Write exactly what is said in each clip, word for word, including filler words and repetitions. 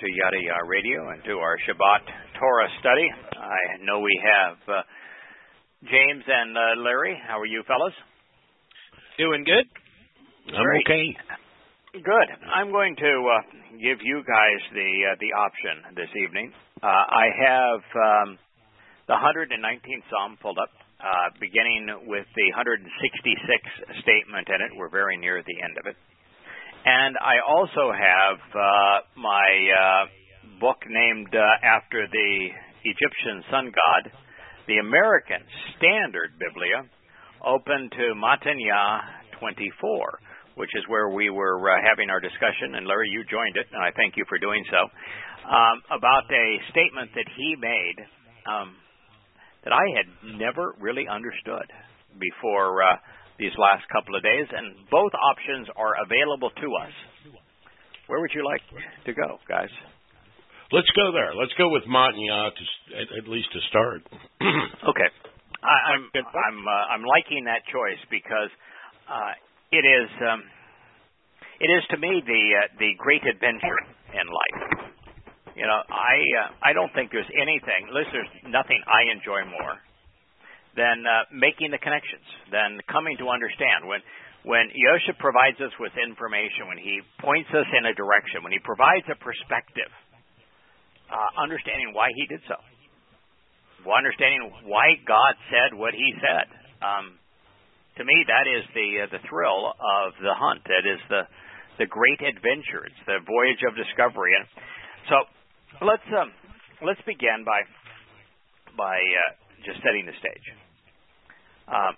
to Yada Yah Radio and to our Shabbat Torah study. I know we have uh, James and uh, Larry. How are you, fellas? Doing good. I'm Great. okay. Good. I'm going to uh, give you guys the uh, the option this evening. Uh, I have um, the one hundred nineteenth Psalm pulled up, uh, beginning with the one hundred sixty-sixth statement in it. We're very near the end of it. And I also have uh, my uh, book named uh, after the Egyptian sun god, the American Standard Biblia, open to Matanya twenty-four, which is where we were uh, having our discussion. And Larry, you joined it, and I thank you for doing so, um, about a statement that he made um, that I had never really understood before uh, these last couple of days, and both options are available to us. Where would you like to go, guys? Let's go there. Let's go with Matanya to at, at least to start. Okay, I, I'm I'm uh, I'm liking that choice because uh, it is um, it is to me the uh, the great adventure in life. You know, I uh, I don't think there's anything. Listen, there's nothing I enjoy more than uh, making the connections, than coming to understand. When when Yosha provides us with information, when he points us in a direction, when he provides a perspective, uh, understanding why he did so, understanding why God said what he said. Um, to me, that is the uh, the thrill of the hunt. It is the the great adventure. It's the voyage of discovery. And so let's um, let's begin by by uh, just setting the stage. Uh,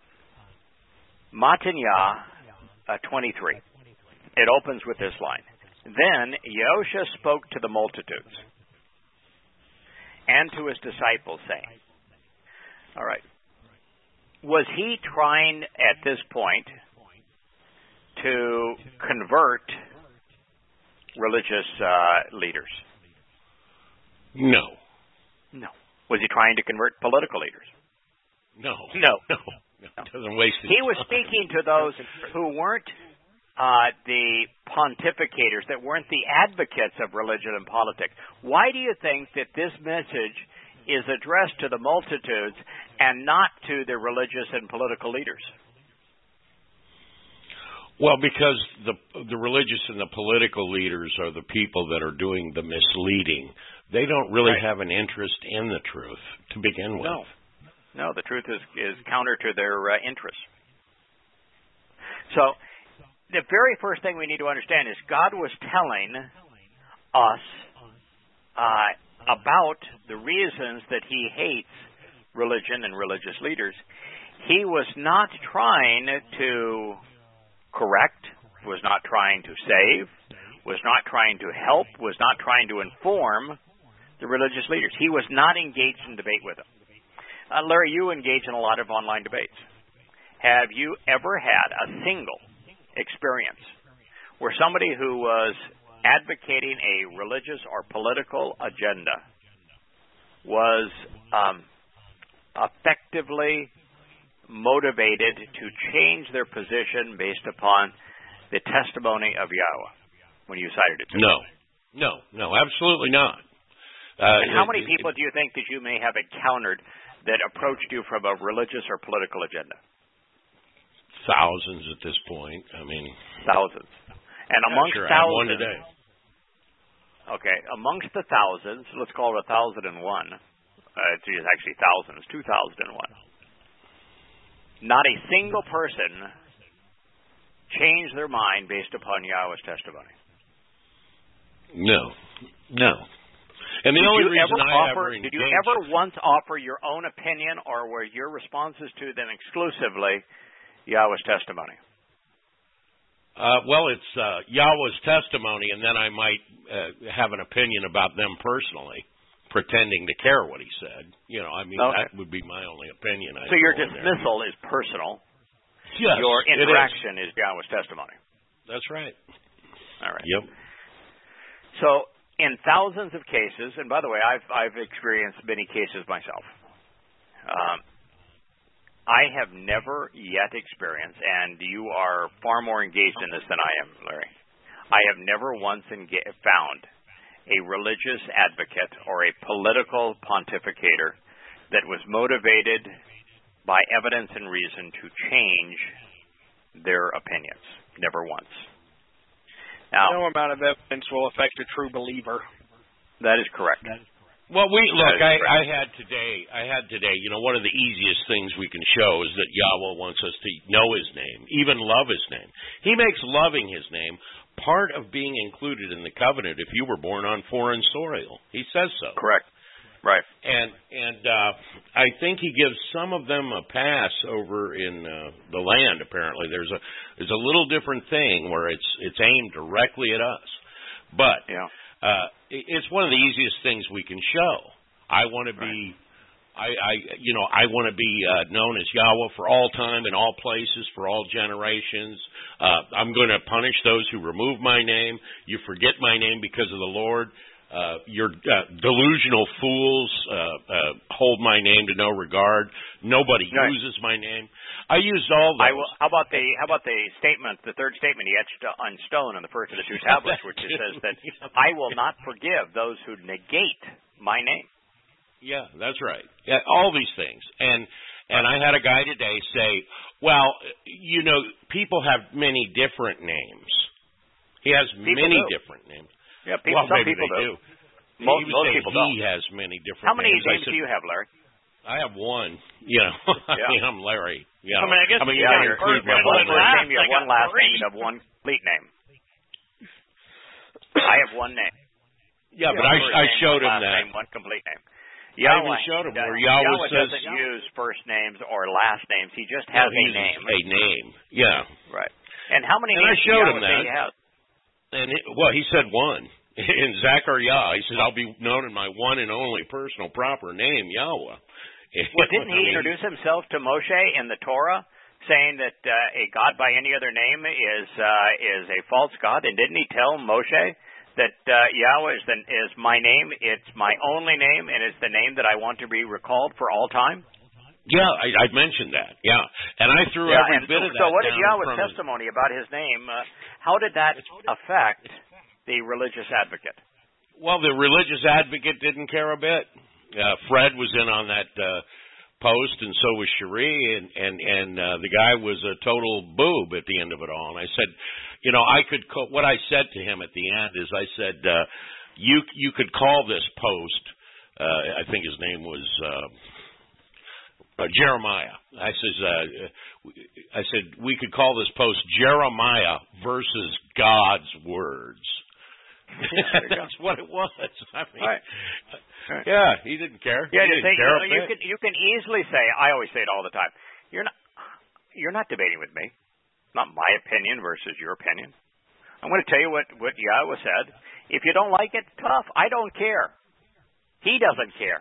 Matanya uh, twenty-three. It opens with this line. Then Yosha spoke to the multitudes and to his disciples, saying, all right, was he trying at this point to convert religious uh, leaders? No. No. Was he trying to convert political leaders? No. No. No. No. Doesn't waste his He was time. speaking to those who weren't uh, the pontificators, that weren't the advocates of religion and politics. Why do you think that this message is addressed to the multitudes and not to the religious and political leaders? Well, because the the religious and the political leaders are the people that are doing the misleading. They don't really Right. have an interest in the truth to begin with. No. No, the truth is, is counter to their uh, interests. So, the very first thing we need to understand is God was telling us uh, about the reasons that he hates religion and religious leaders. He was not trying to correct, was not trying to save, was not trying to help, was not trying to inform the religious leaders. He was not engaged in debate with them. Uh, Larry, you engage in a lot of online debates. Have you ever had a single experience where somebody who was advocating a religious or political agenda was um, effectively motivated to change their position based upon the testimony of Yahweh when you cited it to No. them? No. No, absolutely not. Uh, And how many it- people do you think that you may have encountered that approached you from a religious or political agenda? Thousands at this point. I mean, Thousands. And amongst sure, I have one thousands, today. okay, amongst the thousands, let's call it a thousand and one. Uh, it's actually thousands, two thousand and one. Not a single person changed their mind based upon Yahweh's testimony. No. No. And the did only you reason ever I offer, ever did you engaged- ever once offer your own opinion, or were your responses to them exclusively Yahweh's testimony? Uh, well, it's uh, Yahweh's testimony, and then I might uh, have an opinion about them personally, pretending to care what he said. You know, I mean, Okay. that would be my only opinion. I'd So your throw in there. dismissal is personal. Yes, Your it is. interaction is Yahweh's testimony. That's right. All right. Yep. So in thousands of cases, and by the way, I've I've experienced many cases myself. Um, I have never yet experienced, and you are far more engaged in this than I am, Larry. I have never once enga- found a religious advocate or a political pontificator that was motivated by evidence and reason to change their opinions. Never once. Now, no amount of evidence will affect a true believer. That is correct. Well, we look. I, correct. I had today. I had today. You know, one of the easiest things we can show is that Yahweh wants us to know His name, even love His name. He makes loving His name part of being included in the covenant. If you were born on foreign soil, He says so. Correct. Right. And and uh, I think He gives some of them a pass over in uh, the land. Apparently, there's a there's a little different thing where it's it's aimed directly at us, but yeah. uh, it's one of the easiest things we can show. I want to be, right. I, I you know I want to be uh, known as Yahweh for all time, in all places, for all generations. Uh, I'm going to punish those who remove my name. You forget my name because of the Lord. Uh, your uh, delusional fools uh, uh, hold my name to no regard. Nobody right. uses my name. I used all those. I will, how about the how about the statement, the third statement he etched on stone on the first of the two tablets, which it says that I will not forgive those who negate my name. Yeah, that's right. Yeah, all these things. And and I had a guy today say, well, you know, people have many different names. He has people many do. different names. Yeah, people, well, some maybe people they do. do. Most, he most say people he don't. has many different How many names. names said, do you have, Larry? I have one. You know, I Yeah. mean, I'm Larry. You know. I mean, I guess I mean, you yeah, got to you're, include you my have one one first name. name, you have I one got last three. name, you have one complete name. I have one name. Yeah, but One I, first I name, showed one him last that. Name, one complete name. I Yahweh, even showed him uh, where Yahweh, Yahweh says doesn't use first names or last names. He just has no, a he uses name. A name. Yeah. Right. And how many And names I showed do him Yahweh say that. he has? And it, well, he said one. In Zechariah, he said, I'll be known in my one and only personal proper name, Yahweh. Well, didn't he introduce himself to Moshe in the Torah, saying that uh, a god by any other name is uh, is a false god? And didn't he tell Moshe that uh, Yahweh is, the, is my name, it's my only name, and it's the name that I want to be recalled for all time? Yeah, I, I mentioned that. Yeah, and I threw yeah, every and bit so, of that So what down is Yahweh's from testimony about his name? Uh, how did that affect the religious advocate? Well, the religious advocate didn't care a bit. Uh, Fred was in on that uh, post, and so was Cherie, and and and uh, the guy was a total boob at the end of it all. And I said, you know, I could call, what I said to him at the end is I said, uh, you you could call this post. Uh, I think his name was. Uh, Uh, Jeremiah. I says, uh, I said we could call this post Jeremiah versus God's words. That's what it was. I mean, right. Right. yeah, he didn't care. Yeah, he didn't say, care you, know, you can you can easily say. I always say it all the time. You're not you're not debating with me. It's not my opinion versus your opinion. I'm going to tell you what what Yahweh said. If you don't like it, tough. I don't care. He doesn't care.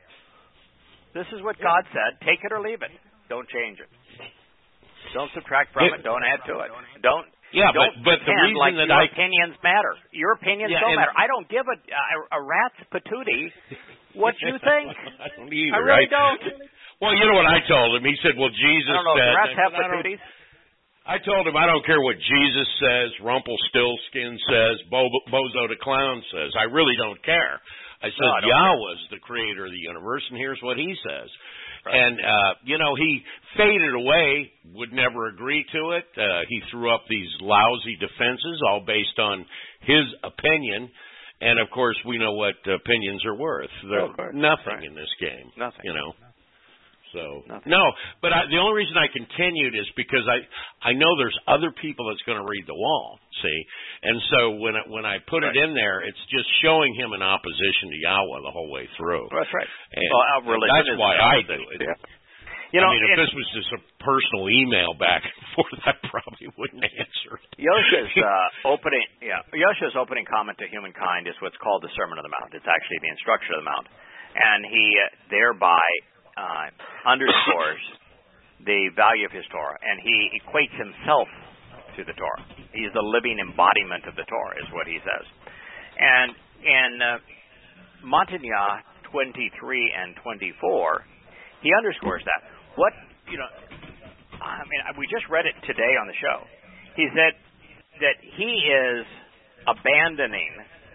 This is what God said. Take it or leave it. Don't change it. Don't subtract from it. Don't add to it. Don't. Yeah, don't but, but the reason like that your I opinions matter. Your opinions yeah, don't and, matter. I don't give a, a, a rat's patootie what you think. I don't either. I really right? don't. Well, you know what I told him? He said, "Well, Jesus I don't know. said." Do rats have I, patooties? I told him I don't care what Jesus says, Rumpelstiltskin says, Bo- Bozo the Clown says. I really don't care. I said no, I Yahweh's the creator of the universe, and here's what he says. Right. And, uh, you know, he faded away, would never agree to it. Uh, he threw up these lousy defenses, all based on his opinion. And, of course, we know what opinions are worth. They're oh, nothing right. in this game. Nothing. You know. So Nothing. no, but I, the only reason I continued is because I I know there's other people that's going to read the wall. See, and so when I, when I put right. it in there, it's just showing him an opposition to Yahweh the whole way through. That's right. And, well, our religion that's is why I do it. Yeah. You know, I mean, if it, this was just a personal email back and forth, I probably wouldn't answer it. Yosha's uh, opening, yeah, Yosha's opening comment to humankind is what's called the Sermon on the Mount. It's actually the instruction of the Mount, and he uh, thereby uh, underscores the value of his Torah, and he equates himself to the Torah. He's the living embodiment of the Torah, is what he says. And in uh, Montagnard twenty-three and twenty-four, he underscores that. What, you know, I mean, we just read it today on the show. He said that he is abandoning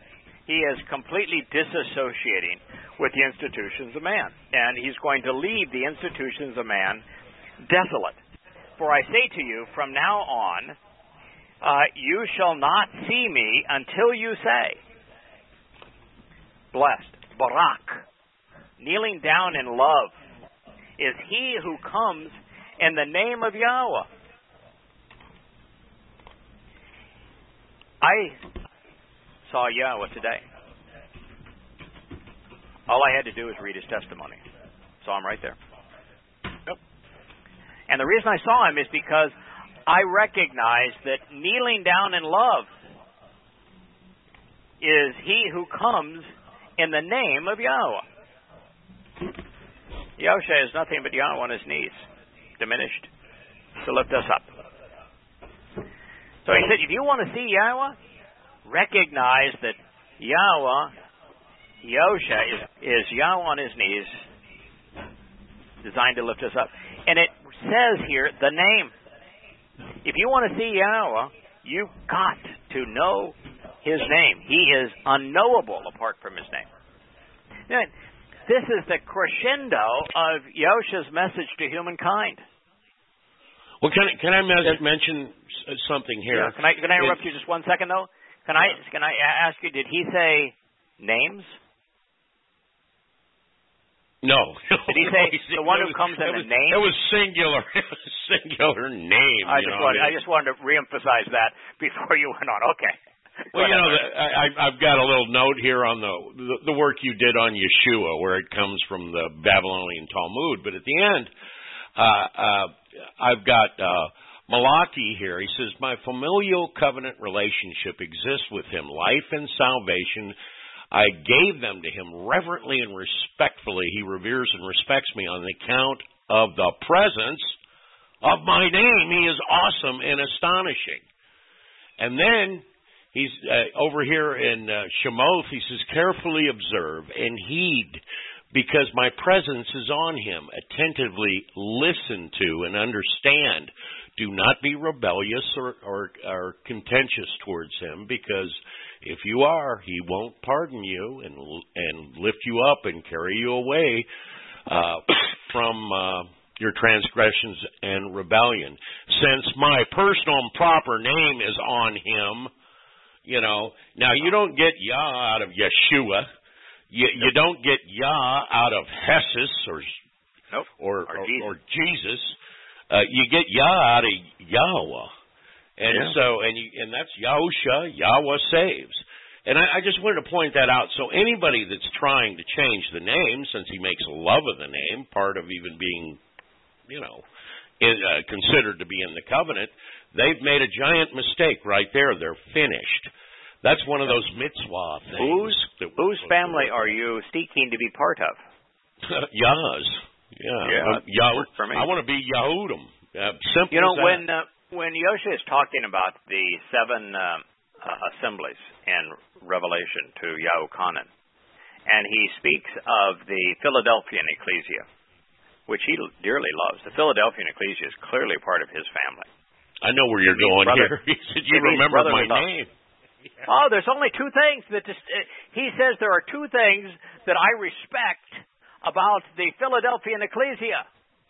he is completely disassociating with the institutions of man. And he's going to leave the institutions of man desolate. For I say to you, from now on, uh, you shall not see me until you say, blessed, Barak, kneeling down in love, is he who comes in the name of Yahweh. I saw Yahweh today. All I had to do was read his testimony. Saw him right there. Yep. And the reason I saw him is because I recognized that kneeling down in love is he who comes in the name of Yahweh. Yahusha is nothing but Yahweh on his knees, diminished, to lift us up. So he said, if you want to see Yahweh, recognize that Yahweh, Yahusha, is, is Yahweh on his knees, designed to lift us up. And it says here, the name. If you want to see Yahweh, you've got to know his name. He is unknowable apart from his name. Now, this is the crescendo of Yahusha's message to humankind. Well, can I, can I mention something here? Yeah. Can I can I interrupt it, you just one second though? Can I can I ask you? Did he say names? No. Did he say the one who comes in the name? It was singular. It was singular name. I you just know, wanted, I, mean, I just wanted to reemphasize that before you went on. Okay. Well, you know, I, I've got a little note here on the, the the work you did on Yeshua, where it comes from the Babylonian Talmud. But at the end, uh, uh, I've got uh, Malachi here. He says, "My familial covenant relationship exists with him. Life and salvation, I gave them to him reverently and respectfully. He reveres and respects me on account of the presence of my name. He is awesome and astonishing." And then he's uh, over here in uh, Shemoth, he says, "Carefully observe and heed, because my presence is on him. Attentively listen to and understand. Do not be rebellious or, or, or contentious towards him, because if you are, he won't pardon you and and lift you up and carry you away uh, from uh, your transgressions and rebellion. Since my personal and proper name is on him." You know, now you don't get Yah out of Yeshua. You, you don't get Yah out of Hessus or nope. or, or, or, Jesus. or Jesus. Uh, you get Yah out of Yahweh, and yeah. so and you, and that's Yahusha. Yahweh saves. And I, I just wanted to point that out. So anybody that's trying to change the name, since he makes love of the name, part of even being, you know, in, uh, considered to be in the covenant, they've made a giant mistake right there. They're finished. That's one of those mitzvah things. Whose, whose family are you seeking to be part of? Yah's. Yeah. yeah um, Yah- for me. I want to be Yahudim. Uh, simple You know, as that. when uh, when Yosha is talking about the seven uh, uh, assemblies in Revelation to Yahuchanan, and he speaks of the Philadelphian ecclesia, which he dearly loves. The Philadelphian ecclesia is clearly part of his family. I know where you're going brother, here. He said, you remember my name. Yeah. Oh, there's only two things that just, uh, he says there are two things that I respect about the Philadelphian ecclesia.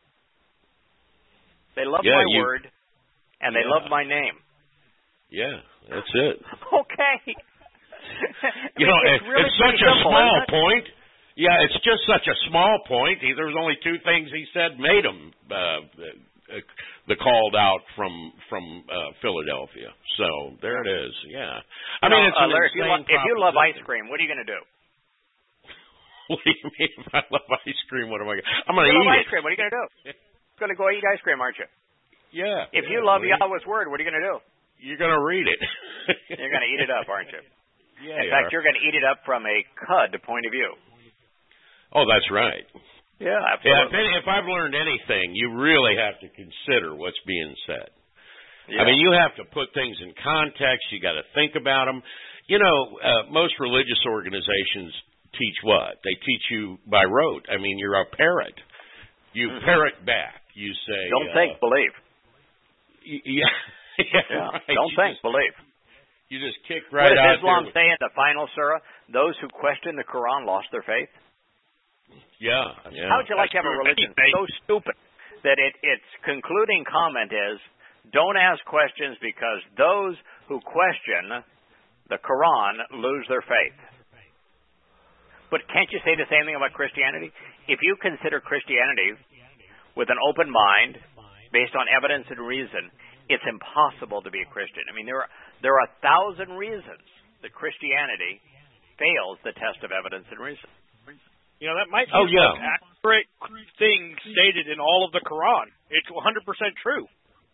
They love yeah, my you, word, and they yeah. love my name. Yeah, that's it. Okay. You know, it's, it's, really it's such a simple, small point. Yeah, it's just such a small point. He, there's only two things he said made him uh, uh, the called out from from uh, Philadelphia. So there it is. Yeah, I you mean, know, it's uh, an Larry, if, you lo- if you love ice proposition. cream, what are you going to do? What do you mean? If I love ice cream, what am I? Gonna, I'm going to eat eat ice it. cream. What are you going to do? Going to go eat ice cream, aren't you? Yeah. If yeah, you love well, Yahweh's word, what are you going to do? You're going to read it. You're going to eat it up, aren't you? Yeah. In you fact, are. you're going to eat it up from a C U D point of view. Oh, that's right. Yeah, absolutely. Yeah, if, any, if I've learned anything, you really have to consider what's being said. Yeah. I mean, you have to put things in context. You got to think about them. You know, uh, most religious organizations teach what? They teach you by rote. I mean, you're a parrot. You mm-hmm. parrot back. You say, don't uh, think, believe. Y- yeah, yeah, yeah. Right. Don't you think, just, believe. You just kick right out. What does out Islam there with, say in the final surah? those who question the Quran lost their faith? Yeah, yeah. How would you like to have a religion so stupid that it, its concluding comment is, don't ask questions because those who question the Quran lose their faith? But can't you say the same thing about Christianity? If you consider Christianity with an open mind, based on evidence and reason, it's impossible to be a Christian. I mean, there are there are a thousand reasons that Christianity fails the test of evidence and reason. You know, that might be oh, the yeah. most accurate thing stated in all of the Quran. It's one hundred percent true.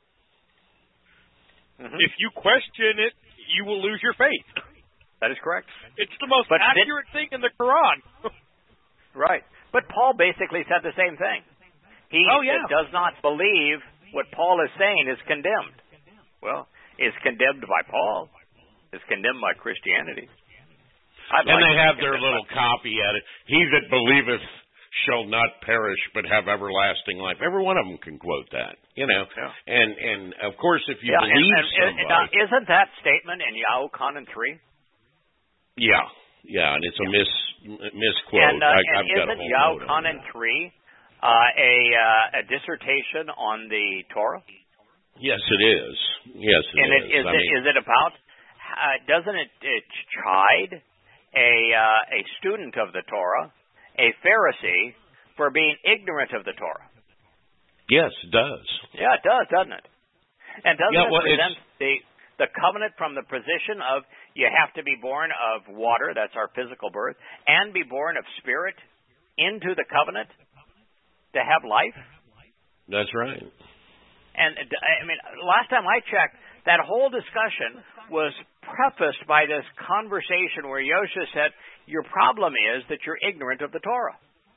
Mm-hmm. If you question it, you will lose your faith. That is correct. It's the most but accurate did, thing in the Quran. Right. But Paul basically said the same thing. He oh, yeah. does not believe what Paul is saying is condemned. Well, is condemned by Paul. Is condemned by Christianity. I'd and like they to have their little by... copy at it. He that believeth shall not perish but have everlasting life. Every one of them can quote that, you know. Yeah. And and of course, if you yeah, believe and, and, somebody, and, uh, isn't that statement in Yahoo Conan three? Yeah, yeah, and it's a mis misquote. And, uh, I, and I've got a isn't whole Yahoo note on Conan that. three uh, a uh, a dissertation on the Torah? Yes, it is. Yes, it and is. it, is I it mean, is it about? Uh, doesn't it, it chide a uh, a student of the Torah, a Pharisee, for being ignorant of the Torah? Yes, it does. Yeah, it does, doesn't it? And doesn't Yeah, well, it present the the covenant from the position of you have to be born of water, that's our physical birth, and be born of spirit into the covenant to have life? That's right. And I mean, last time I checked, that whole discussion was prefaced by this conversation where Yosha said, your problem is that you're ignorant of the Torah.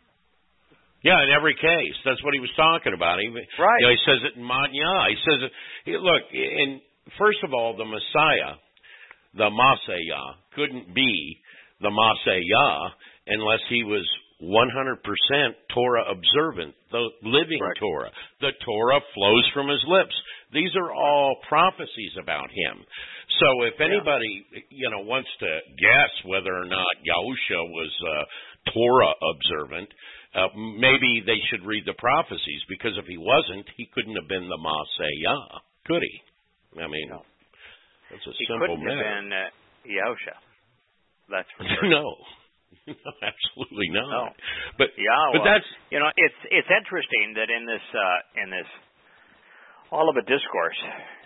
Yeah, in every case. That's what he was talking about. He, right. You know, he says it in Manya. He says it. He, look, in, first of all, the Messiah, the Messiah, couldn't be the Messiah unless he was one hundred percent Torah observant, the living right. Torah. The Torah flows from his lips. These are all prophecies about him. So if anybody, yeah. you know, wants to guess whether or not Yahusha was uh, Torah observant, uh, maybe they should read the prophecies, because if he wasn't, he couldn't have been the Messiah, could he? I mean, no. That's a he simple couldn't matter. have been uh, Yahusha. That's for sure. No. No, absolutely not. No. But yeah, but well, that's you know, it's it's interesting that in this uh, in this Olivet discourse,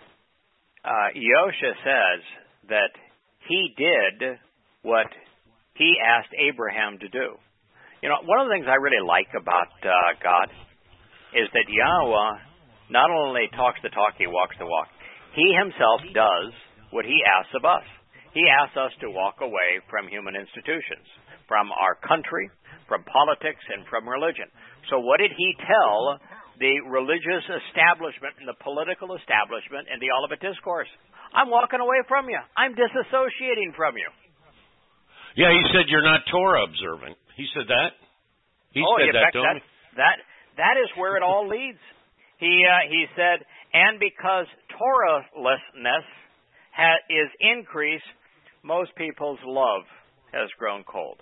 uh, Yosha says that he did what he asked Abraham to do. You know, one of the things I really like about uh, God is that Yahweh not only talks the talk, he walks the walk. He himself does what he asks of us. He asks us to walk away from human institutions, from our country, from politics, and from religion. So what did he tell the religious establishment and the political establishment in the Olivet Discourse? I'm walking away from you. I'm disassociating from you. Yeah, he said you're not Torah observant. He said that. He oh, said in that, fact, don't that, he? that that is where it all leads. He uh, he said, and because Torahlessness ha- is increased, most people's love has grown cold.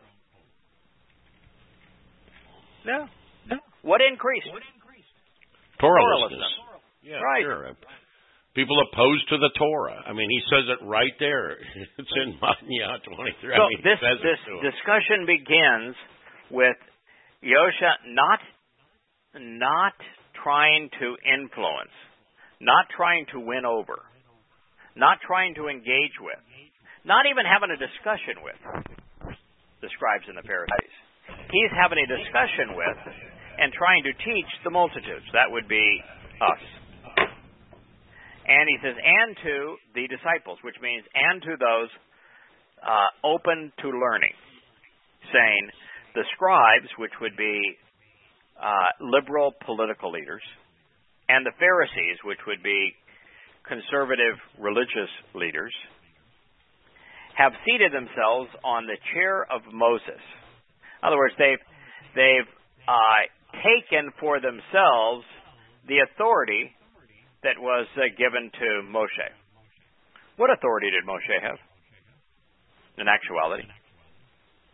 No. no. What increased? What increased? Torahlessness. Yeah, right. Sure. People opposed to the Torah. I mean, he says it right there. It's in Manya twenty-three. So I mean, this this discussion begins with Yosha not not trying to influence, not trying to win over, not trying to engage with, not even having a discussion with the scribes and the Pharisees. He's having a discussion with and trying to teach the multitudes. That would be us. And he says, and to the disciples, which means and to those uh, open to learning, saying the scribes, which would be uh, liberal political leaders, and the Pharisees, which would be conservative religious leaders, have seated themselves on the chair of Moses. In other words, they've they've uh, taken for themselves the authority that was uh, given to Moshe. What authority did Moshe have? In actuality,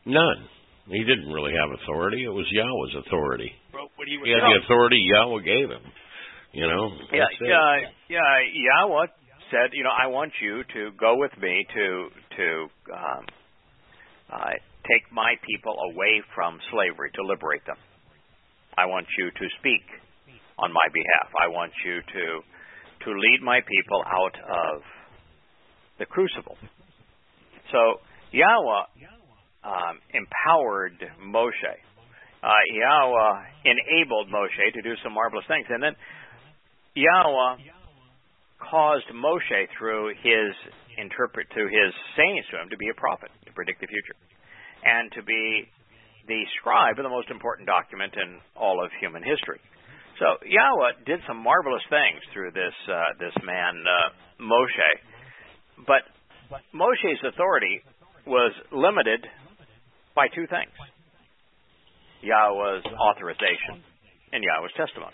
None. He didn't really have authority. It was Yahweh's authority. Well, what he, was he had the authority Yahweh gave him. You know. Yeah, yeah, yeah. Yahweh said, you know, I want you to go with me to to um, uh, take my people away from slavery, to liberate them. I want you to speak on my behalf. I want you to to lead my people out of the crucible. So Yahweh um, empowered Moshe. Uh, Yahweh enabled Moshe to do some marvelous things. And then Yahweh caused Moshe, through his interpret, through his sayings to him, to be a prophet, to predict the future, and to be the scribe of the most important document in all of human history. So Yahweh did some marvelous things through this uh, this man uh, Moshe, but Moshe's authority was limited by two things: Yahweh's authorization and Yahweh's testimony.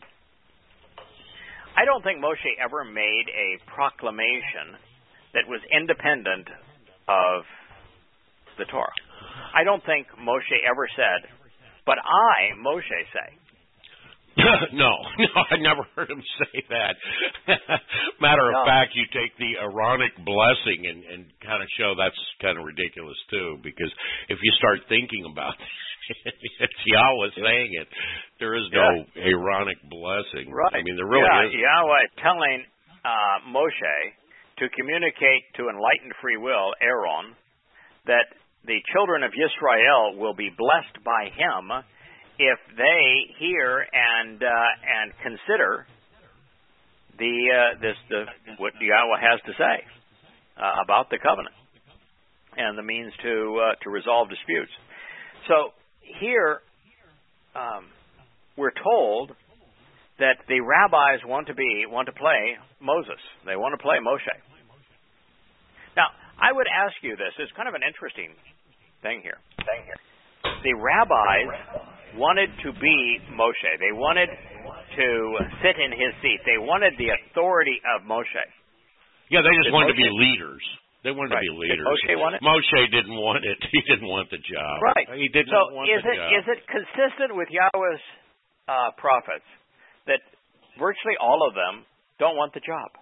I don't think Moshe ever made a proclamation that was independent of the Torah. I don't think Moshe ever said, but I, Moshe, say. no, no, I never heard him say that. Matter of no. fact, you take the Aaronic blessing and, and kind of show that's kind of ridiculous too, because if you start thinking about it, it's Yahweh saying it. There is no yeah. Aaronic blessing. Right. I mean, there really yeah, is. Yahweh telling uh, Moshe to communicate to enlightened free will, Aaron, that the children of Yisrael will be blessed by him if they hear and uh, and consider the uh, this the what Yahweh has to say uh, about the covenant and the means to uh, to resolve disputes. So here um, we're told that the rabbis want to be want to play Moses. They want to play Moshe. Now, I would ask you this. It's kind of an interesting thing here. Thing here. The rabbis wanted to be Moshe. They wanted to sit in his seat. They wanted the authority of Moshe. Yeah, they just Did wanted Moshe, to be leaders. They wanted right. to be leaders. Did Moshe want it? Moshe didn't want it. He didn't want the job. Right. He didn't so want is the it, job. is it consistent with Yahweh's uh, prophets that virtually all of them don't want the job?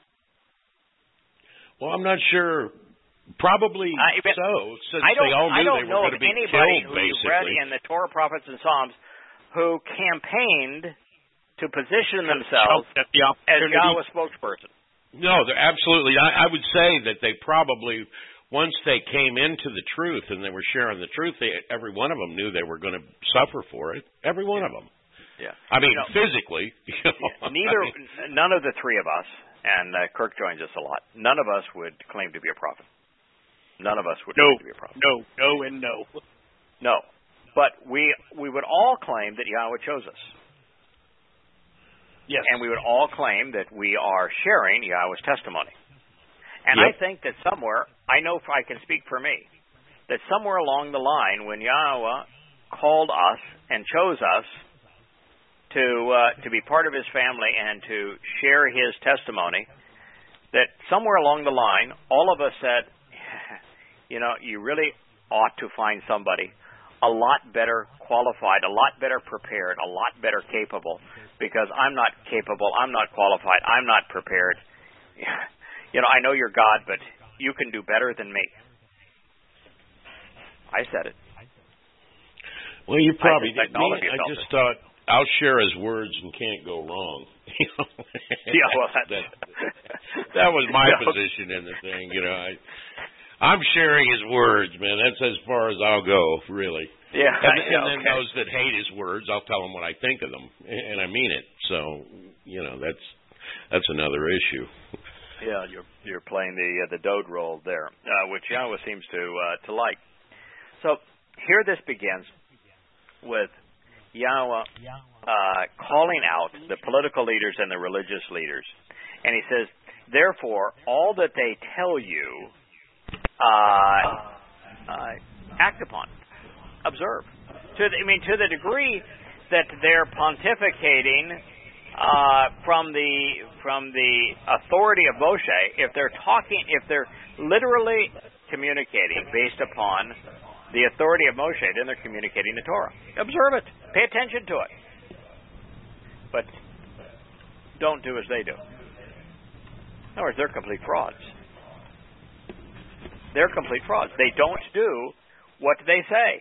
Well, I'm not sure. Probably uh, even, so, since I don't, they all knew I don't they know were going of to be anybody killed, who basically. read in the Torah, prophets, and Psalms who campaigned to position themselves as Yahweh's spokesperson. No, they're absolutely. I, I would say that they probably, once they came into the truth and they were sharing the truth, they, every one of them knew they were going to suffer for it. Every one yeah. of them. Yeah. I mean, you know, physically. You know, yeah, neither, I mean, none of the three of us, and uh, Kirk joins us a lot. None of us would claim to be a prophet. None of us would no, claim to be a prophet. No, no, and no. No. But we we would all claim that Yahweh chose us. Yes. And we would all claim that we are sharing Yahweh's testimony. And yep. I think that somewhere, I know if I can speak for me, that somewhere along the line when Yahweh called us and chose us to uh, to be part of his family and to share his testimony, that somewhere along the line, all of us said, you know, you really ought to find somebody a lot better qualified, a lot better prepared, a lot better capable, because I'm not capable, I'm not qualified, I'm not prepared. You know, I know you're God, but you can do better than me. I said it. Well, you probably I did. Me, I just it. thought, I'll share his words and can't go wrong. yeah, well, that's... that, that was my no. position in the thing, you know. I, I'm sharing his words, man. That's as far as I'll go, really. Yeah. And, and yeah, then okay. those that hate his words, I'll tell them what I think of them, and I mean it. So, you know, that's that's another issue. Yeah, you're you're playing the uh, the Dode role there, uh, which Yahweh seems to uh, to like. So here this begins with Yahweh uh, calling out the political leaders and the religious leaders, and he says, therefore, all that they tell you. Uh, uh, act upon, observe. To the, I mean, to the degree that they're pontificating uh, from the from the authority of Moshe, if they're talking, if they're literally communicating based upon the authority of Moshe, then they're communicating the Torah. Observe it. Pay attention to it. But don't do as they do. In other words, they're complete frauds. They're complete frauds. They don't do what they say.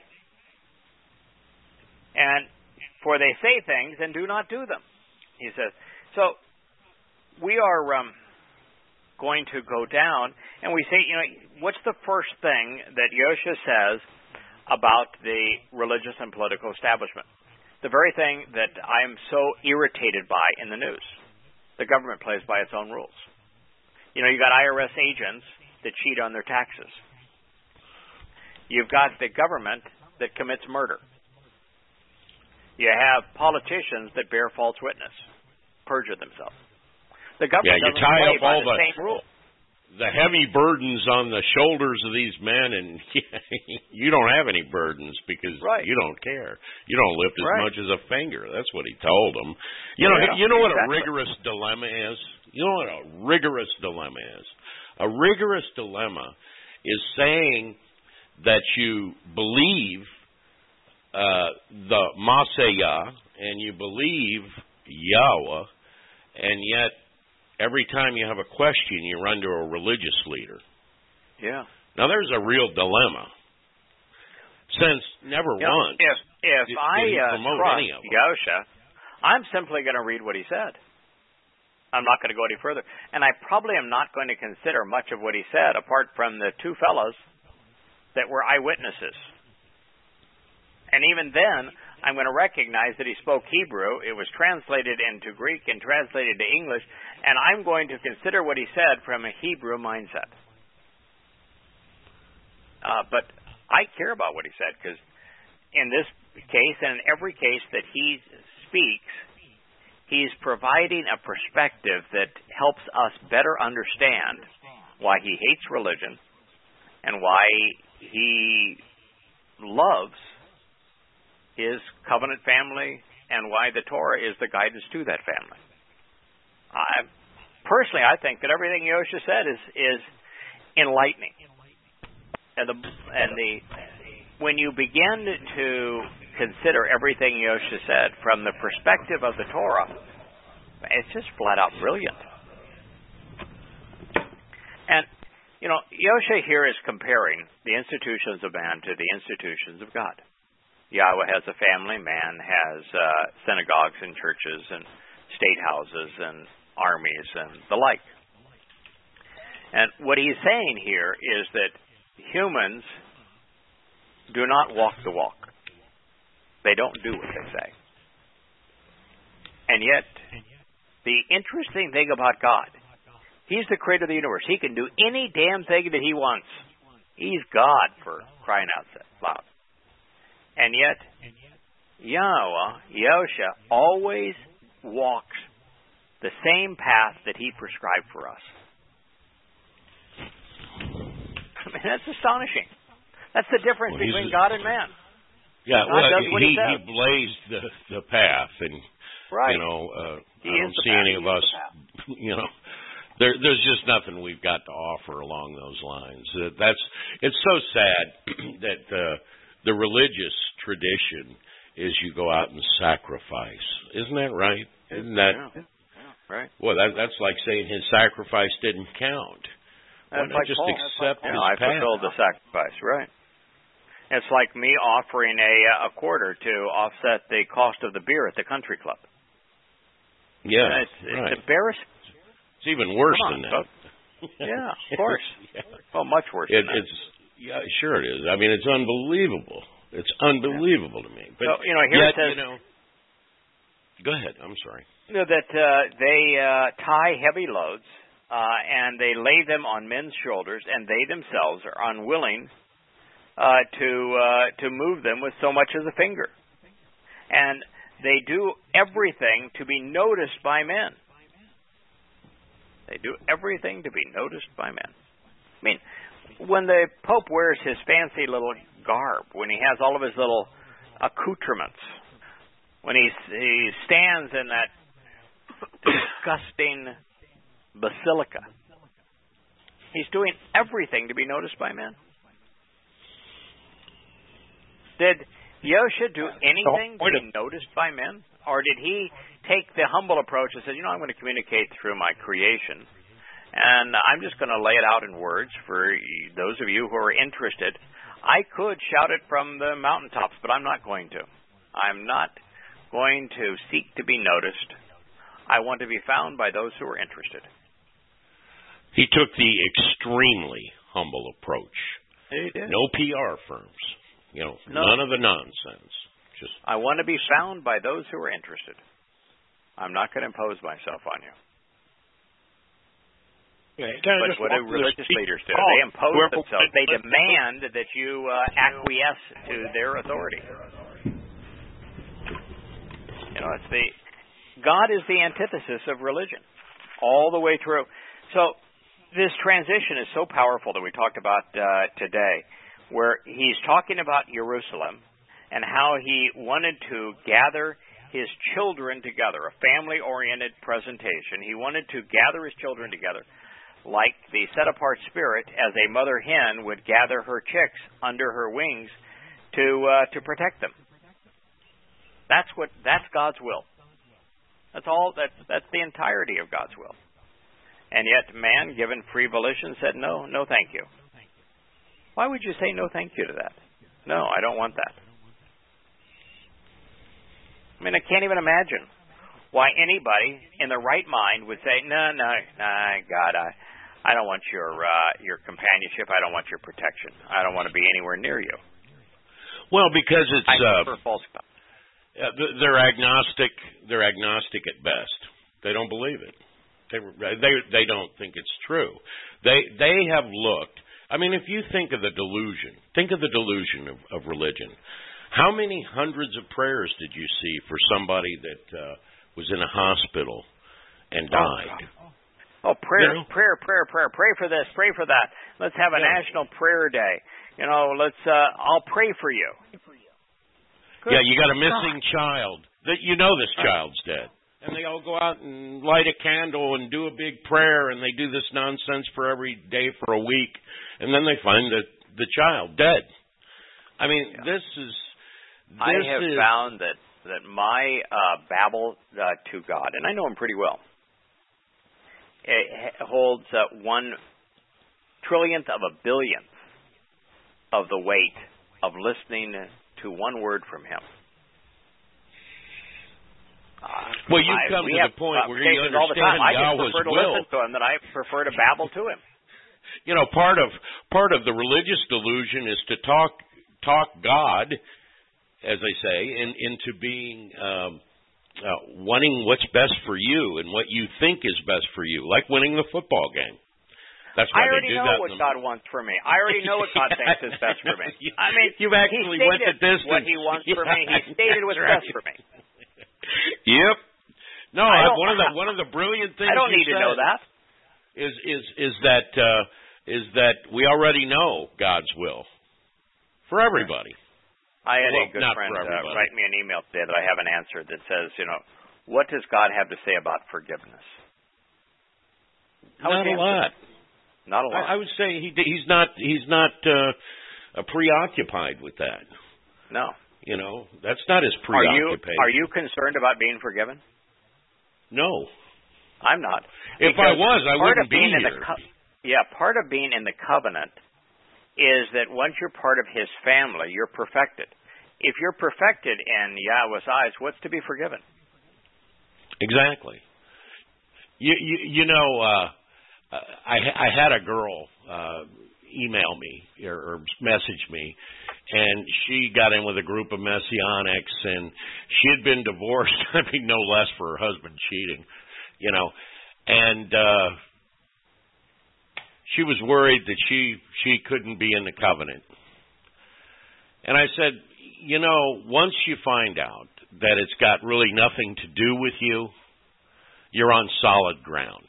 And for they say things and do not do them, he says. So we are um, going to go down, and we say, you know, what's the first thing that Yosha says about the religious and political establishment? The very thing that I am so irritated by in the news. The government plays by its own rules. You know, you've got I R S agents that cheat on their taxes. You've got the government that commits murder. You have politicians that bear false witness, perjure themselves. The government yeah, you doesn't tie play up by all the the, same rule. The heavy burdens on the shoulders of these men, and you don't have any burdens because right. you don't care. You don't lift as right. much as a finger. That's what he told them. You know, yeah, you know what exactly. a rigorous dilemma is? You know what a rigorous dilemma is? A rigorous dilemma is saying that you believe uh, the Masayah and you believe Yahweh, and yet every time you have a question, you run to a religious leader. Yeah. Now, there's a real dilemma. Since never you know, once if if did, I did he uh, promote trust any of them. Yosha, I'm simply going to read what he said. I'm not going to go any further. And I probably am not going to consider much of what he said, apart from the two fellows that were eyewitnesses. And even then, I'm going to recognize that he spoke Hebrew. It was translated into Greek and translated to English, and I'm going to consider what he said from a Hebrew mindset. Uh, but I care about what he said, because in this case and in every case that he speaks, he's providing a perspective that helps us better understand why he hates religion and why he loves his covenant family, and why the Torah is the guidance to that family. I, personally, I think that everything Yosha said is is enlightening, and the and the when you begin to consider everything Yosha said from the perspective of the Torah, it's just flat out brilliant. And you know, Yosha here is comparing the institutions of man to the institutions of God. Yahweh has a family, man has uh, synagogues and churches and state houses and armies and the like. And what he's saying here is that humans do not walk the walk. They don't do what they say. And yet, the interesting thing about God, he's the creator of the universe. He can do any damn thing that he wants. He's God, for crying out loud. And yet, Yahweh, Yosha, always walks the same path that he prescribed for us. I mean, that's astonishing. That's the difference well, between God and man. Yeah, God well, does he, what he, he blazed the, the path, and, right. you know, uh, he I don't see path. any of us, you know, there, there's just nothing we've got to offer along those lines. Uh, that's It's so sad that uh, the religious tradition is you go out and sacrifice. Isn't that right? Isn't that yeah. Yeah, right? Well, that, that's like saying his sacrifice didn't count. Why That's not like just Paul. accept Like, his I path? fulfilled the sacrifice, right? It's like me offering a a quarter to offset the cost of the beer at the country club. Yeah, it's, it's right. embarrassing. It's even worse on, than that. Yeah, of course. yeah. Well, much worse. It, than that. it's yeah, sure it is. I mean, it's unbelievable. It's unbelievable yeah. to me. But so, you know, here yet, it says, you know, go ahead. I'm sorry. You know, that uh, they uh, tie heavy loads uh, and they lay them on men's shoulders, and they themselves are unwilling uh, to uh, to move them with so much as a finger. And they do everything to be noticed by men. They do everything to be noticed by men. I mean, when the Pope wears his fancy little garb, when he has all of his little accoutrements, when he he stands in that disgusting basilica, he's doing everything to be noticed by men. Did Yosha do anything to be noticed by men? Or did he take the humble approach and say, you know, I'm going to communicate through my creation, and I'm just going to lay it out in words for those of you who are interested. I could shout it from the mountaintops, but I'm not going to. I'm not going to seek to be noticed. I want to be found by those who are interested. He took the extremely humble approach. He did. No P R firms. You know, no. None of the nonsense. Just I want to be found by those who are interested. I'm not going to impose myself on you. Yeah, but what do religious leaders do? They impose themselves. They demand that you uh, acquiesce to their authority. You know, it's the God is the antithesis of religion, all the way through. So this transition is so powerful that we talked about uh, today, where he's talking about Jerusalem and how he wanted to gather his children together, a family-oriented presentation. He wanted to gather his children together like the set-apart spirit, as a mother hen would gather her chicks under her wings to uh, to protect them. That's what that's God's will. That's all. That's that's the entirety of God's will. And yet, man, given free volition, said no, no, thank you. Why would you say no, thank you to that? No, I don't want that. I mean, I can't even imagine why anybody in the right mind would say, no, no, no, God, I, I don't want your uh, your companionship. I don't want your protection. I don't want to be anywhere near you. Well, because it's I prefer uh, false God. Uh, they're agnostic. They're agnostic at best. They don't believe it. They they they don't think it's true. They they have looked. I mean, if you think of the delusion, think of the delusion of, of religion. How many hundreds of prayers did you see for somebody that uh, was in a hospital and died? Oh, oh prayer, you know? prayer, prayer, prayer. Pray for this, pray for that. Let's have a yeah. national prayer day. You know, let's. Uh, I'll pray for you. Good yeah, you got a missing God. child. That you know this child's dead, and they all go out and light a candle and do a big prayer, and they do this nonsense for every day for a week, and then they find the the child dead. I mean, yeah. this is. This I have is, found that that my uh, babble uh, to God, and I know him pretty well, it holds uh, one trillionth of a billionth of the weight of listening to one word from him. Uh, well, you I, come we to have the point where you understand all the time. I just Yahweh's prefer to will. listen to him than I prefer to babble to him. You know, part of part of the religious delusion is to talk talk God, as they say, in, into being um, uh, wanting what's best for you and what you think is best for you, like winning the football game. That's why I already they do know that what the... God wants for me. I already know what God thinks is best for me. I mean, you've actually he went the distance. What He wants for me, He stated what's right. best for me. Yep. No, I one of the one of the brilliant things I don't you need said to know that. Is is is that uh, is that we already know God's will for everybody. I had well, a good not friend for uh, write me an email today that I haven't answered that says, you know, what does God have to say about forgiveness? How not a lot. Not a lot. I, I would say he he's not he's not uh, preoccupied with that. No. You know, that's not his Are you preoccupation. are you concerned about being forgiven? No. I'm not. If I was, I wouldn't be here. here. In the co- yeah, part of being in the covenant is that once you're part of His family, you're perfected. If you're perfected in Yahweh's eyes, what's to be forgiven? Exactly. You you, you know, uh, I I had a girl uh, email me or, or message me, and she got in with a group of Messianics, and she had been divorced. I mean, no less for her husband cheating, you know, and uh, she was worried that she she couldn't be in the covenant. And I said, you know, once you find out that it's got really nothing to do with you, you're on solid ground.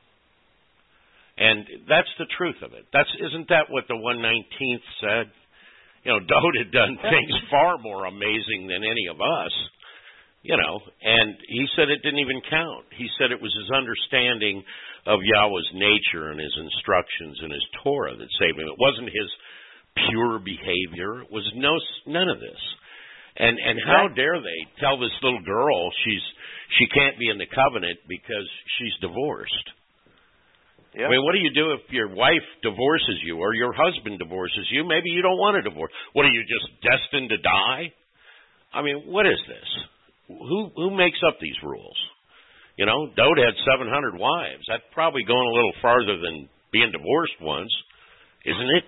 And that's the truth of it. That's isn't that what the one nineteenth said? You know, Dode had done things far more amazing than any of us, you know, and he said it didn't even count. He said it was his understanding of Yahweh's nature and his instructions and his Torah that saved him. It wasn't his pure behavior. It was no none of this. And and how dare they tell this little girl she's she can't be in the covenant because she's divorced? Yep. I mean, what do you do if your wife divorces you or your husband divorces you? Maybe you don't want a divorce. What, are you just destined to die? I mean, what is this? Who who makes up these rules? You know, Dode had seven hundred wives. That's probably going a little farther than being divorced once, isn't it?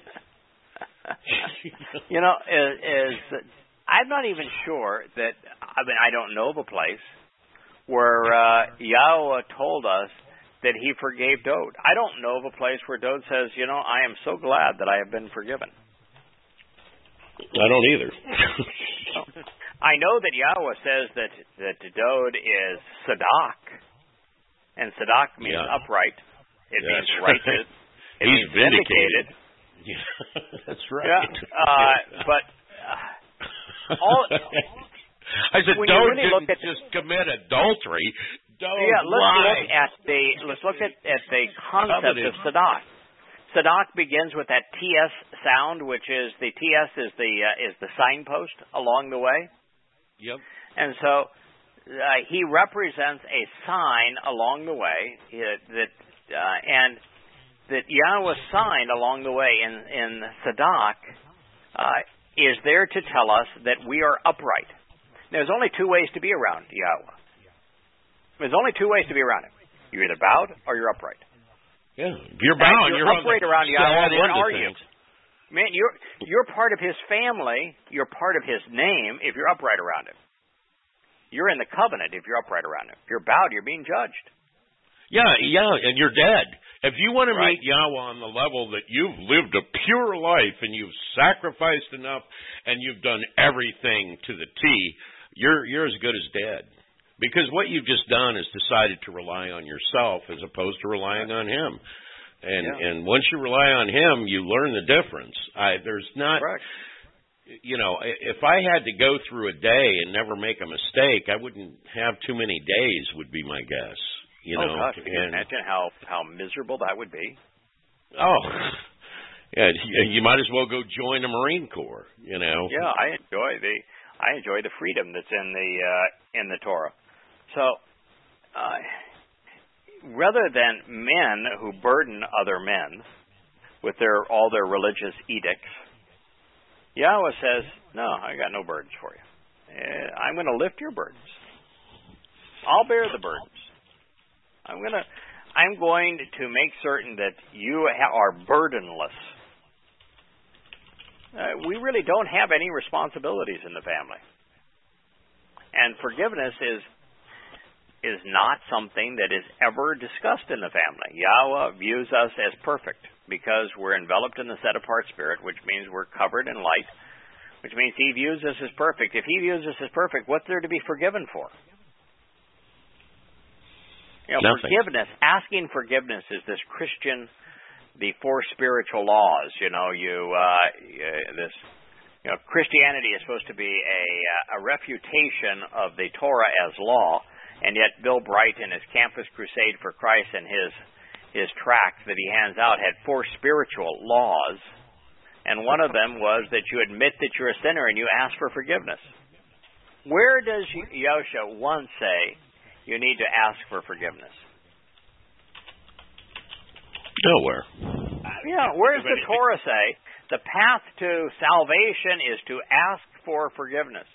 You know, is, is I'm not even sure that, I mean, I don't know of a place where uh, Yahweh told us that he forgave Dode. I don't know of a place where Dode says, you know, I am so glad that I have been forgiven. I don't either. I know that Yahweh says that, that Dode is Sadak, and Sadak means yeah. upright. It That's means right. righteous. It He's means vindicated. vindicated. Yeah, that's right. Yeah, uh, but uh, all, I said, when Dode you really didn't look at just commit adultery. Dode yeah, let's lied. look at the let's look at, at the concept of Sadak. Sadak begins with that T S sound, which is the T S is the uh, is the signpost along the way. Yep. And so uh, he represents a sign along the way uh, that uh, and that Yahweh's sign along the way in in Sadak uh, is there to tell us that we are upright. There's only two ways to be around Yahweh. There's only two ways to be around him. You're either bowed or you're upright. Yeah, if you're bowed, you're, you're upright on the, around Yahweh. What are you? Things. Man, you're you're part of his family. You're part of his name if you're upright around him. You're in the covenant if you're upright around him. If you're bowed, you're being judged. Yeah, yeah, and you're dead. If you want to Right. meet Yahweh on the level that you've lived a pure life and you've sacrificed enough and you've done everything to the T, you're you're as good as dead. Because what you've just done is decided to rely on yourself as opposed to relying on him. And Yeah. and once you rely on him, you learn the difference. I, there's not, Correct. you know, if I had to go through a day and never make a mistake, I wouldn't have too many days, would be my guess. You oh know, gosh, can you and, imagine how how miserable that would be? oh, yeah, you might as well go join the Marine Corps. You know. Yeah, I enjoy the I enjoy the freedom that's in the uh, in the Torah. So, uh, rather than men who burden other men with their all their religious edicts, Yahweh says, "No, I got no burdens for you. Uh, I'm going to lift your burdens. I'll bear the burdens. I'm going to I'm going to make certain that you ha- are burdenless." Uh, we really don't have any responsibilities in the family. And forgiveness is is not something that is ever discussed in the family. Yahweh views us as perfect because we're enveloped in the set-apart spirit, which means we're covered in light, which means he views us as perfect. If he views us as perfect, what's there to be forgiven for? You know, Nothing. forgiveness, asking forgiveness is this Christian, the four spiritual laws. You know, you uh, this, you know, Christianity is supposed to be a a refutation of the Torah as law, and yet Bill Bright in his Campus Crusade for Christ and his his tract that he hands out had four spiritual laws, and one of them was that you admit that you're a sinner and you ask for forgiveness. Where does Yosha one say you need to ask for forgiveness? Nowhere. Yeah, where does the Torah say the path to salvation is to ask for forgiveness?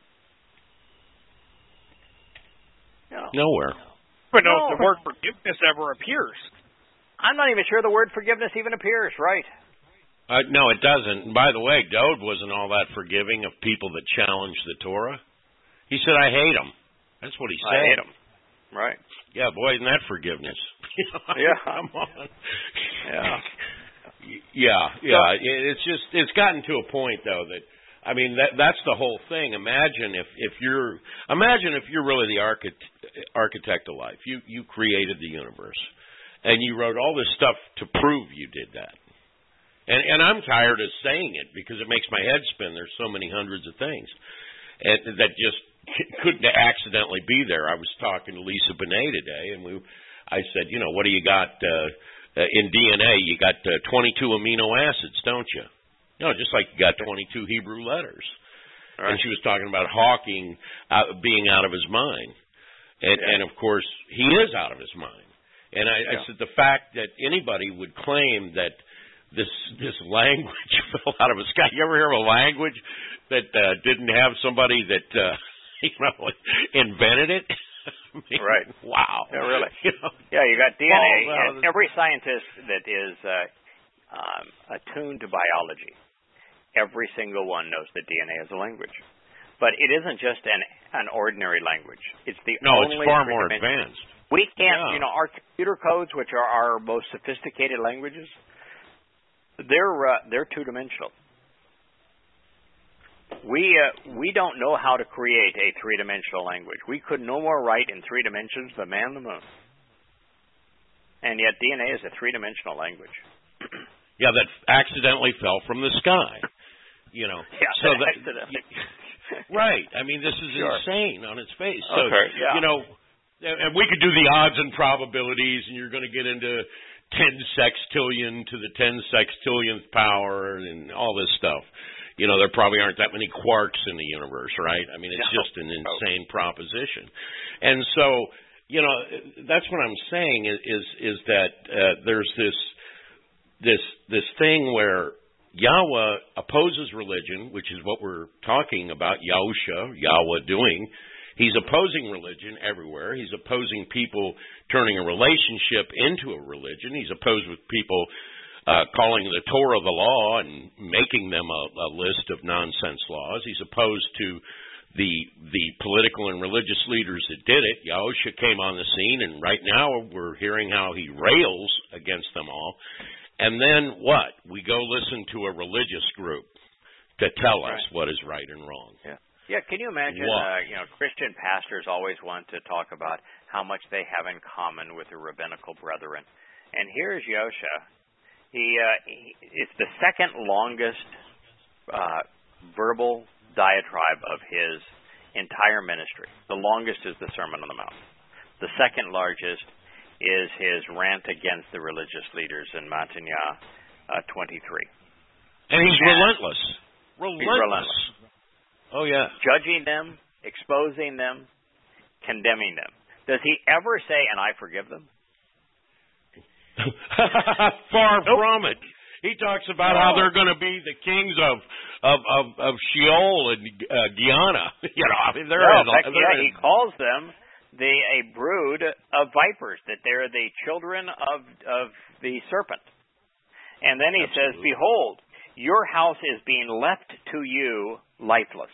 No. Nowhere. But no, No. if the word forgiveness ever appears. I'm not even sure the word forgiveness even appears, right? Uh, no, it doesn't. And by the way, Dode wasn't all that forgiving of people that challenged the Torah. He said, "I hate them." That's what he said. I hate them. Right. Yeah, boy, isn't that forgiveness? Yeah. Come on. Yeah. Yeah, yeah. It's just it's gotten to a point though that I mean that that's the whole thing. Imagine if if you're imagine if you're really the architect architect of life. You you created the universe, and you wrote all this stuff to prove you did that. And and I'm tired of saying it because it makes my head spin. There's so many hundreds of things and, that just couldn't accidentally be there. I was talking to Lisa Bonet today, and we, I said, you know, what do you got uh, uh, in D N A? You got uh, twenty-two amino acids, don't you? You know, just like you got twenty-two Hebrew letters. Right. And she was talking about Hawking uh, being out of his mind. And, yeah. and, of course, he is out of his mind. And I, yeah. I said the fact that anybody would claim that this this language fell out of the sky. You ever hear of a language that uh, didn't have somebody that, uh, you know, invented it? I mean, right. Wow. Yeah, really. You know, yeah, you got D N A. well, And every scientist that is uh, um, attuned to biology, every single one knows that D N A is a language. But it isn't just an an ordinary language. It's the no, only it's far more advanced. We can't, yeah. you know, our computer codes, which are our most sophisticated languages, they're uh, they're two-dimensional. We uh, we don't know how to create a three-dimensional language. We could no more write in three dimensions than man the moon. And yet D N A is a three-dimensional language. Yeah, that accidentally fell from the sky. You know, yeah, so that, accidentally. Right. I mean, this is sure. insane on its face. So, okay, yeah. you know, and we could do the odds and probabilities, and you're going to get into ten sextillion to the ten sextillionth power and all this stuff. You know, there probably aren't that many quarks in the universe, right? I mean, it's no. just an insane proposition. And so, you know, that's what I'm saying is is, is that uh, there's this this this thing where Yahweh opposes religion, which is what we're talking about Yahusha, Yahweh doing. He's opposing religion everywhere. He's opposing people turning a relationship into a religion. He's opposed with people uh, calling the Torah the law and making them a, a list of nonsense laws. He's opposed to the the political and religious leaders that did it. Yahusha came on the scene, and right now we're hearing how he rails against them all. And then what? We go listen to a religious group to tell us right. what is right and wrong. Yeah. Yeah, can you imagine, uh, you know, Christian pastors always want to talk about how much they have in common with their rabbinical brethren. And here's Yosha. He, uh, he it's the second longest uh, verbal diatribe of his entire ministry. The longest is the Sermon on the Mount. The second largest is his rant against the religious leaders in Matanya uh, twenty-three. And he's and relentless. Relentless. He's relentless. Oh, yeah. Judging them, exposing them, condemning them. Does he ever say, and I forgive them? Far nope. from it. He talks about no. how they're going to be the kings of of of, of Sheol and uh, Guyana. You know, I mean, they're no, in, heck, they're yeah, in, he calls them the a brood of vipers, that they're the children of of the serpent. And then he Absolutely. says, "Behold, your house is being left to you lifeless.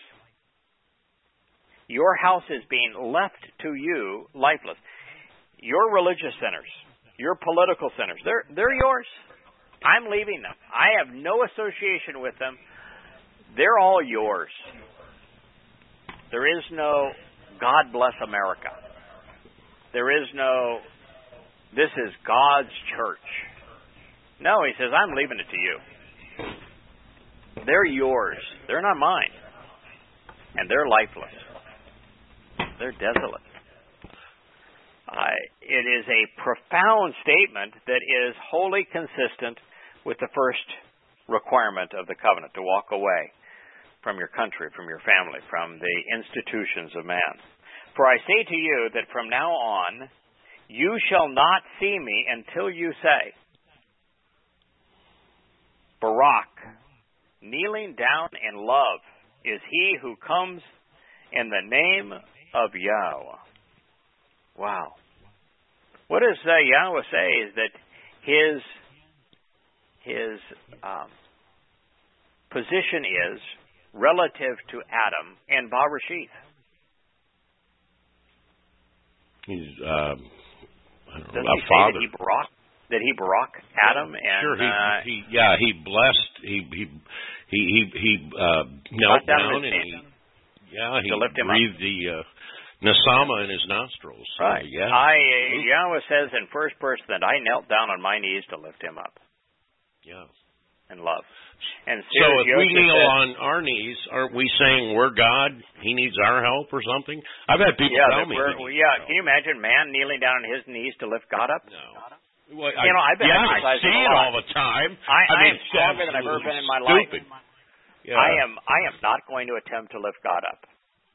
Your house is being left to you lifeless. Your religious centers, your political centers, they're they're yours. I'm leaving them. I have no association with them. They're all yours. There is no God bless America. There is no, this is God's church. No, he says, I'm leaving it to you. They're yours. They're not mine. And they're lifeless. They're desolate. Uh, it is a profound statement that is wholly consistent with the first requirement of the covenant, to walk away from your country, from your family, from the institutions of man. For I say to you that from now on, you shall not see me until you say, Barak, kneeling down in love, is he who comes in the name of Yahweh. Wow. What does uh, Yahweh say is that his his um, position is relative to Adam and Barashith. He's um, I don't know, Doesn't a he father. say that he Barak, that he Barak Adam and sure, he, uh, he yeah he blessed he he he he, he uh, knelt down down his and he yeah he to lift him breathed up. the uh, Nasama in his nostrils. So, right. yeah. I uh, Yahweh says in first person that I knelt down on my knees to lift him up. Yeah. In love. And so if we kneel says, on our knees, aren't we saying we're God? He needs our help or something? I've had people yeah, tell me. We're, that yeah, can you imagine man kneeling down on his knees to lift God up? No. Well, you know, I've been yeah, exercising I see a it lot. all the time. I, I, I mean, am stronger than I've ever been in my stupid. life. Yeah. I am. I am not going to attempt to lift God up.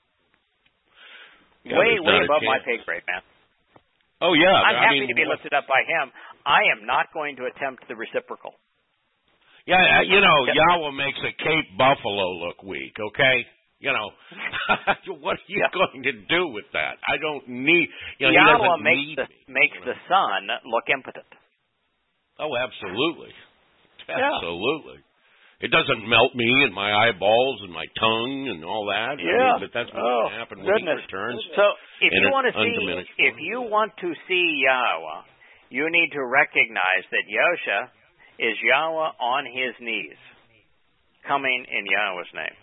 Yeah, way, way not a above my chance. pay grade, man. Oh yeah, I'm I happy mean, to be what- lifted up by Him. I am not going to attempt the reciprocal. Yeah, uh, you know, Yeah. Yahweh makes a Cape Buffalo look weak, okay? You know, what are you Yeah. going to do with that? I don't need, you know, he Yahweh doesn't makes need the me, makes you the know? sun look impotent. Oh, absolutely. Yeah. Absolutely. It doesn't melt me and my eyeballs and my tongue and all that. I Yeah. mean, but that's what's Oh, going to happen when he goodness. returns. So if in you an want to see, undiminished if form. you want to see Yahweh, you need to recognize that Yosha is Yahweh on His knees, coming in Yahweh's name.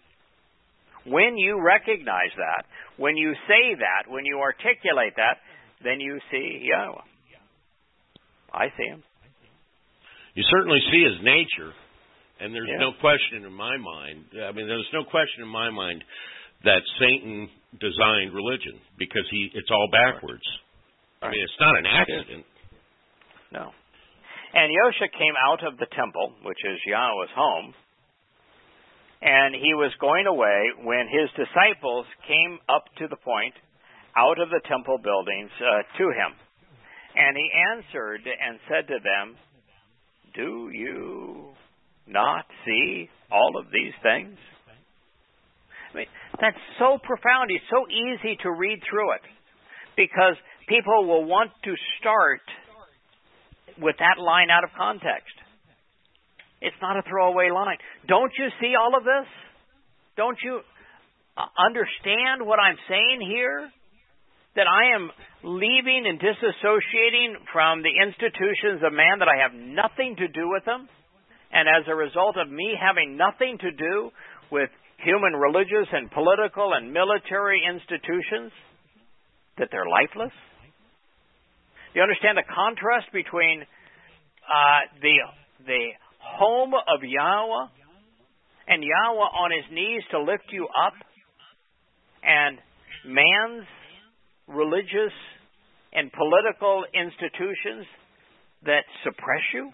When you recognize that, when you say that, when you articulate that, then you see Yahweh. I see Him. You certainly see his nature, and there's Yeah. no question in my mind. I mean, there's no question in my mind that Satan designed religion because he it's all backwards. I mean, it's not an accident. No. And Yosha came out of the temple, which is Yahweh's home, and he was going away when his disciples came up to the point out of the temple buildings uh, to him. And he answered and said to them, "Do you not see all of these things?" I mean, that's so profound. It's so easy to read through it because people will want to start with that line out of context. It's not a throwaway line. Don't you see all of this? Don't you uh, understand what I'm saying here? That I am leaving and disassociating from the institutions of man, that I have nothing to do with them. And as a result of me having nothing to do with human religious and political and military institutions, that they're lifeless? You understand the contrast between uh, the the home of Yahweh and Yahweh on His knees to lift you up, and man's religious and political institutions that suppress you?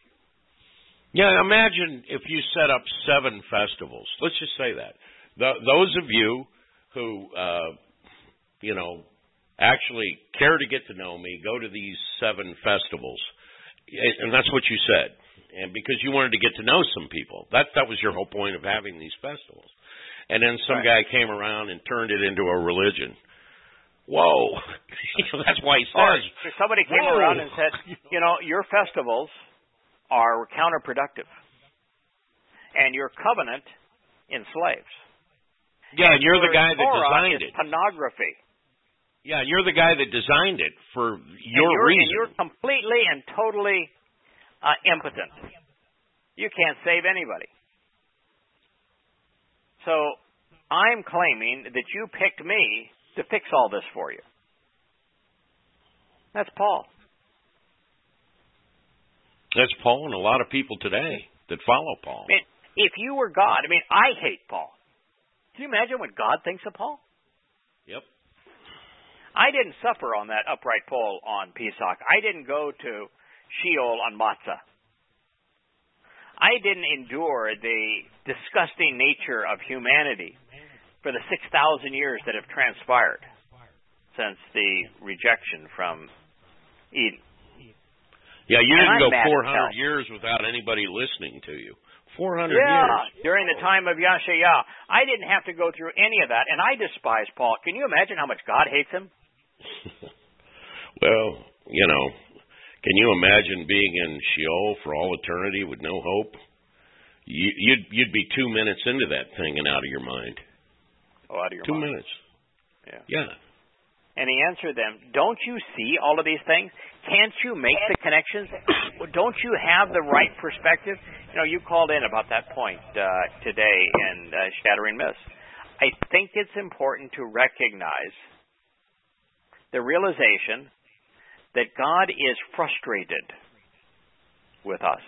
Yeah, imagine if you set up seven festivals. Let's just say that. The, those of you who, uh, you know, actually care to get to know me, go to these seven festivals. And that's what you said. And because you wanted to get to know some people. That that was your whole point of having these festivals. And then some Right. guy came around and turned it into a religion. Whoa. You know, that's why he Or says. if somebody came Whoa. around and said, you know, your festivals are counterproductive, and your covenant enslaves. Yeah, and you're the Your guy that Torah designed is it. pornography. Yeah, and you're the guy that designed it for And your you're, reason. and you're completely and totally uh, impotent. You can't save anybody. So I'm claiming that you picked me to fix all this for you. That's Paul. That's Paul and a lot of people today that follow Paul. I mean, if you were God, I mean, I hate Paul. Can you imagine what God thinks of Paul? Yep. I didn't suffer on that upright pole on Pesach. I didn't go to Sheol on Matzah. I didn't endure the disgusting nature of humanity for the six thousand years that have transpired since the rejection from Eden. Yeah, you And didn't I'm go mad four as hundred hell. years without anybody listening to you. four hundred Yeah, years. during the time of Yashayah. I didn't have to go through any of that, and I despise Paul. Can you imagine how much God hates him? Well, you know, can you imagine being in Sheol for all eternity with no hope? You, you'd you'd be two minutes into that thing and out of your mind. Oh, out of your Two mind. minutes. Yeah. Yeah. And he answered them, "Don't you see all of these things? Can't you make the connections? Don't you have the right perspective?" You know, you called in about that point uh, today in uh, Shattering Myths. I think it's important to recognize the realization that God is frustrated with us.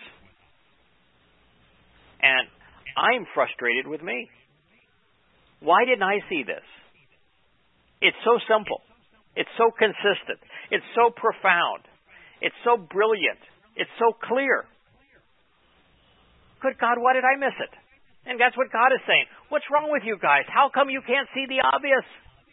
And I'm frustrated with me. Why didn't I see this? It's so simple. It's so consistent. It's so profound. It's so brilliant. It's so clear. Good God, why did I miss it? And that's what God is saying. What's wrong with you guys? How come you can't see the obvious?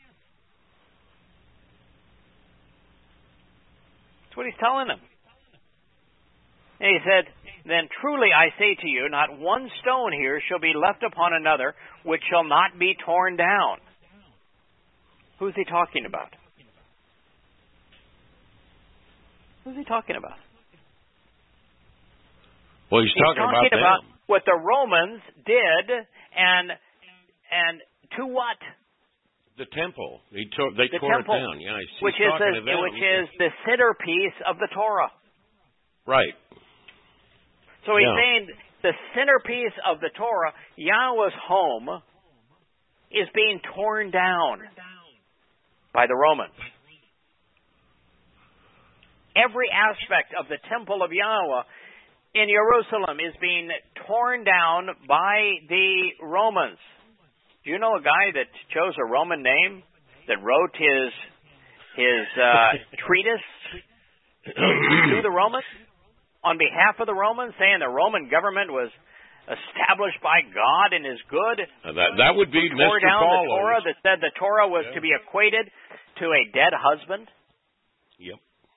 That's what he's telling them. And he said, then truly I say to you, not one stone here shall be left upon another, which shall not be torn down. Who's he talking about? Who's he talking about? Well, he's, he's talking, talking about, about them. what the Romans did, and and to what? The temple. They tore, they the tore temple, it down. Yeah, he's, which he's is talking the, to them. which is the centerpiece of the Torah. Right. So he's yeah. saying the centerpiece of the Torah, Yahweh's home, is being torn down by the Romans. Every aspect of the temple of Yahweh in Jerusalem is being torn down by the Romans. Do you know a guy that chose a Roman name, that wrote his his uh, treatise to the Romans on behalf of the Romans, saying the Roman government was established by God and is good? Uh, that that would be Tore Mister down Paul. the Torah that said the Torah was yeah. to be equated to a dead husband. Yep.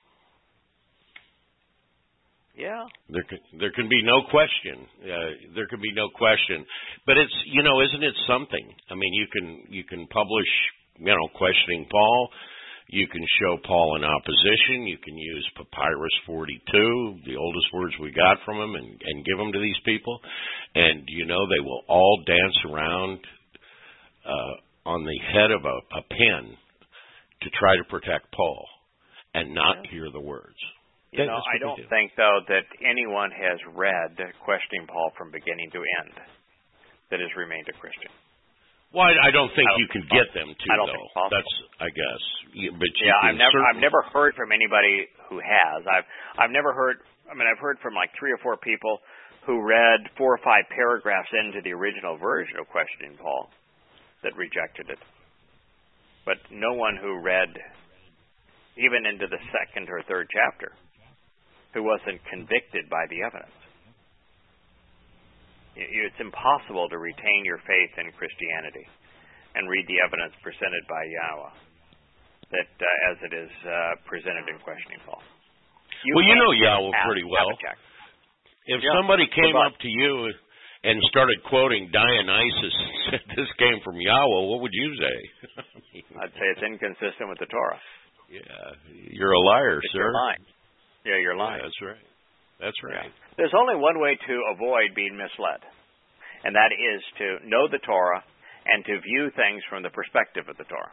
Yeah. There can, there can be no question. Uh, there can be no question. But it's, you know, isn't it something? I mean, you can you can publish, you know, questioning Paul. You can show Paul in opposition. You can use Papyrus forty-two, the oldest words we got from him, and, and give them to these people. And, you know, they will all dance around uh, on the head of a, a pen to try to protect Paul and not yeah. hear the words. You know, I don't do. think, though, that anyone has read Questioning Paul from beginning to end that has remained a Christian. Well, I, I don't think I don't you can think get them to, I don't though. Think That's, I guess. You, but you yeah, can I've never, certainly... I've never heard from anybody who has. I've, I've never heard. I mean, I've heard from like three or four people who read four or five paragraphs into the original version of Questioning Paul that rejected it. But no one who read even into the second or third chapter who wasn't convicted by the evidence. It's impossible to retain your faith in Christianity and read the evidence presented by Yahweh that uh, as it is uh, presented in Questioning Paul. You well, you know Yahweh pretty well. If yeah. somebody came up to you and started quoting Dionysus and said this came from Yahweh, what would you say? I'd say it's inconsistent with the Torah. Yeah, you're a liar, it's sir. You're lying. Yeah, you're lying. Yeah, that's right. That's right. Yeah. There's only one way to avoid being misled, and that is to know the Torah and to view things from the perspective of the Torah.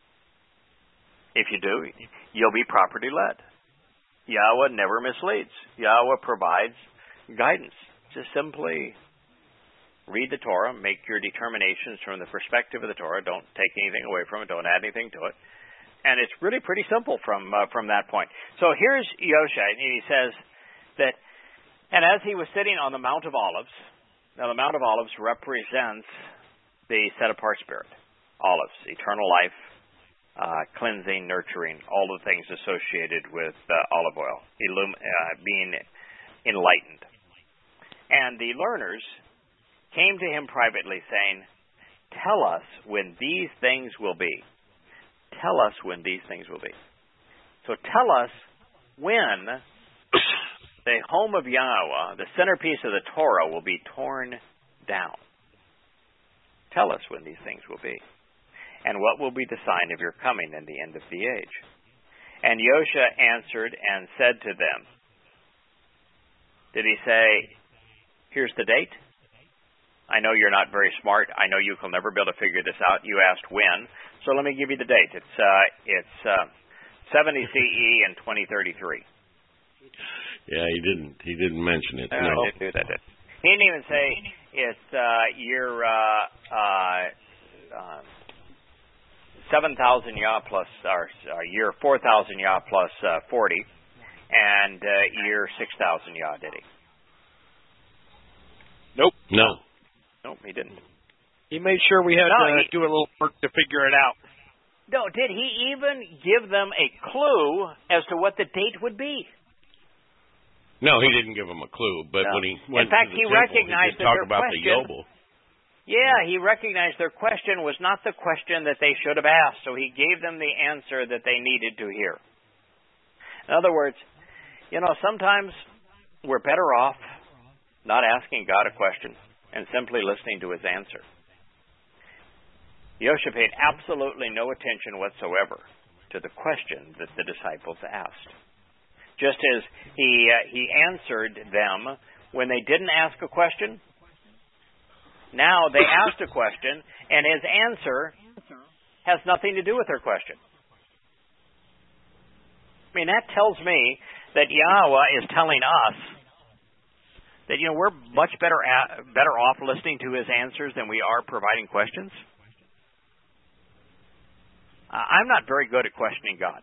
If you do, you'll be properly led. Yahweh never misleads. Yahweh provides guidance. Just simply read the Torah, make your determinations from the perspective of the Torah. Don't take anything away from it. Don't add anything to it. And it's really pretty simple from uh, from that point. So here's Yosha, and he says that, and as he was sitting on the Mount of Olives, now the Mount of Olives represents the set-apart spirit, olives, eternal life, uh, cleansing, nurturing, all the things associated with uh, olive oil, illum- uh, being enlightened. And the learners came to him privately saying, tell us when these things will be. Tell us when these things will be. So tell us when the home of Yahweh, the centerpiece of the Torah, will be torn down. Tell us when these things will be. And what will be the sign of your coming and the end of the age? And Yosha answered and said to them, did he say, here's the date? I know you're not very smart. I know you will never be able to figure this out. You asked when. So let me give you the date. It's uh, it's uh, seventy C E and twenty thirty-three. Yeah, he didn't. He didn't mention it. No, no. He didn't do that. He didn't even say it's uh, year uh, uh, uh, seven thousand Yah plus, or uh, year four thousand Yah plus uh, forty, and uh, year six thousand Yah. Did he? Nope. No. Nope, he didn't. He made sure we had no, to he, do a little work to figure it out. No, did he even give them a clue as to what the date would be? No, he didn't give him a clue. But no. when he went in fact, to the he temple, recognized he did that talk their about question, the Yobel. Yeah, he recognized their question was not the question that they should have asked, so he gave them the answer that they needed to hear. In other words, you know, sometimes we're better off not asking God a question and simply listening to his answer. Yosha paid absolutely no attention whatsoever to the question that the disciples asked. Just as he uh, he answered them when they didn't ask a question, now they asked a question, and his answer has nothing to do with their question. I mean, that tells me that Yahweh is telling us that, you know, we're much better at, better off listening to his answers than we are providing questions. Uh, I'm not very good at questioning God.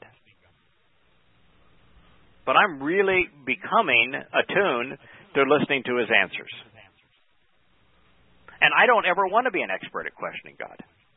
But I'm really becoming attuned to listening to his answers. And I don't ever want to be an expert at questioning God.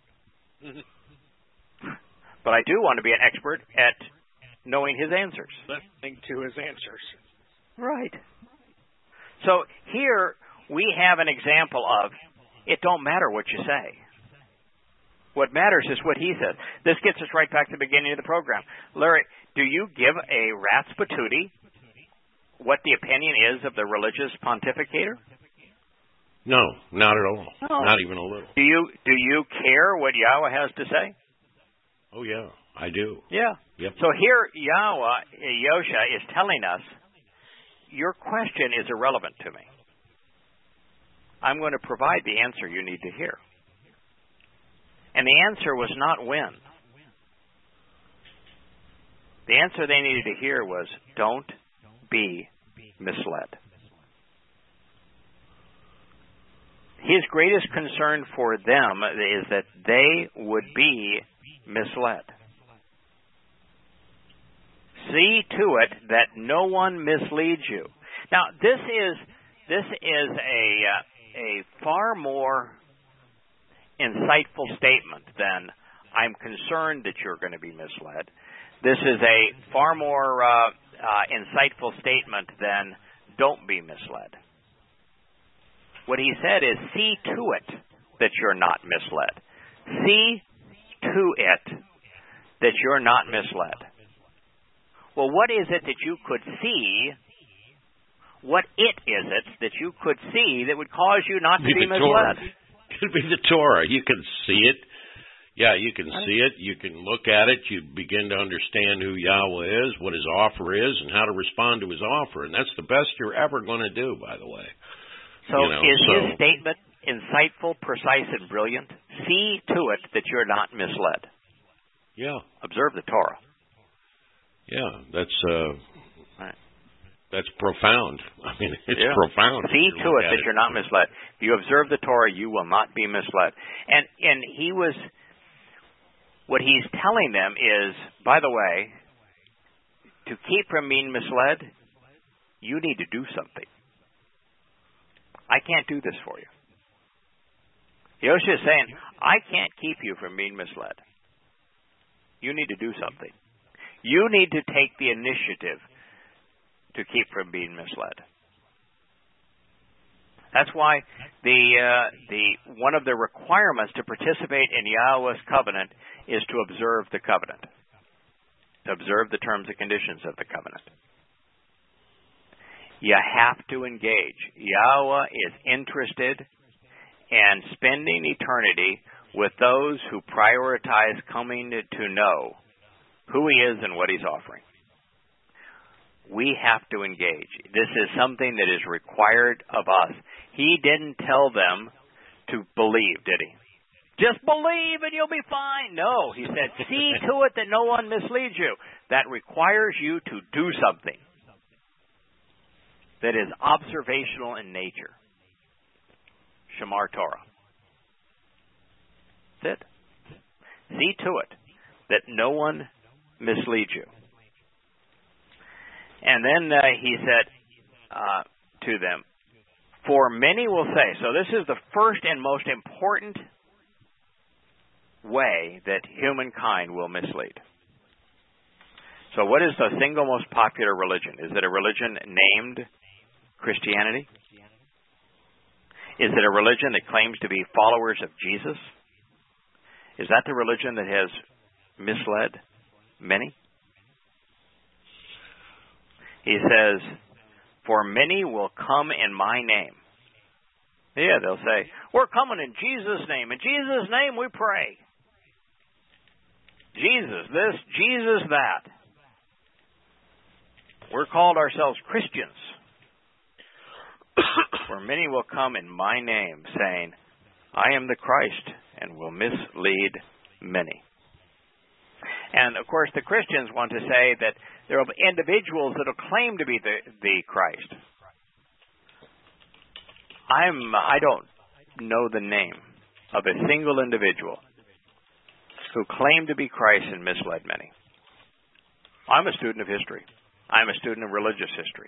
But I do want to be an expert at knowing his answers. Listening to his answers. Right. So here we have an example of it don't matter what you say. What matters is what he says. This gets us right back to the beginning of the program. Larry, do you give a rat's patootie what the opinion is of the religious pontificator? No, not at all. No. Not even a little. Do you do you care what Yahweh has to say? Oh, yeah, I do. Yeah. Yep. So here Yahweh, Yosha, is telling us, your question is irrelevant to me. I'm going to provide the answer you need to hear. And the answer was not when. The answer they needed to hear was, don't be misled. His greatest concern for them is that they would be misled. See to it that no one misleads you. Now, this is this is a uh, a far more insightful statement than I'm concerned that you're going to be misled. This is a far more uh, uh, insightful statement than don't be misled. What he said is, see to it that you're not misled. See to it that you're not misled. Well, what is it that you could see? What it is it that you could see that would cause you not to be misled? It could be the Torah. You can see it. Yeah, you can see it. You can look at it. You begin to understand who Yahweh is, what his offer is, and how to respond to his offer. And that's the best you're ever going to do, by the way. So you know, is so. his statement insightful, precise, and brilliant? See to it that you're not misled. Yeah. Observe the Torah. Yeah, that's uh, right. That's profound. I mean, it's yeah. profound. See to it that it. you're not misled. If you observe the Torah, you will not be misled. And and he was, what he's telling them is, by the way, to keep from being misled, you need to do something. I can't do this for you. Yosha is saying, I can't keep you from being misled. You need to do something. You need to take the initiative to keep from being misled. That's why the uh, the one of the requirements to participate in Yahweh's covenant is to observe the covenant, to observe the terms and conditions of the covenant. You have to engage. Yahweh is interested in spending eternity with those who prioritize coming to know who he is and what he's offering. We have to engage. This is something that is required of us. He didn't tell them to believe, did he? Just believe and you'll be fine. No, he said, see to it that no one misleads you. That requires you to do something that is observational in nature. Shamar Torah. That's it. See to it that no one misleads you. And then uh, he said uh, to them, for many will say, so this is the first and most important way that humankind will mislead. So what is the single most popular religion? Is it a religion named Christianity? Is it a religion that claims to be followers of Jesus? Is that the religion that has misled many? He says, for many will come in my name. Yeah, they'll say, we're coming in Jesus' name. In Jesus' name we pray. Jesus this, Jesus that. We're called ourselves Christians. For many will come in my name, saying, I am the Christ, and will mislead many. And, of course, the Christians want to say that there will be individuals that will claim to be the, the Christ. I'm, I don't know the name of a single individual who claimed to be Christ and misled many. I'm a student of history. I'm a student of religious history.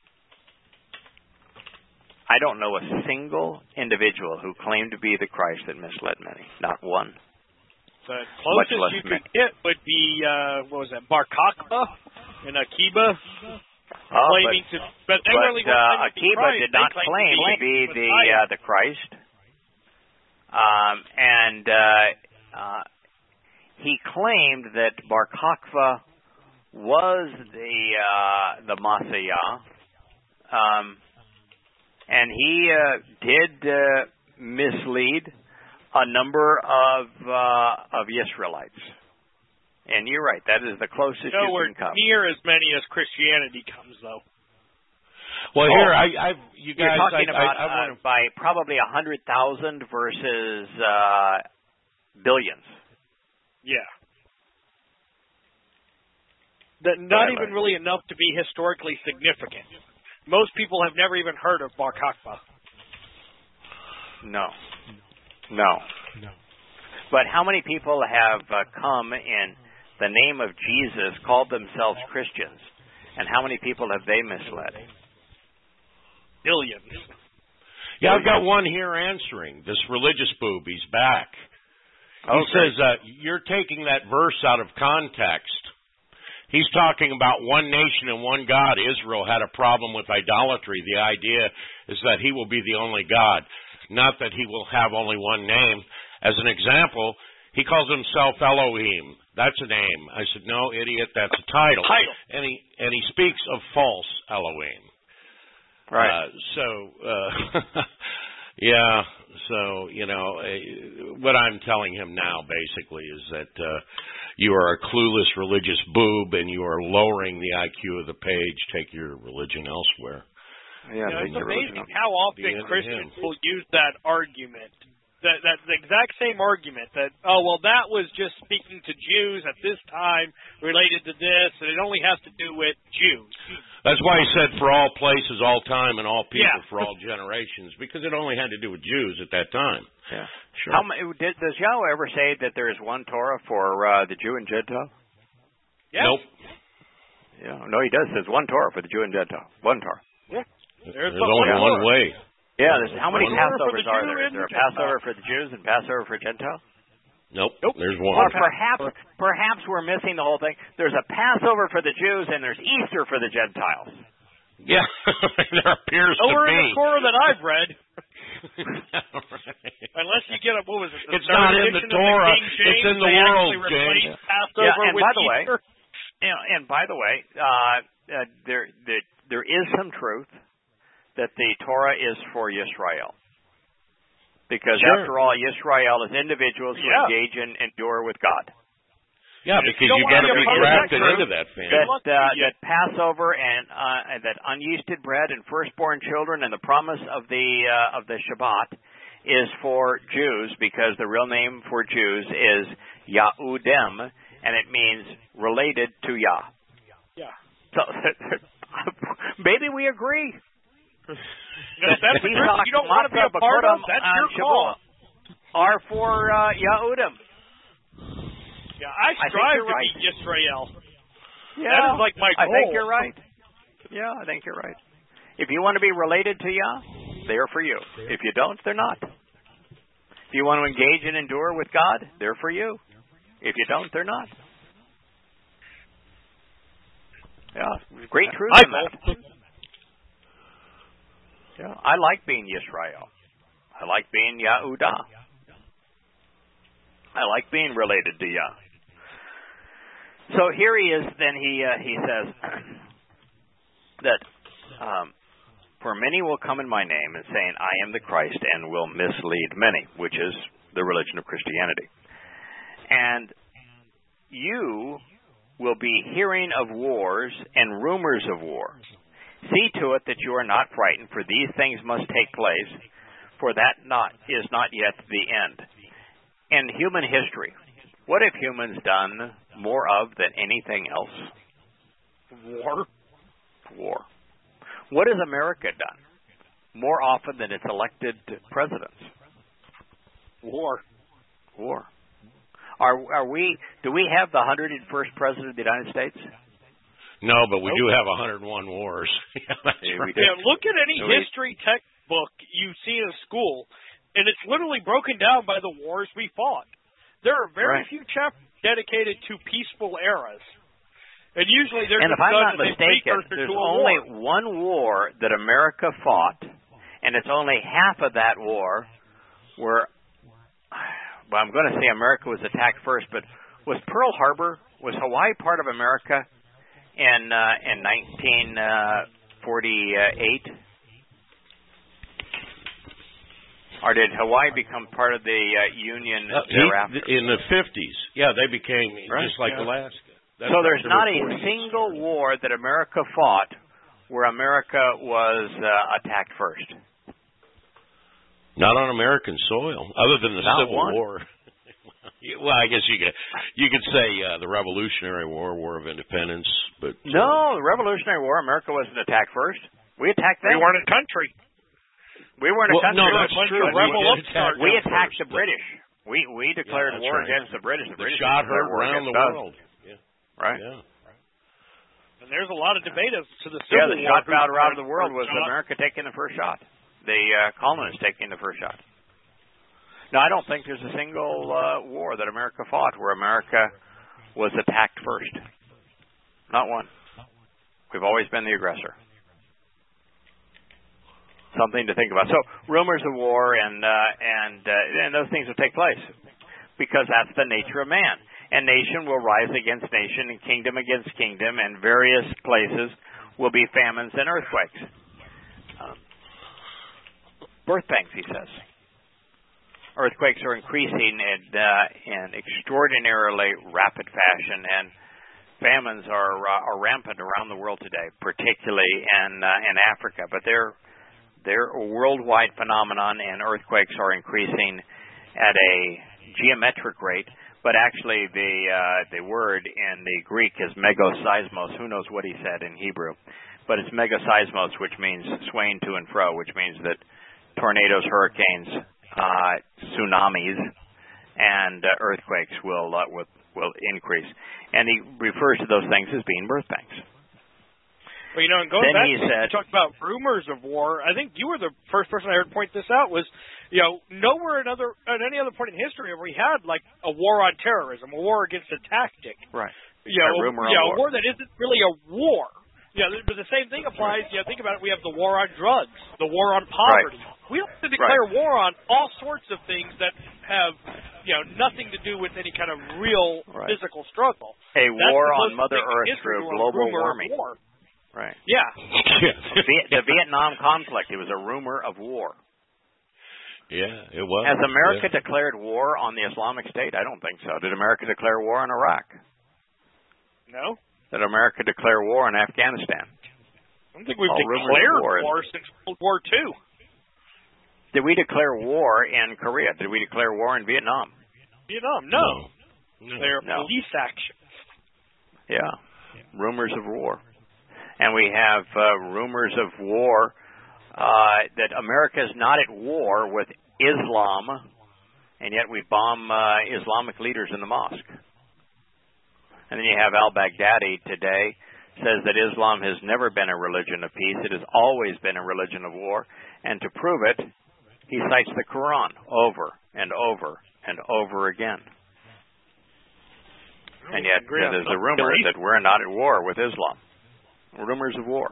I don't know a single individual who claimed to be the Christ that misled many. Not one. The closest you could get would be, uh, what was that, Bar Kokhba and Akiba oh, claiming but, to, but they but, really uh, Akiba Christ. did not claim to be the uh, the Christ, um, and uh, uh, he claimed that Bar Kokhba was the uh, the Messiah, um, and he uh, did uh, mislead a number of uh, of Israelites. And you're right; that is the closest Nowhere you can come. near as many as Christianity comes, though. Well, oh, here I, I've you guys. You're talking I, about I, I uh, by probably a hundred thousand versus uh, billions. Yeah. That not even really enough to be historically significant. Most people have never even heard of Bar Kokhba. No. No. No. But how many people have uh, come in the name of Jesus, called themselves Christians, and how many people have they misled? Billions. Yeah, I've got one here answering. This religious boob, he's back. He Okay. says, uh, you're taking that verse out of context. He's talking about one nation and one God. Israel had a problem with idolatry. The idea is that he will be the only God, not that he will have only one name. As an example, he calls himself Elohim. That's a name. I said, no, idiot, that's a title. Title. And he, and he speaks of false Elohim. Right. Uh, so, uh, yeah, so, you know, uh, what I'm telling him now basically is that uh, you are a clueless religious boob and you are lowering the I Q of the page. Take your religion elsewhere. Yeah, You know, it's you're amazing right. how often The end of Christians him. will use that argument. That that's the exact same argument that, oh, well, that was just speaking to Jews at this time related to this, and it only has to do with Jews. That's why he said for all places, all time, and all people Yeah. for all generations, because it only had to do with Jews at that time. Yeah. Sure. How, ma- did, does Yahweh ever say that there is one Torah for uh, the Jew and Gentile? Yes. Nope. Yeah. No, he does. There's one Torah for the Jew and Gentile. One Torah. Yeah. There's, but only one one more. way. Yeah. There's, how many One Torah for Passovers the are Jew there? Is and there a the Gentile. Passover for the Jews and Passover for Gentiles? Nope. Nope. There's Or one. perhaps, perhaps we're missing the whole thing. There's a Passover for the Jews and there's Easter for the Gentiles. Yeah, there appears Nowhere to in be. the Torah that I've read. Right. Unless you get a, what was it? The It's not in the edition of Torah. King James, It's in the they world, actually replaced James. Passover Yeah, and with by the way, Easter. You know, and by the way, uh, uh, there, there there is some truth that the Torah is for Yisrael. Because Sure. after all, Yisrael is individuals who Yeah. engage and endure with God. Yeah, If because you don't you got to want to be be a part of that grafted group, into that family. That lucky uh, you. that Passover and uh, and that unyeasted bread and firstborn children and the promise of the uh, of the Shabbat is for Jews, because the real name for Jews is Yahudem, and it means related to Yah. Yeah. So maybe we agree. No, if that's the group you don't want to be a part of, that's your call. Are for uh, Yahudim. Yeah, I I think strive you're to right. be Yisrael. Yeah, That is like my I think goal. you're right. Yeah, I think you're right. If you want to be related to Yah, they're for you. If you don't, they're not. If you want to engage and endure with God, they're for you. If you don't, they're not. Yeah, great truth I in that. Yeah, I like being Yisrael. I like being Yahudah. I like being related to Yah. So here he is. Then he uh, he says that um, for many will come in my name and saying, I am the Christ, and will mislead many, which is the religion of Christianity. And you will be hearing of wars and rumors of wars. See to it that you are not frightened, for these things must take place, for that not is not yet the end. In human history, what have humans done more of than anything else? War. War. What has America done more often than its elected presidents? War. War. Are are we? Do we have the one hundred first president of the United States? No, but we do have one hundred one wars. Yeah, that's Yeah, right. we do. Yeah, look at any Do we? history textbook you see in a school, and it's literally broken down by the wars we fought. There are very Right. few chapters dedicated to peaceful eras. And usually there's And a if I'm gun not and a mistaken, precursor there's to a only war. one war that America fought, and it's only half of that war where, well, I'm going to say America was attacked first, but was Pearl Harbor, was Hawaii part of America in uh, in nineteen forty-eight? Or did Hawaii become part of the uh, Union Uh, thereafter? he- in the fifties, yeah, they became Right. just like Yeah. Alaska. That's So there's after not the a forties. single war that America fought where America was uh, attacked first. Not on American soil, other than the Not Civil one. War. Well, I guess you could you could say uh, the Revolutionary War, War of Independence, but uh, No, the Revolutionary War, America wasn't attacked first. We attacked them. We weren't a country. We weren't a well, country. no, We're a that's bunch true. of rebel We did upstarts. attack we them attacked first, the British. We we declared that's war right. against the British. The The British shot declared heard war around the against us. world. Yeah. Right. Yeah. And there's a lot of debate as to the Yeah, Civil the War. shot who found around started the world first was shot. America taking the first shot. The uh, colonists taking the first shot. No, I don't think there's a single uh, war that America fought where America was attacked first. Not one. We've always been the aggressor. Something to think about. So rumors of war and uh, and uh, and those things will take place because that's the nature of man. And nation will rise against nation, and kingdom against kingdom, and various places will be famines and earthquakes. Um, birth pangs, he says. Earthquakes are increasing in, uh, in extraordinarily rapid fashion, and famines are uh, are rampant around the world today, particularly in uh, in Africa. But they're they're a worldwide phenomenon, and earthquakes are increasing at a geometric rate. But actually, the uh, the word in the Greek is megaseismos. Who knows what he said in Hebrew? But it's megaseismos, which means swaying to and fro, which means that tornadoes, hurricanes, uh, tsunamis, and uh, earthquakes will, uh, will will increase. And he refers to those things as being birth pangs. Well, you know, and going Then back he to said- you talked about rumors of war. I think you were the first person I heard point this out. Was you know nowhere another at any other point in history have we had like a war on terrorism, a war against a tactic. Right. You know, A rumor of you know, war. a war that isn't really a war. Yeah, but the same thing applies. You know, think about it. We have the war on drugs, the war on poverty. We have to declare Right. war on all sorts of things that have, you know, nothing to do with any kind of real Right. physical struggle. A That's war the on most Mother thing in Earth history through where a global rumor of warming. war. Right. Yeah. The, Viet- the Vietnam conflict, it was a rumor of war. Yeah, it was. Has America Yeah. declared war on the Islamic State? I don't think so. Did America declare war on Iraq? No, Did America declare war on Afghanistan? I don't think we've All rumors of declared war. war since World War Two. Did we declare war in Korea? Did we declare war in Vietnam? Vietnam, no. No. They're No. police action. Yeah. Rumors of war. And we have uh, rumors of war uh, that America is not at war with Islam, and yet we bomb uh, Islamic leaders in the mosque. And then you have al-Baghdadi today says that Islam has never been a religion of peace. It has always been a religion of war. And to prove it, he cites the Quran over and over and over again. And yet Agree on there's a something. rumor that we're not at war with Islam. rumors of war.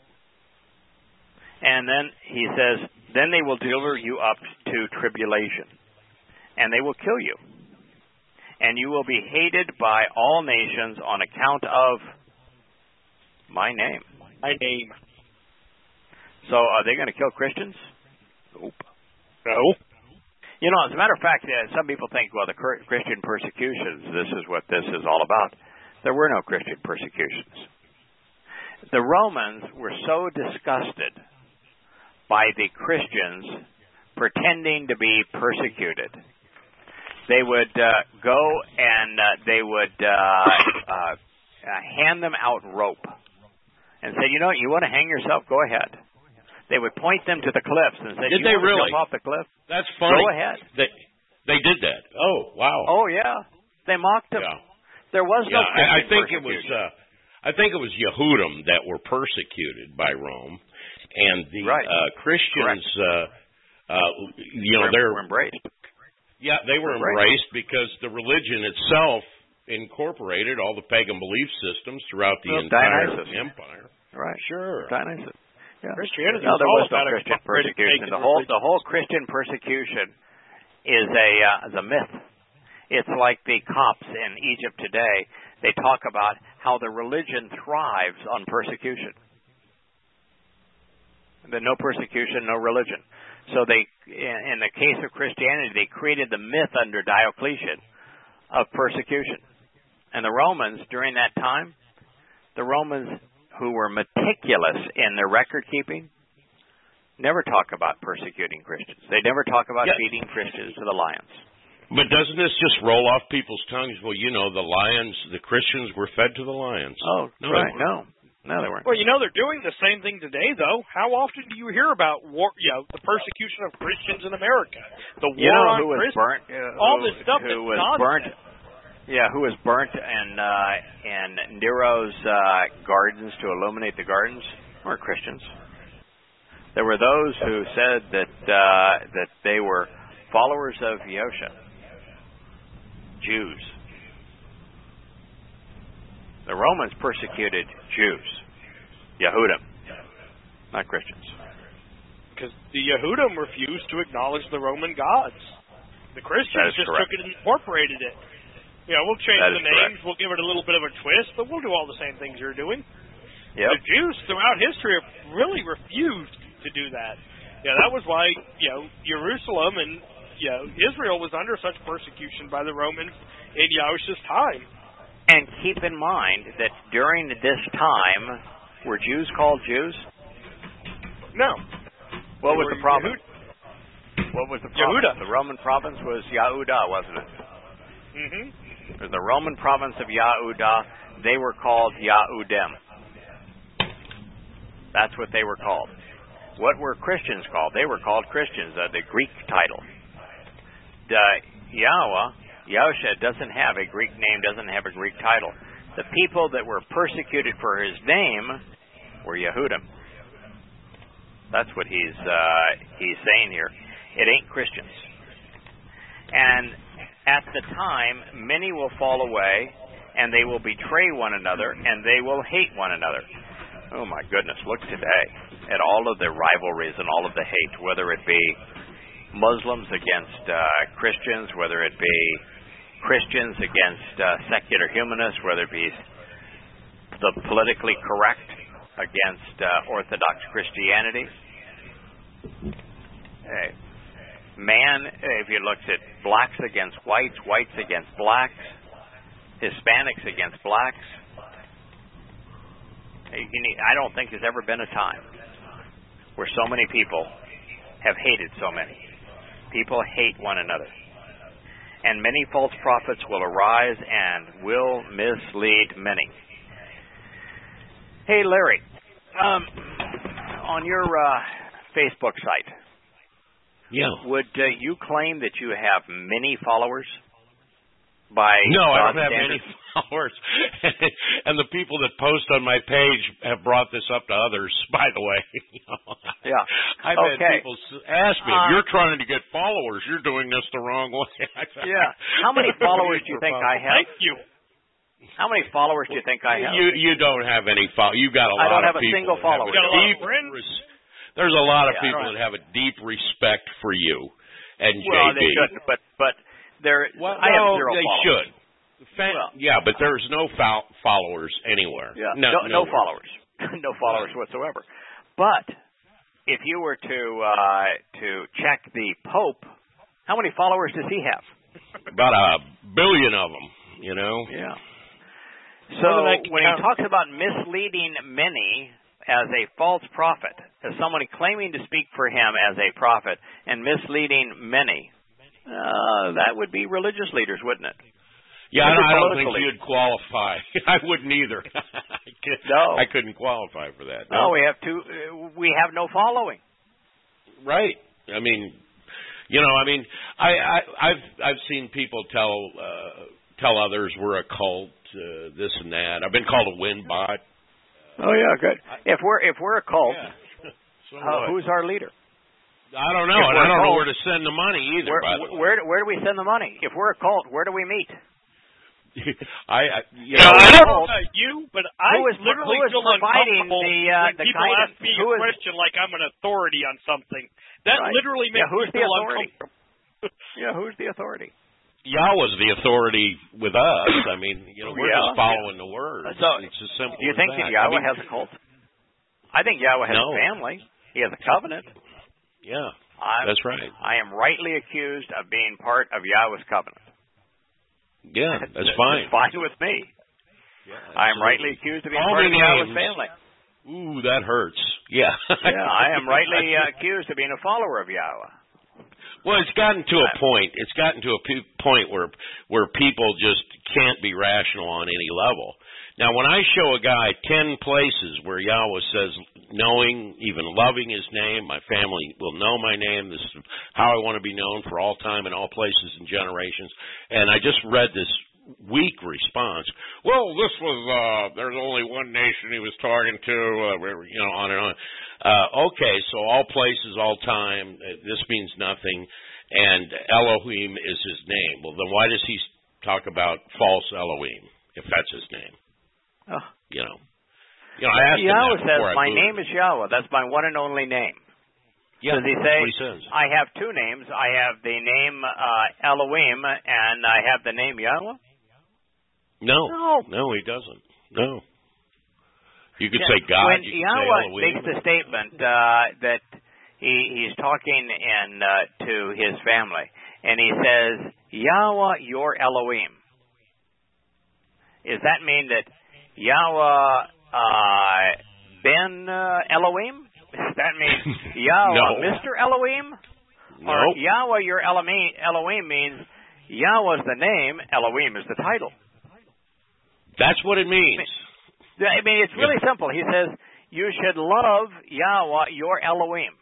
And then he says, then they will deliver you up to tribulation, and they will kill you. And you will be hated by all nations on account of my name. My name. So are they going to kill Christians? Nope. No. You know, as a matter of fact, uh, some people think, well, the Christian persecutions, this is what this is all about. There were no Christian persecutions. The Romans were so disgusted by the Christians pretending to be persecuted. They would uh, go and uh, they would uh, uh, uh, hand them out rope and say, you know, you want to hang yourself? Go ahead. They would point them to the cliffs and say, did you they want to really? jump off the cliff? That's funny. Go ahead. They they did that. Oh, wow. Oh, yeah. They mocked them. Yeah. There was Yeah, no Christian I, I think it was. persecution. Uh, I think it was Yehudim that were persecuted by Rome, and the Right. uh, Christians. Uh, uh, you know, were, they're were embraced. Yeah, they were Right. embraced because the religion itself incorporated all the pagan belief systems throughout the Well, entire Dionysus. empire. Right. Sure. Dionysus. Yeah. Christianity No, is there all was no about Christian incorporating persecution. pagan The whole religion. the whole Christian persecution is a uh, is a myth. It's like the Copts in Egypt today. They talk about how the religion thrives on persecution. The no persecution, no religion. So they, in, in the case of Christianity, they created the myth under Diocletian of persecution. And the Romans, during that time, the Romans who were meticulous in their record keeping, never talk about persecuting Christians. They never talk about Yeah. feeding Christians to the lions. But doesn't this just roll off people's tongues? Well, you know, the lions, the Christians were fed to the lions. Oh, No, right. they weren't. No. No, they weren't. Well, you know, they're doing the same thing today, though. How often do you hear about war, you know, the persecution of Christians in America? The war You know on who was Christians? burnt? Uh, all who, this stuff who that's was nonsense. burnt? Yeah, who was burnt in uh, in Nero's uh, gardens to illuminate the gardens? Were Christians. There were those who said that uh, that they were followers of Yosha, Jews. The Romans persecuted Jews, Yehudim, not Christians. Because the Yehudim refused to acknowledge the Roman gods. The Christians just correct. took it and incorporated it. You know, we'll change That the is names, correct. we'll give it a little bit of a twist, but we'll do all the same things you're doing. Yep. The Jews throughout history have really refused to do that. Yeah, that was why, you know, Jerusalem and, you know, Israel was under such persecution by the Romans in Yahushua's time. And keep in mind that during this time, were Jews called Jews? No. What They was were the province? Yehud- What was the province? Yehuda. The Roman province was Yehuda, wasn't it? Mm-hmm. It was the Roman province of Yehuda. They were called Yehudim. That's what they were called. What were Christians called? They were called Christians, uh, the Greek title. The Yahweh, Yahusha, doesn't have a Greek name, doesn't have a Greek title. The people that were persecuted for his name were Yehudim. That's what he's uh, he's saying here. It ain't Christians. And at the time, many will fall away, and they will betray one another, and they will hate one another. Oh my goodness, look today at all of the rivalries and all of the hate, whether it be Muslims against uh, Christians, whether it be Christians against uh, secular humanists, whether it be the politically correct against uh, Orthodox Christianity. Hey, man, if you looked at blacks against whites, whites against blacks, Hispanics against blacks, I don't think there's ever been a time where so many people have hated so many. People hate one another. And many false prophets will arise and will mislead many. Hey, Larry, um, on your uh, Facebook site, Yeah. would uh, you claim that you have many followers? By No, I God's don't have standards? any followers. And the people that post on my page have brought this up to others, by the way. Yeah. I've Okay. had people s- ask me, Uh, if you're trying to get followers, you're doing this the wrong way. Yeah. How many followers do you think I have? Thank you. How many followers do you think I have? You you don't have any follow. You got a lot I don't of have a people single that have follower. a You got a lot of deep friends? res- There's a lot of Yeah, I people don't that have a deep respect for you and Well, J B. they shouldn't, but but there. Well, I have no, zero they followers. should. Fan, Well, yeah, but there's no fo- followers anywhere. Yeah, no, no, no nowhere. followers, no followers whatsoever. But if you were to uh, to check the Pope, how many followers does he have? About a billion of them. You know. Yeah. More So than I can when count. he talks about misleading many as a false prophet, as someone claiming to speak for him as a prophet and misleading many, uh, that would be religious leaders, wouldn't it? Yeah, I Maybe don't, I don't think politically. you'd qualify. I wouldn't either. I can't- No. I couldn't qualify for that. No, we have two. Uh, we have no following. Right. I mean, you know, I mean, I, I I've I've seen people tell uh, tell others we're a cult, uh, this and that. I've been called a wind bot. Oh yeah, good. If we're if we're a cult, Yeah. So uh, what? who's our leader? I don't know, if and we're I don't a know cult, where to send the money either. Where, by the way. where where do we send the money? If we're a cult, where do we meet? I, I you Now, know, I don't know about you, but I Who is- literally who is feel providing uncomfortable the, uh, when the people guidance? ask me Who a is- question like I'm an authority on something. That Right. literally makes Yeah, who's me the feel authority? uncomfortable. Yeah, who's the authority? Yahweh's the authority with us. I mean, you know, we're Yeah. just following the word. So, it's as simple Do you as think that. that Yahweh I mean, has a cult? I think Yahweh has No. a family. He has a covenant. Yeah, I'm, that's right. I am rightly accused of being part of Yahweh's covenant. Yeah, that's fine. It's fine with me. Yeah, I am absolutely. rightly accused of being All part of the Yahweh's names. family. Ooh, that hurts. Yeah. Yeah, I am rightly uh, accused of being a follower of Yahweh. Well, it's gotten to a point. It's gotten to a pe- point where where people just can't be rational on any level. Now, when I show a guy ten places where Yahweh says, knowing, even loving His name, my family will know my name. This is how I want to be known for all time and all places and generations. And I just read this weak response. Well, this was uh there's only one nation He was talking to, uh, you know, on and on. Uh, okay, so all places, all time. Uh, this means nothing, and Elohim is His name. Well, then why does He talk about false Elohim if that's His name? Oh. You know, you know. I asked him Yahweh that says, before I "My moved. name is Yahweh. That's my one and only name." Yeah, Does he that's say, what He says. I have two names. I have the name uh, Elohim, and I have the name Yahweh? No, No. no, He doesn't. No. You could Yeah, say God. When you could say Yahweh Elohim. makes the statement uh, that he, he's talking in uh, to his family, and he says, Yahweh, your Elohim. Does that mean that Yahweh uh, ben uh, Elohim? Does that mean Yahweh, No. Mister Elohim? No. Or Yahweh, your Elohim, Elohim means Yahweh is the name, Elohim is the title. That's what it means. I mean, it's really simple. He says, you should love Yahweh, your Elohim.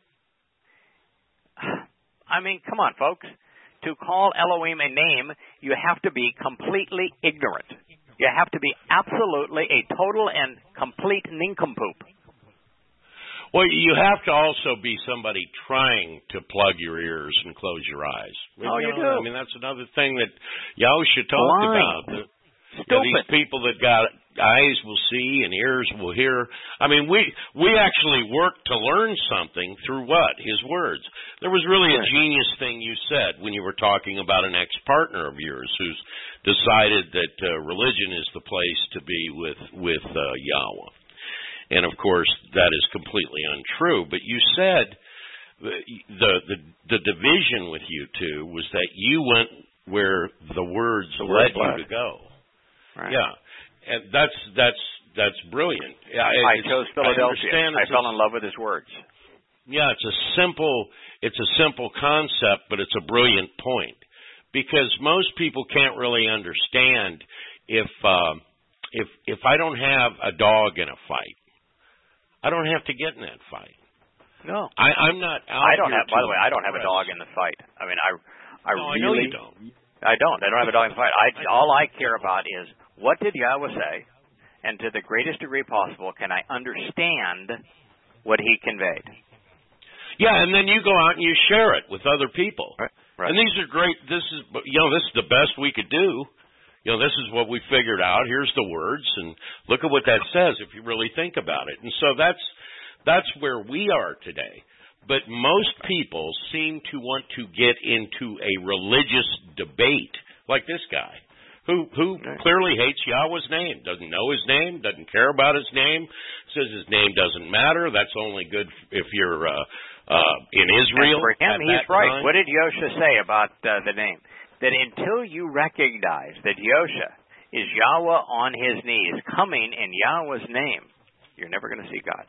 I mean, come on, folks. To call Elohim a name, you have to be completely ignorant. You have to be absolutely a total and complete nincompoop. Well, you have to also be somebody trying to plug your ears and close your eyes. Oh, you know, do. I mean, that's another thing that Yahusha talked Blind. about. The, Stupid. These people that got eyes will see and ears will hear. I mean, we we actually worked to learn something through what? His words. There was really a Right. genius thing you said when you were talking about an ex-partner of yours who's decided that uh, religion is the place to be with with uh, Yahweh. And of course, that is completely untrue. But you said the the the, the division with you two was that you went where the words The led words you led. to go. Right. Yeah, and that's that's that's brilliant. Yeah, I it's- chose I Philadelphia. understand I, it's fell a- in love with his words. Yeah, it's a simple it's a simple concept, but it's a brilliant point because most people can't really understand if uh, if if I don't have a dog in a fight, I don't have to get in that fight. No. I, I'm not. Out I don't here have, by to the way, I don't have a impress. dog in the fight. I mean, I, I No, I really. know you don't. I don't. I don't have a dog in the fight. I, all I care about is what did Yahweh say, and to the greatest degree possible, can I understand what He conveyed? Yeah, and then you go out and you share it with other people. Right. Right. And these are great. This is, you know, this is the best we could do. You know, this is what we figured out. Here's the words, and look at what that says if you really think about it. And so that's that's where we are today. But most people seem to want to get into a religious debate, like this guy, who who clearly hates Yahweh's name, doesn't know his name, doesn't care about his name, says his name doesn't matter. That's only good if you're uh, uh, in Israel. And for him, he's right. Time. What did Yosha say about uh, the name? That until you recognize that Yosha is Yahweh on his knees, coming in Yahweh's name, you're never going to see God.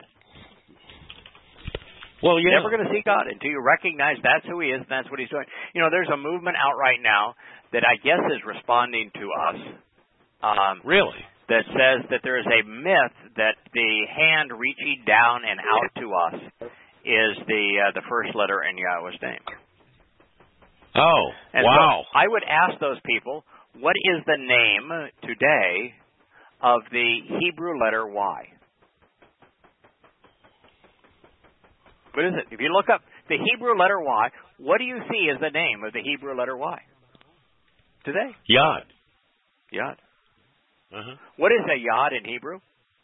Well, yeah. Never going to see God until you recognize that's who he is and that's what he's doing. You know, there's a movement out right now that I guess is responding to us. Um, really? That says that there is a myth that the hand reaching down and out to us is the uh, the first letter in Yahweh's name. Oh, and wow. So I would ask those people, what is the name today of the Hebrew letter Y? What is it? If you look up the Hebrew letter Y, what do you see as the name of the Hebrew letter Y today? Yod. Yod. Uh-huh. What is a Yod in Hebrew?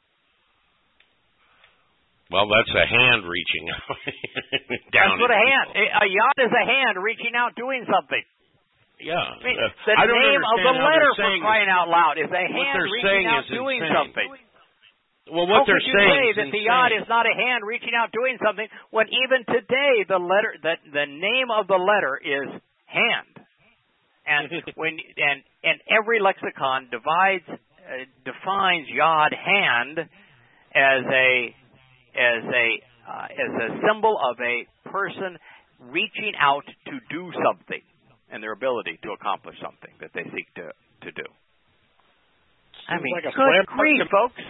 Well, that's a hand reaching out. That's what a hand. A Yod is a hand reaching out doing something. Yeah. I mean, uh, the I don't name of the letter, for crying out loud, is a hand reaching out doing insane. something. Well, what How they're could you saying say is that the insane. Yod is not a hand reaching out doing something when even today the letter, the the name of the letter is hand, and when and and every lexicon divides uh, defines Yod hand as a as a uh, as a symbol of a person reaching out to do something and their ability to accomplish something that they seek to to do. I mean, like a good slam grief, dunk. folks.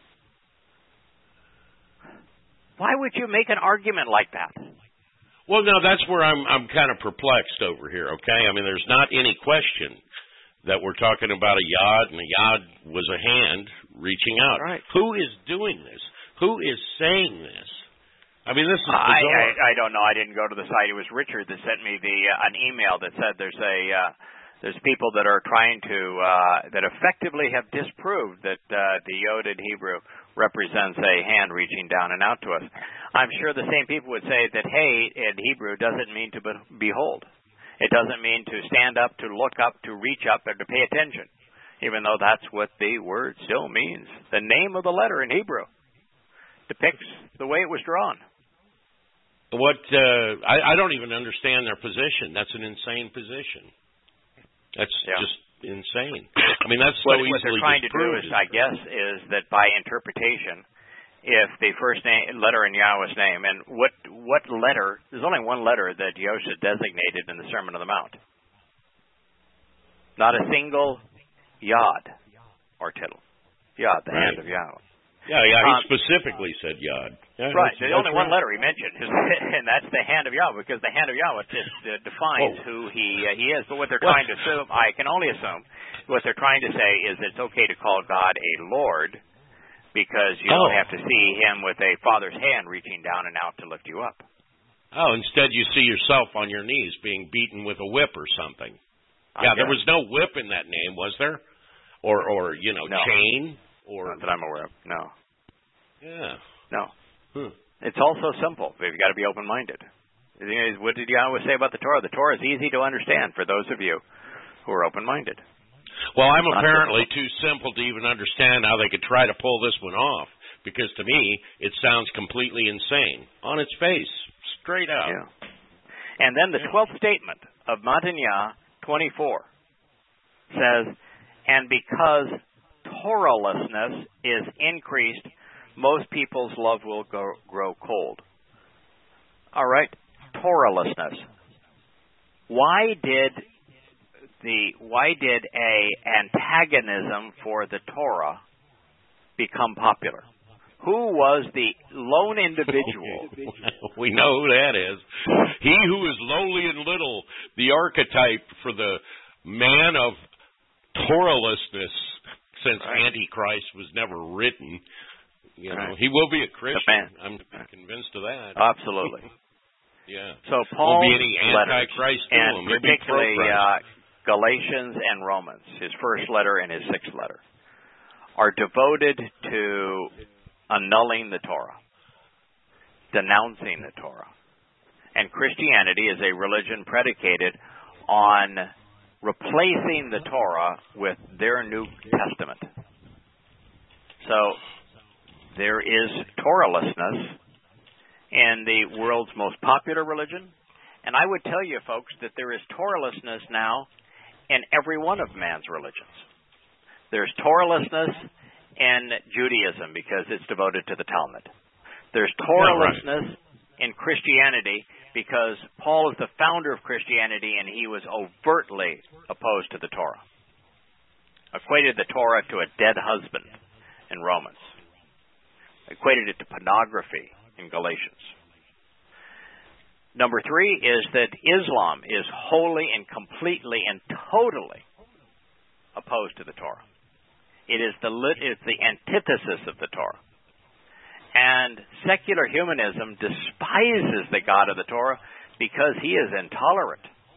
Why would you make an argument like that? Well, no, that's where I'm I'm kind of perplexed over here, okay? I mean, there's not any question that we're talking about a Yod, and a Yod was a hand reaching out. Right. Who is doing this? Who is saying this? I mean, this is I, bizarre. I I don't know. I didn't go to the site. It was Richard that sent me the uh, an email that said there's a uh, there's people that are trying to uh, that effectively have disproved that uh, the Yod in Hebrew represents a hand reaching down and out to us. I'm sure the same people would say that hey in Hebrew doesn't mean to be- behold. It doesn't mean to stand up, to look up, to reach up, or to pay attention, even though that's what the word still means. The name of the letter in Hebrew depicts the way it was drawn. What uh, I, I don't even understand their position. That's an insane position. That's Yeah. just insane. I mean, that's so what, easily what they're trying to do disproved. is, I guess, is that by interpretation, if the first name, letter in Yahweh's name, and what what letter? There's only one letter that Yosha designated in the Sermon on the Mount. Not a single Yod or tittle. Yod, the Right. hand of Yahweh. Yeah, yeah. He Um, specifically said Yod. Yeah, Right. that's- There's only that's one right. letter he mentioned, and that's the hand of Yahweh, because the hand of Yahweh just uh, defines Whoa. who he uh, he is. But what they're Well- trying to assume, I can only assume, what they're trying to say is it's okay to call God a Lord because you Oh. don't have to see him with a father's hand reaching down and out to lift you up. Oh, instead you see yourself on your knees being beaten with a whip or something. I Yeah, there guess. was no whip in that name, was there? Or, or you know, No. chain? Or Not that I'm aware of. No. yeah. No. Hmm. It's also simple. You've got to be open-minded. The thing is, what did Yahweh say about the Torah? The Torah is easy to understand for those of you who are open-minded. Well, I'm Not apparently too simple to even understand how they could try to pull this one off, because to me it sounds completely insane on its face, straight out. Yeah. And then the twelfth statement of Matanya twenty-four says, and because Torahlessness is increased, most people's love will go, grow cold. All right, Torahlessness. Why did the why did a antagonism for the Torah become popular? Who was the lone individual? We know who that is. He who is lowly and little, the archetype for the man of Torahlessness, since Right. Antichrist was never written. You know, Right. he will be a Christian. man. I'm convinced of that. Absolutely. Yeah. So Paul's Won't be any letters, Antichrist to and him. He'll be particularly pro-Christ. uh, Galatians, and Romans, his first letter and his sixth letter, are devoted to annulling the Torah, denouncing the Torah. And Christianity is a religion predicated on replacing the Torah with their New Testament. So there is Torahlessness in the world's most popular religion, and I would tell you, folks, that there is Torahlessness now in every one of man's religions. There's Torahlessness in Judaism because it's devoted to the Talmud. There's Torahlessness yeah, right. in Christianity because Paul is the founder of Christianity and he was overtly opposed to the Torah. Equated the Torah to a dead husband in Romans. Equated it to pornography in Galatians. Number three is that Islam is wholly and completely and totally opposed to the Torah. It is the it's the antithesis of the Torah. And secular humanism despises the God of the Torah because he is intolerant.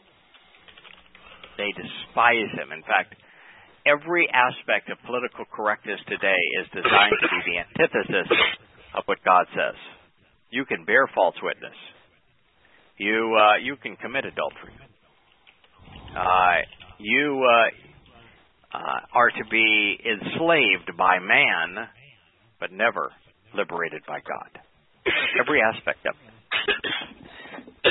They despise him. In fact, every aspect of political correctness today is designed to be the antithesis of what God says. You can bear false witness. You uh, you can commit adultery. Uh, you uh, uh, are to be enslaved by man, but never liberated by God. Every aspect of it.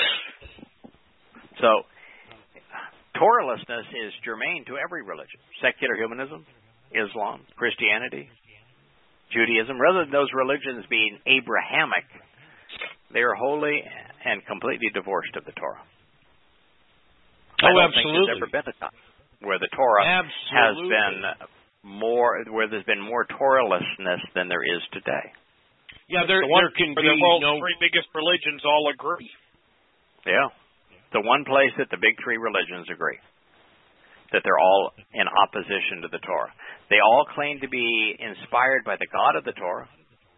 So, Torahlessness is germane to every religion. Secular humanism, Islam, Christianity, Judaism. Rather than those religions being Abrahamic, they are wholly and completely divorced of the Torah. Oh, I don't absolutely. think there's ever been a time where the Torah absolutely. has been more, where there's been more Torahlessness than there is today. Yeah, there, the one, there can be the world's no... three biggest religions all agree. Yeah. The one place that the big three religions agree, that they're all in opposition to the Torah. They all claim to be inspired by the God of the Torah.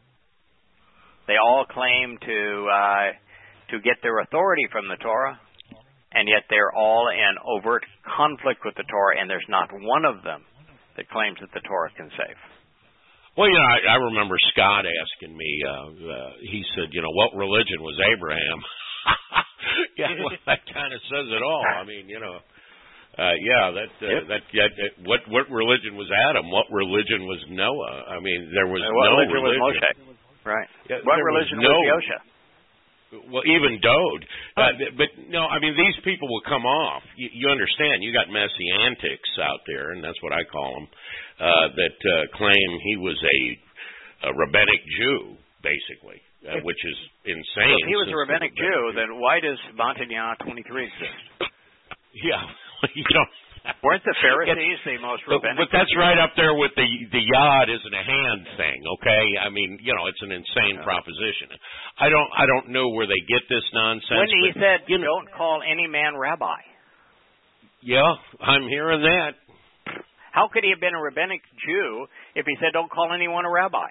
They all claim to uh, to get their authority from the Torah, and yet they're all in overt conflict with the Torah, and there's not one of them that claims that the Torah can save. Well, you know, I, I remember Scott asking me, uh, uh, he said, you know, what religion was Abraham? Yeah, well, that kind of says it all. I mean, you know, uh, yeah, that, uh, yep. that, that, that, what, what religion was Adam? What religion was Noah? I mean, there was what no religion. religion. was Moshe? Right. Yeah, what religion was, was no, Yosha? Well, even Dode. Uh, but, no, I mean, these people will come off. You, you understand, you got messianics out there, and that's what I call them, uh, that uh, claim he was a, a rabbinic Jew, basically, uh, which is insane. Well, if he was a rabbinic Jew, then why does Montagnard twenty-three exist? Yeah, you don't... Weren't the Pharisees the most rabbinic? But that's right up there with the the yod isn't a hand thing, okay? I mean, you know, it's an insane proposition. I don't I don't know where they get this nonsense. When he but, said, you know, "Don't call any man rabbi." Yeah, I'm hearing that. How could he have been a rabbinic Jew if he said, "Don't call anyone a rabbi"?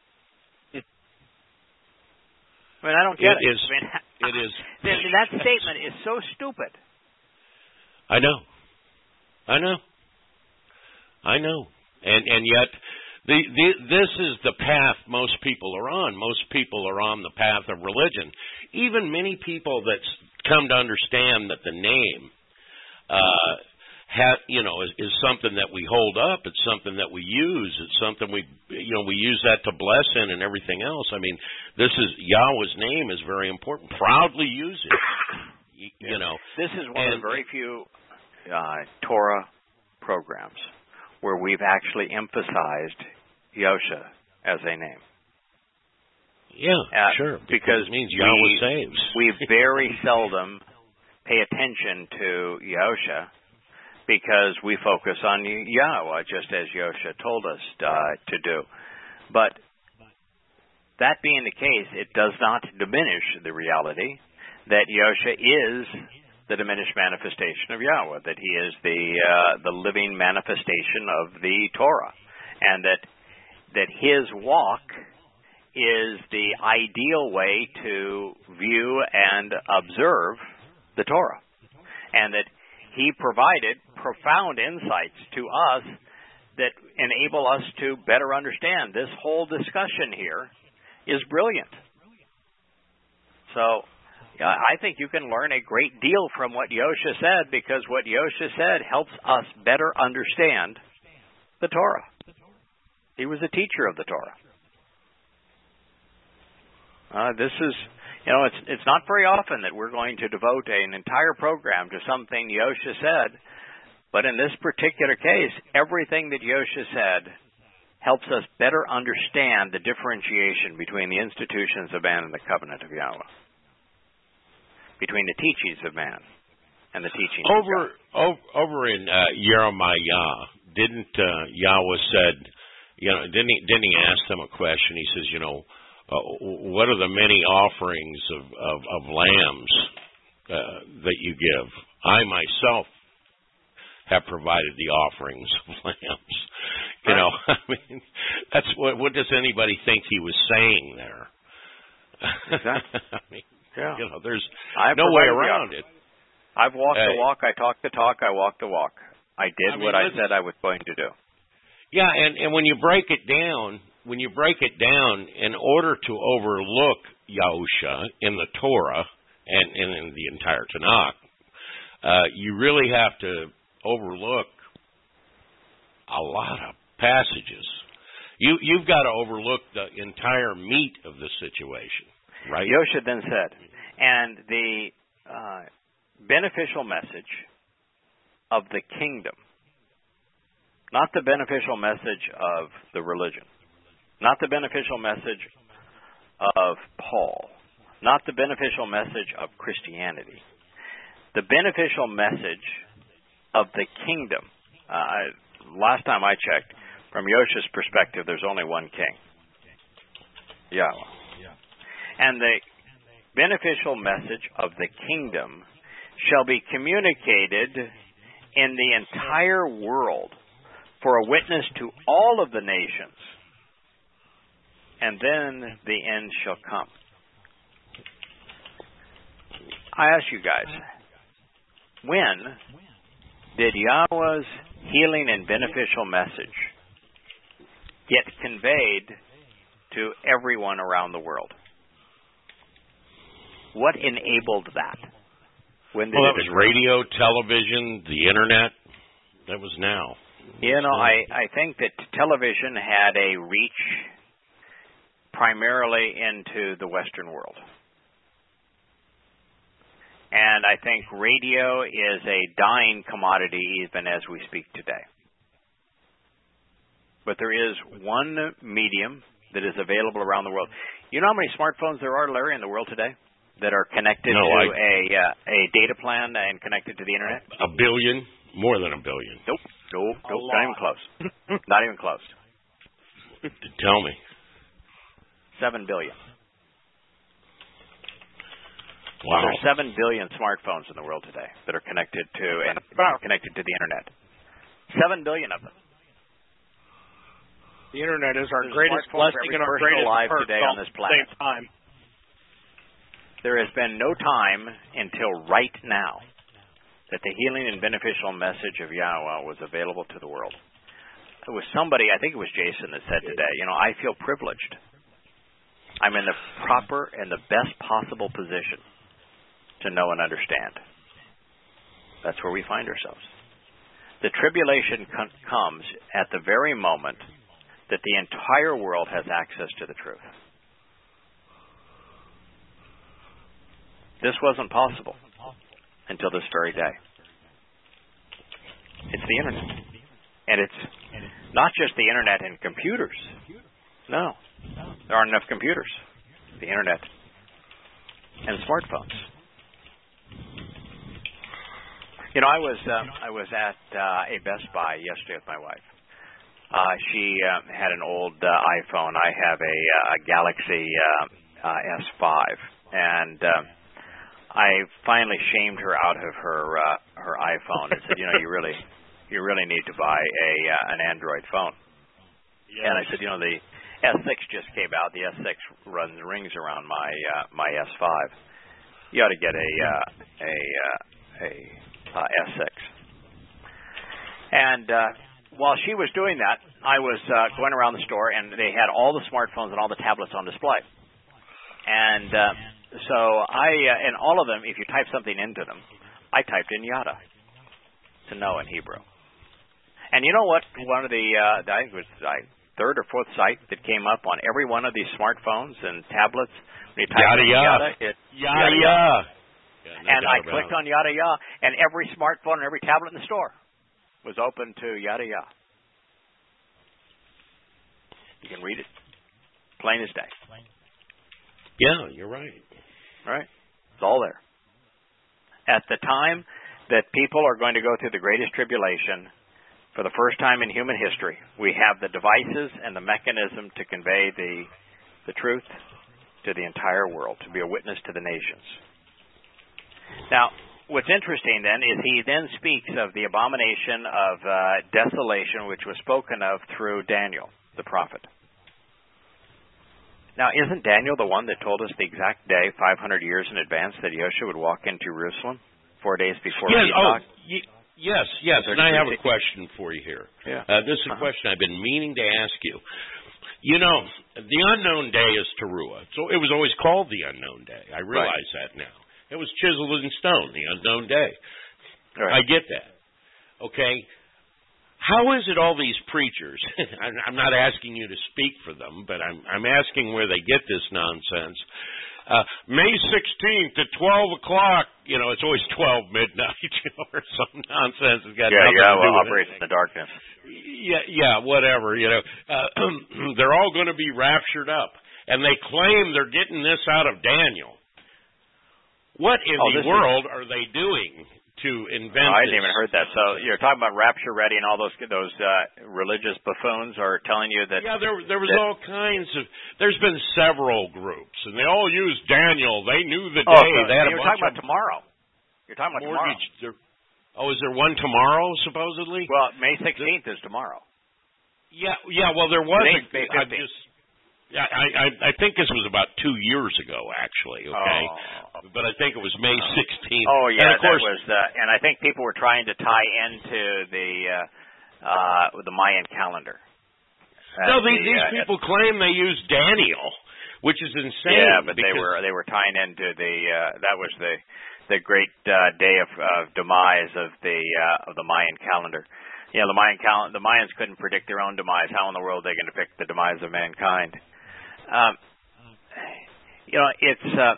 I mean, I don't get it. It is. I mean, it is. That statement is so stupid. I know. I know. I know. And and yet, the, the this is the path most people are on. Most people are on the path of religion. Even many people that come to understand that the name, uh, ha, you know, is, is something that we hold up. It's something that we use. It's something we, you know, we use that to bless in and everything else. I mean, this is Yahweh's name is very important. Proudly use it. You, you know, this is one and, of the very few Uh, Torah programs where we've actually emphasized Yosha as a name. Yeah, uh, sure. Because, because it means Yahweh we, saves. we very seldom pay attention to Yosha because we focus on Yahweh, just as Yosha told us uh, to do. But that being the case, it does not diminish the reality that Yosha is the diminished manifestation of Yahweh, that he is the uh, the living manifestation of the Torah, and that that his walk is the ideal way to view and observe the Torah, and that he provided profound insights to us that enable us to better understand. This whole discussion here is brilliant. So yeah, I think you can learn a great deal from what Yosha said, because what Yosha said helps us better understand the Torah. He was a teacher of the Torah. Uh, this is, you know, it's it's not very often that we're going to devote an entire program to something Yosha said, but in this particular case, everything that Yosha said helps us better understand the differentiation between the institutions of man and the covenant of Yahweh, between the teachings of man and the teachings over, of God. Over, over in uh, Jeremiah, didn't uh, Yahweh said, you know, didn't he, didn't he ask them a question? He says, you know, uh, what are the many offerings of, of, of lambs uh, that you give? I myself have provided the offerings of lambs. You know, I mean, that's what. What does anybody think he was saying there? Exactly. I mean, yeah. You know, there's I've no way around it. I've walked uh, the walk. I talked the talk. I walked the walk. I did I mean, what I said I was going to do. Yeah, and, and when you break it down, when you break it down, in order to overlook Yahusha in the Torah and, and in the entire Tanakh, uh, you really have to overlook a lot of passages. You, you've got to overlook the entire meat of the situation, right? Yosha then said, and the uh, beneficial message of the kingdom, not the beneficial message of the religion, not the beneficial message of Paul, not the beneficial message of Christianity, the beneficial message of the kingdom. Uh, last time I checked, from Yosha's perspective, there's only one king, Yahweh. And the beneficial message of the kingdom shall be communicated in the entire world for a witness to all of the nations, and then the end shall come. I ask you guys, when did Yahweh's healing and beneficial message get conveyed to everyone around the world? What enabled that? When did well, that it was radio, television, the internet. That was now. You know, I, I think that television had a reach primarily into the Western world. And I think radio is a dying commodity even as we speak today. But there is one medium that is available around the world. You know how many smartphones there are, Larry, in the world today that are connected no, to I, a uh, a data plan and connected to the internet? A billion? More than a billion. Nope. Nope. Nope. Not even close. Not even close. Tell me. Seven billion. Wow. There's seven billion smartphones in the world today that are connected to and connected to the internet. Seven billion of them. The internet is our There's greatest blessing and our greatest life curse today on this planet. At the same time. There has been no time until right now that the healing and beneficial message of Yahweh was available to the world. It was somebody, I think it was Jason, that said today, you know, I feel privileged. I'm in the proper and the best possible position to know and understand. That's where we find ourselves. The tribulation com- comes at the very moment that the entire world has access to the truth. This wasn't possible until this very day. It's the internet. And it's not just the internet and computers. No. There aren't enough computers. The internet and smartphones. You know, I was uh, I was at uh, a Best Buy yesterday with my wife. Uh, she uh, had an old uh, iPhone. I have a, uh, a Galaxy uh, uh, S five, and uh, I finally shamed her out of her uh, her iPhone and said, you know, you really you really need to buy a uh, an Android phone. Yes. And I said, you know, the S six just came out. The S six runs rings around my uh, my S five. You ought to get a uh, a uh, a uh, S six. And uh, while she was doing that, I was uh, going around the store, and they had all the smartphones and all the tablets on display. And uh, so I, uh, and all of them, if you type something into them, I typed in yada, to know in Hebrew. And you know what? One of the, uh, I think it was uh, third or fourth site that came up on every one of these smartphones and tablets. When you type yada, in yada. yada, it, yada, yada, yada. Yeah, no and I clicked on yada, yada, and every smartphone and every tablet in the store was open to yada, yada. You can read it, plain as day. Yeah, you're right. Right? It's all there. At the time that people are going to go through the greatest tribulation, for the first time in human history, we have the devices and the mechanism to convey the the truth to the entire world, to be a witness to the nations. Now, what's interesting then is he then speaks of the abomination of uh, desolation, which was spoken of through Daniel, the prophet. Now, isn't Daniel the one that told us the exact day, five hundred years in advance, that Yeshua would walk into Jerusalem four days before yes, Pesach? oh, y- yes, yes, and I have a question for you here. Yeah. Uh, this is a uh-huh. question I've been meaning to ask you. You know, the unknown day is Teruah. So it was always called the unknown day. I realize right. that now. It was chiseled in stone, the unknown day. Right. I get that. Okay. How is it all these preachers, I'm not asking you to speak for them, but I'm, I'm asking where they get this nonsense. Uh, May sixteenth at twelve o'clock, you know, it's always twelve midnight, you know, or some nonsense. It's got yeah, nothing yeah, to do well, with operates it. in the darkness. Yeah, yeah, whatever, you know. Uh, they're all going to be raptured up, and they claim they're getting this out of Daniel. What in oh, the world is... are they doing to invent oh, I this? hadn't even heard that. So you're talking about rapture ready, and all those those uh, religious buffoons are telling you that. Yeah, there there was that, all kinds of. There's been several groups, and they all used Daniel. They knew the oh, day. so they had you're a talking bunch about tomorrow. You're talking about mortgage. tomorrow. There, oh, is there one tomorrow supposedly? Well, May sixteenth is tomorrow. Yeah, yeah. Well, there was. Today's a, May I fifteenth. just. Yeah, I, I I think this was about two years ago, actually. Okay, oh. but I think it was May sixteenth. Oh yeah, and of course, that was. Uh, and I think people were trying to tie into the uh, uh, the Mayan calendar. No, the, these, these uh, people claim they used Daniel, which is insane. Yeah, but they were they were tying into the uh, that was the the great uh, day of, of demise of the uh, of the Mayan calendar. Yeah, the Mayan cal- the Mayans couldn't predict their own demise. How in the world are they going to pick the demise of mankind? Um, you know, it's uh,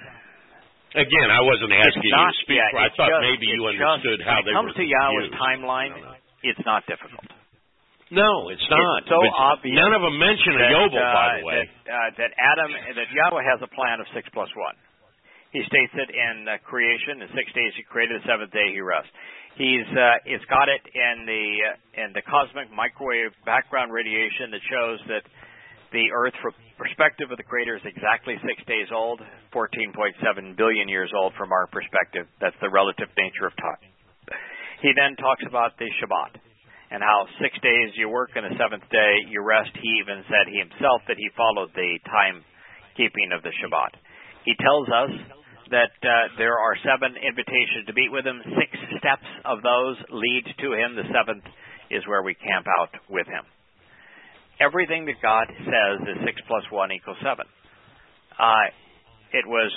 again. I wasn't asking not, you to speak. Yeah, for, I thought just, maybe you understood just, how they they were. When it comes to Yahweh's used. timeline, No, no. it's not difficult. No, it's not. It's so but obvious. None of them mention a that, Yobel, uh, by the way. That, uh, that Adam, that Yahweh has a plan of six plus one. He states it in uh, creation. In six days he created. The seventh day he rests. He's uh, it's got it in the uh, in the cosmic microwave background radiation that shows that the Earth, from perspective of the Creator, is exactly six days old, fourteen point seven billion years old from our perspective. That's the relative nature of time. He then talks about the Shabbat and how six days you work and the seventh day you rest. He even said he himself that he followed the time keeping of the Shabbat. He tells us that uh, there are seven invitations to meet with him. Six steps of those lead to him. The seventh is where we camp out with him. Everything that God says is six plus one equals seven. Uh, it was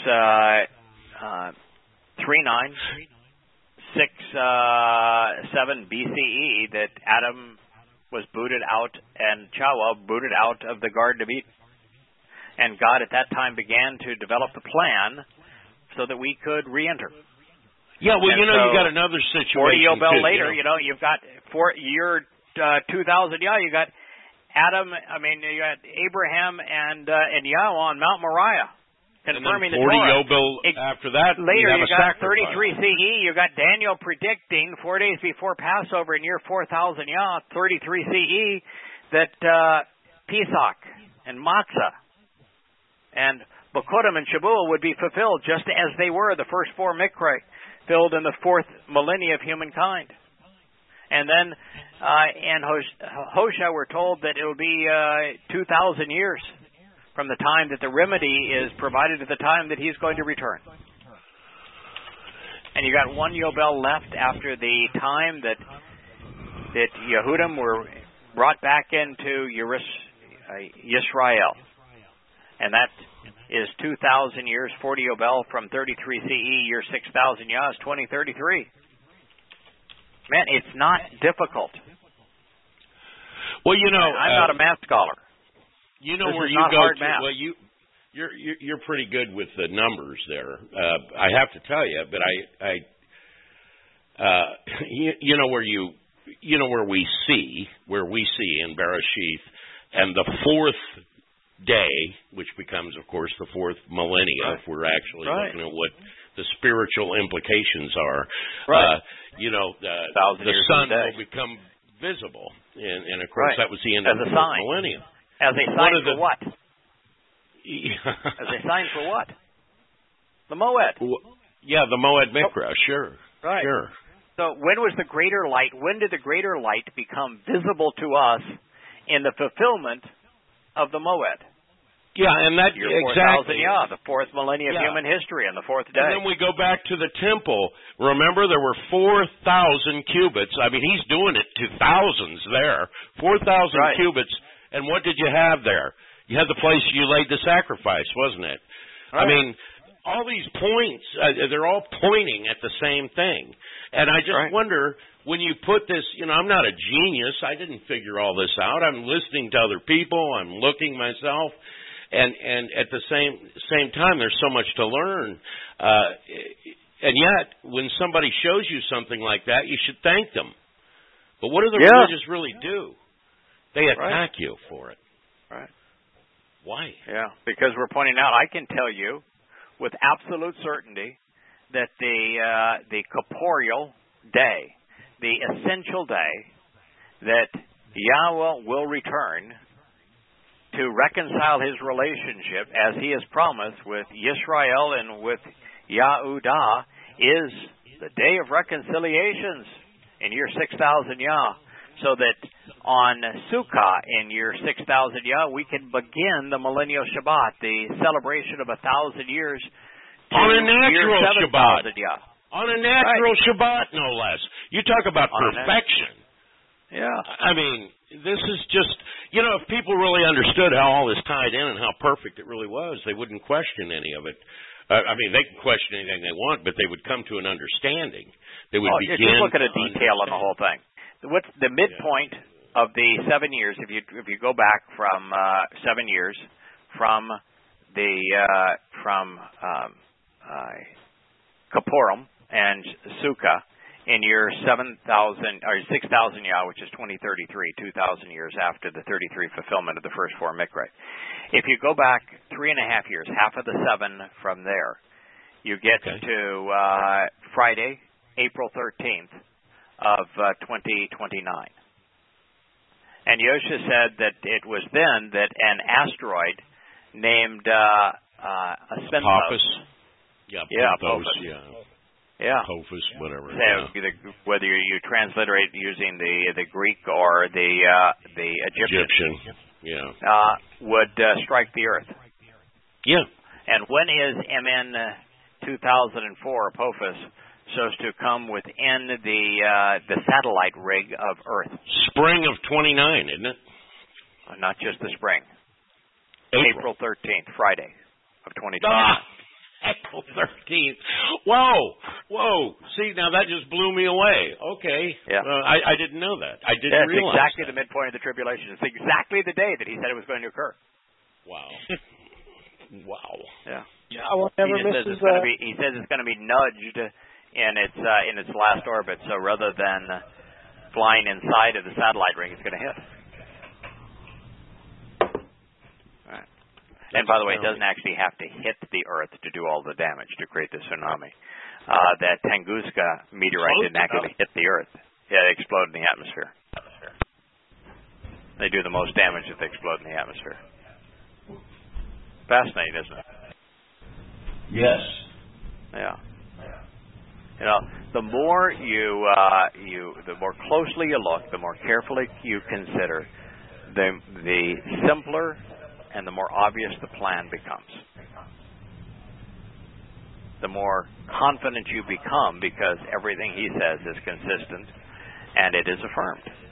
uh, uh, three nine six uh, seven B C E that Adam was booted out and Chawa booted out of the Garden of Eden, and God at that time began to develop the plan so that we could re-enter. Yeah, well, and you know, so you got another situation. Forty Yobel too, later, you you know, know you've got four year uh, two thousand. Yeah, you got Adam. I mean, you got Abraham and uh, and Yahweh on Mount Moriah confirming and then the forty Torah. Yobel it, after that. Later, you, you got thirty-three C E. You got Daniel predicting four days before Passover in year four thousand. Yeah, thirty-three C E that uh, Pesach and Matzah and Bokodim and Shabuah would be fulfilled just as they were, the first four Mikra, filled in the fourth millennia of humankind. And then uh, in Hosea we're told that it will be uh, two thousand years from the time that the remedy is provided to the time that he's going to return. And you got one Yobel left after the time that that Yehudim were brought back into Yeris, uh, Yisrael. And that is two thousand years, forty Yobel from thirty-three C E, year six thousand Yah is twenty thirty-three. Man, it's not difficult. Well, you know, I'm uh, not a math scholar. You know this where is you not go hard to. math. Well, you you're you're pretty good with the numbers there. Uh, I have to tell you, but I I uh, you, you know where you you know where we see where we see in Bereshith, and the fourth day, which becomes, of course, the fourth millennia, right. if we're actually right. looking at what the spiritual implications are. Right. Uh, you know, the, the sun will become visible, and, and of course, right. that was the end As of the a fourth sign. millennium. As a sign for the, what? As a sign for what? The Moed. Yeah, the Moed Mikra, sure. Right. Sure. So when was the greater light, when did the greater light become visible to us in the fulfillment of the Moed? Yeah, and that Year exactly. Yeah, the fourth millennium yeah. of human history and the fourth day. And then we go back to the temple. Remember, there were four thousand cubits. I mean, he's doing it to thousands there. four thousand right. cubits. And what did you have there? You had the place you laid the sacrifice, wasn't it? Right. I mean, all these points, uh, they're all pointing at the same thing. And I just right. wonder, when you put this, you know, I'm not a genius. I didn't figure all this out. I'm listening to other people. I'm looking myself. And and at the same same time, there's so much to learn. Uh, and yet, when somebody shows you something like that, you should thank them. But what do the yeah. religious really do? They attack right. you for it. Right. Why? Yeah, because we're pointing out, I can tell you with absolute certainty that the uh, the corporeal day, the essential day, that Yahweh will return to reconcile his relationship, as he has promised, with Yisrael and with Yahudah, is the day of reconciliations in year six thousand Yah, so that on Sukkah in year six thousand Yah, we can begin the millennial Shabbat, the celebration of a thousand years, to on a natural year Shabbat. Yah. On a natural right. Shabbat, no less. You talk about on perfection. Yeah. I mean, this is just, you know, if people really understood how all this tied in and how perfect it really was, they wouldn't question any of it. Uh, I mean, they can question anything they want, but they would come to an understanding. They would oh, begin. Just look at a detail on the whole thing. What's the midpoint yeah. of the seven years? If you if you go back from uh, seven years from the uh, from um, uh, Kippurim and Sukkah in year seven thousand or six thousand Yah, which is twenty thirty-three, two thousand years after the thirty-three fulfillment of the first four Mikra. If you go back three and a half years, half of the seven from there, you get okay. to uh, Friday, April thirteenth of uh, twenty twenty-nine. And Yosha said that it was then that an asteroid named uh, uh, Aspenthos. Apophis. Yeah, yeah, Apophis, yeah. Yeah, Apophis, whatever. So yeah. either, whether you transliterate using the the Greek or the uh, the Egyptian, Egyptian. yeah, uh, would uh, strike the Earth. Yeah. And when is M N two thousand four Apophis supposed to come within the uh, the satellite rig of Earth? Spring of twenty-nine, isn't it? Uh, not just the spring. April thirteenth, Friday of twenty twenty-nine. Ah! April thirteenth. Whoa, whoa. See, now that just blew me away. Okay. Yeah. Uh, I, I didn't know that. I didn't That's realize exactly that. the midpoint of the tribulation. It's exactly the day that he said it was going to occur. Wow. Wow. Yeah. Yeah, I will never he miss says it's his, going uh, to be. He says it's going to be nudged in its uh, in its last orbit. So rather than flying inside of the satellite ring, it's going to hit. And by the way, it doesn't actually have to hit the Earth to do all the damage to create the tsunami. Uh, that Tunguska meteorite didn't actually hit the Earth. Yeah, it exploded in the atmosphere. They do the most damage if they explode in the atmosphere. Fascinating, isn't it? Yes. Yeah. You know, the more you uh, you, the more closely you look, the more carefully you consider, the the simpler and the more obvious the plan becomes. The more confident you become because everything he says is consistent and it is affirmed.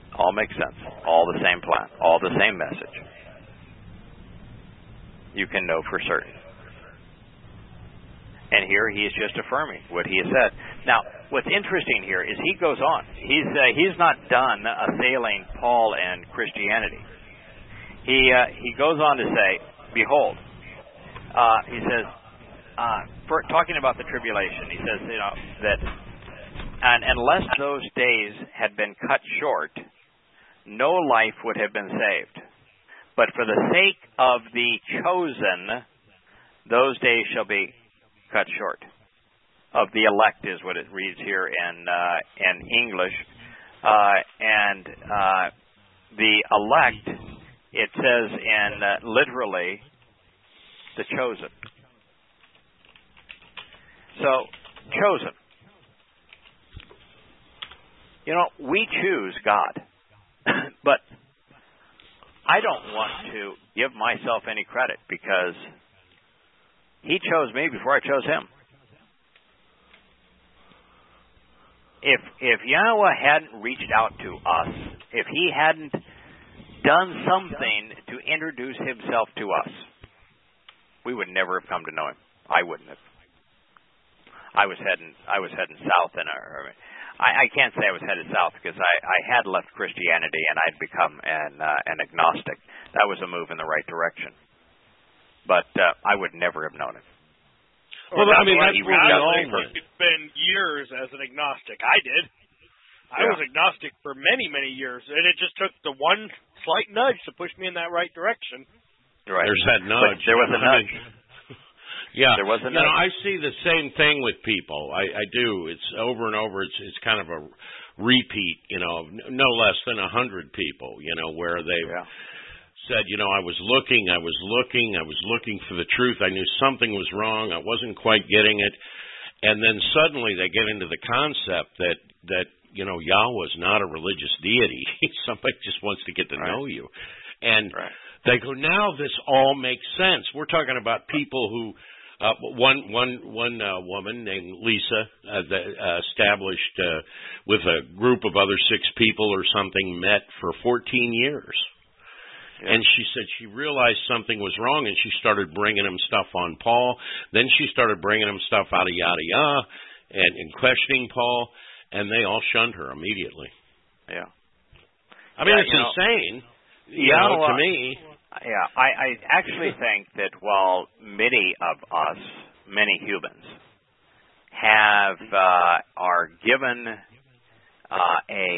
All makes sense. All the same plan. All the same message. You can know for certain. And here he is just affirming what he has said. Now, what's interesting here is he goes on. He's uh, he's not done assailing Paul and Christianity. He uh, he goes on to say, "Behold," uh, he says, uh, for talking about the tribulation. He says, you know, that and unless those days had been cut short, no life would have been saved. But for the sake of the chosen, those days shall be cut short. Of the elect is what it reads here in uh, in English, uh, and uh, the elect, it says in uh, literally the chosen. So chosen. You know, we choose God, but I don't want to give myself any credit because He chose me before I chose Him. If if Yahweh hadn't reached out to us, if He hadn't done something to introduce Himself to us, we would never have come to know Him. I wouldn't have. I was heading I was heading south, and I, I can't say I was headed south because I, I had left Christianity and I'd become an uh, an agnostic. That was a move in the right direction. But uh, I would never have known him. Well, I mean, that's what we all heard. It's been years as an agnostic. I did. I yeah. was agnostic for many, many years, and it just took the one slight nudge to push me in that right direction. Right. There's that nudge. But there was a nudge. Yeah, there was a you nudge. know, I see the same thing with people. I, I do. It's over and over. It's it's kind of a repeat. You know, no less than a hundred people. You know, where they. Yeah. Said, you know, I was looking, I was looking, I was looking for the truth. I knew something was wrong. I wasn't quite getting it. And then suddenly they get into the concept that, that you know, Yahweh's not a religious deity. Somebody just wants to get to right. know you. And right. they go, now this all makes sense. We're talking about people who, uh, one, one, one uh, woman named Lisa uh, that, uh, established uh, with a group of other six people or something, met for fourteen years. And she said she realized something was wrong, and she started bringing him stuff on Paul. Then she started bringing him stuff out of yada yada, and, and questioning Paul, and they all shunned her immediately. Yeah, I mean yeah, it's you know, insane. You yeah, know, well, to me. Yeah, I, I actually think that while many of us, many humans, have uh, are given uh, a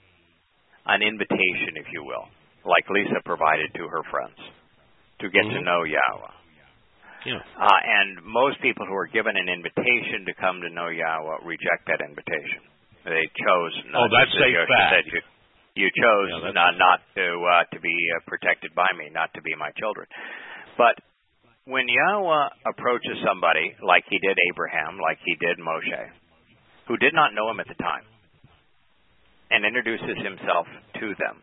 an invitation, if you will, like Lisa provided to her friends, to get mm-hmm. to know Yahweh. Yeah. Uh, and most people who are given an invitation to come to know Yahweh reject that invitation. They chose not oh, that's to. a fact. You, you chose yeah, not, not to uh, to be uh, protected by me, not to be my children. But when Yahweh approaches somebody, like He did Abraham, like He did Moshe, who did not know Him at the time, and introduces Himself to them,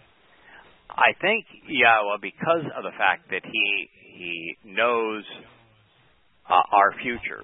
I think Yahweh, because of the fact that He He knows uh, our future,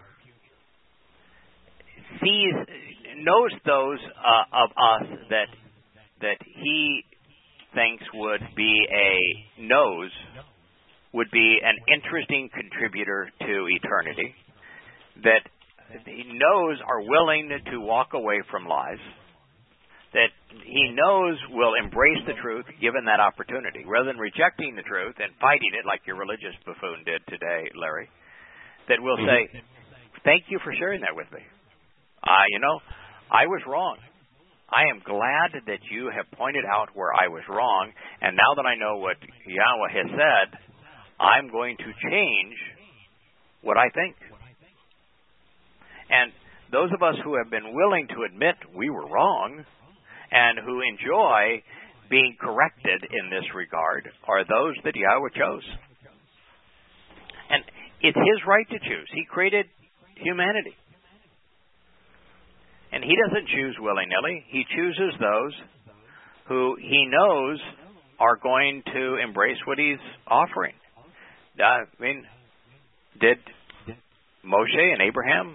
sees knows those uh, of us that that He thinks would be a knows would be an interesting contributor to eternity, that He knows are willing to walk away from lies, that He knows will embrace the truth given that opportunity, rather than rejecting the truth and fighting it like your religious buffoon did today, Larry, that will say, thank you for sharing that with me. Uh, you know, I was wrong. I am glad that you have pointed out where I was wrong, and now that I know what Yahweh has said, I'm going to change what I think. And those of us who have been willing to admit we were wrong and who enjoy being corrected in this regard are those that Yahweh chose. And it's His right to choose. He created humanity. And He doesn't choose willy-nilly. He chooses those who He knows are going to embrace what He's offering. Uh, I mean, did Moshe and Abraham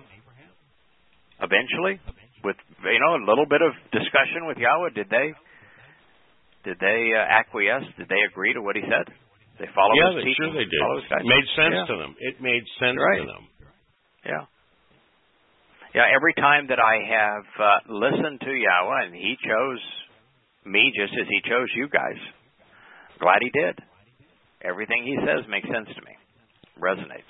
eventually, with you know a little bit of discussion with Yahweh, did they Did they uh, acquiesce? Did they agree to what he said? They follow yeah, his they, teaching? sure they did. It made sense yeah. to them. It made sense right. to them. Yeah. Yeah, every time that I have uh, listened to Yahweh, and he chose me just as he chose you guys, glad he did. Everything he says makes sense to me, resonates.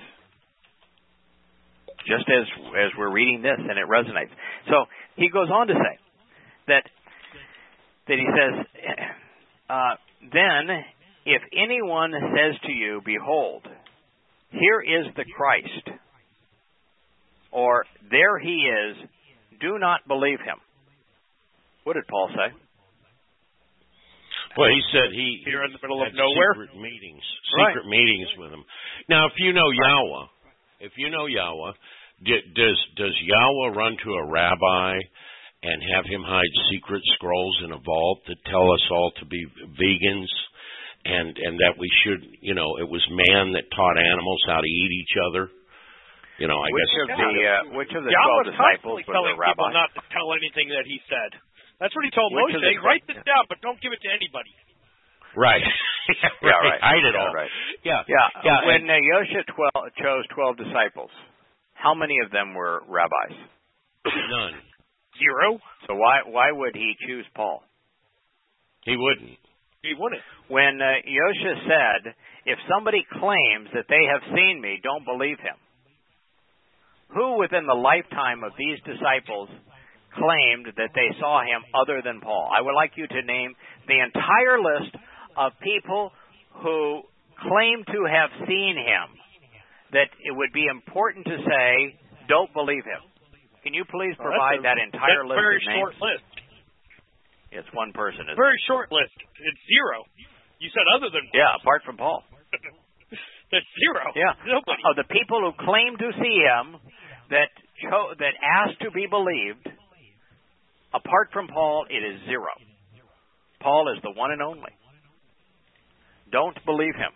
Just as as we're reading this, and it resonates. So he goes on to say that that he says, uh, then if anyone says to you, behold, here is the Christ, or there he is, do not believe him. What did Paul say? Well, he said he here in the middle of had nowhere secret meetings, Right. secret meetings with him. Now, if you know Yahweh, if you know Yahweh, does does Yahweh run to a rabbi and have him hide secret scrolls in a vault that tell us all to be vegans, and and that we should, you know, it was man that taught animals how to eat each other? You know, I which guess of the uh, which of the Yahweh twelve was disciples constantly was telling a rabbi? people not to tell anything that he said. That's what he told Which Moshe. of the- Write this down, but don't give it to anybody. right. Yeah, right. Hide it Yeah, all. right. Yeah, Yeah. yeah. When and- uh, Yosha twelve, chose twelve disciples, how many of them were rabbis? None. Zero. So why why would he choose Paul? He wouldn't. He wouldn't. When uh, Yosha said, if somebody claims that they have seen me, don't believe him. Who within the lifetime of these disciples claimed that they saw him other than Paul? I would like you to name the entire list of people who claim to have seen him, that it would be important to say, don't believe him. Can you please Well, provide that's a, that entire that's list a very of names? short list. It's one person. Isn't Very short list. It's zero. You said other than it? Yeah, apart from Paul. That's zero. Yeah. Nobody. Of the people who claim to see him, that cho- that asked to be believed, apart from Paul, it is zero. Paul is the one and only. Don't believe him.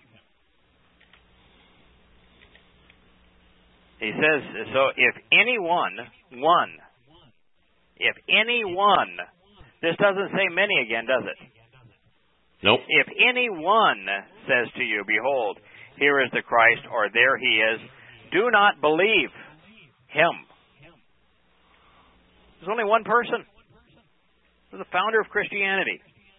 He says, so if anyone, one, if anyone, this doesn't say many again, does it? Nope. If anyone says to you, behold, here is the Christ, or there he is, do not believe him. There's only one person. This is the founder of Christianity.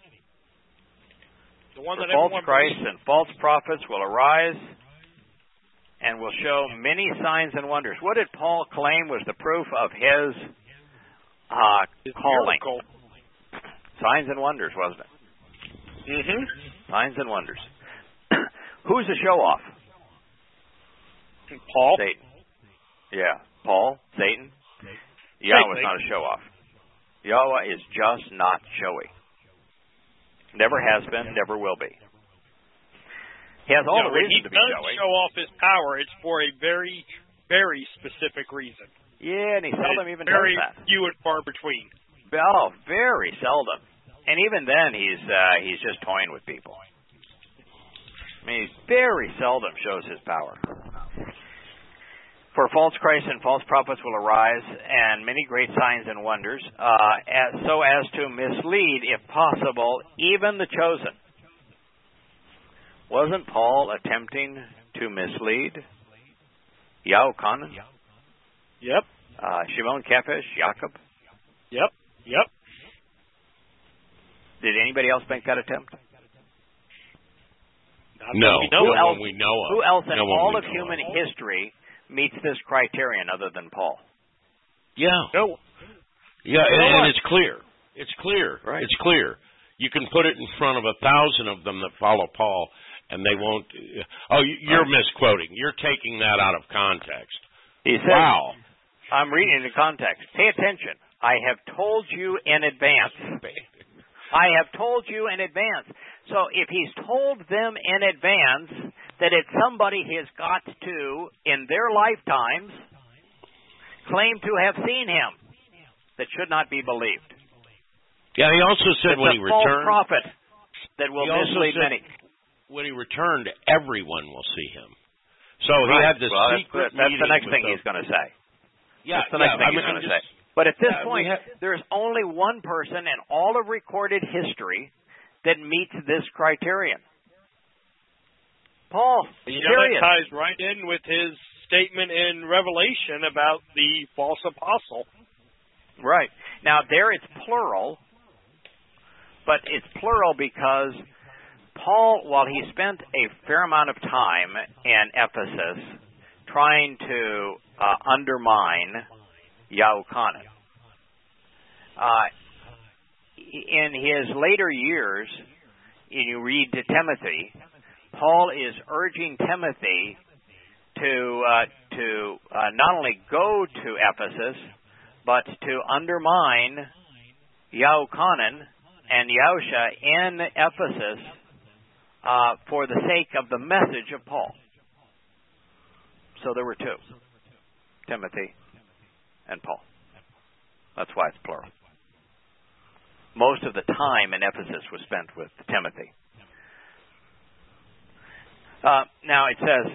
The one For that false everyone Christs believes. and false prophets will arise and will show many signs and wonders. What did Paul claim was the proof of his uh, His calling? miracle. Signs and wonders, wasn't it? Mm-hmm. Signs and wonders. Who's the show-off? Paul. Satan. Yeah. Paul, Satan. Satan. Yahweh's not a show-off. Yahweh is just not showy. Never has been, never will be. He has all no, the when reason he to be does showy. show off his power, it's for a very, very specific reason. Yeah, and he seldom It's even very does that. few and far between. Oh, very seldom. And even then, he's uh, he's just toying with people. I mean, he very seldom shows his power. For false Christs and false prophets will arise, and many great signs and wonders, uh, as, so as to mislead, if possible, even the chosen. Wasn't Paul attempting to mislead Yahuchanan, Yep. uh, Shimon Kefish, Jacob? Yep. Yep. Did anybody else make that attempt? Not No. that we know Who of. else- we know of. Who else in No one all we of know human of. history meets this criterion other than Paul? Yeah. No. Yeah, and, know and what? it's clear. It's clear. Right. It's clear. You can put it in front of a thousand of them that follow Paul, and they won't. Oh, you- you're Right. misquoting. You're taking that out of context. He says, Wow. I'm reading the context. Pay attention. I have told you in advance. I have told you in advance. So if he's told them in advance that it's somebody he has got to, in their lifetimes, claim to have seen him, that should not be believed. Yeah, he also said It's when a he false returned, prophet that will He also mislead said- many. when he returned, everyone will see him. So Right. he had this well, secret that's, that's the meeting next with thing the- he's going to say. Yeah, That's the yeah, next thing I he's mean, going I'm to just- say. But at this yeah, we point, have- there's only one person in all of recorded history that meets this criterion. Paul, you know, period. that ties right in with his statement in Revelation about the false apostle. Right. Now, there it's plural, but it's plural because Paul, while he spent a fair amount of time in Ephesus trying to uh, undermine Yahuchanan, uh, in his later years, and you read to Timothy, Paul is urging Timothy to uh, to uh, not only go to Ephesus, but to undermine Yahuchanan and Yahusha in Ephesus uh, for the sake of the message of Paul. So there were two, Timothy and Paul. That's why it's plural. Most of the time in Ephesus was spent with Timothy. Uh, now it says,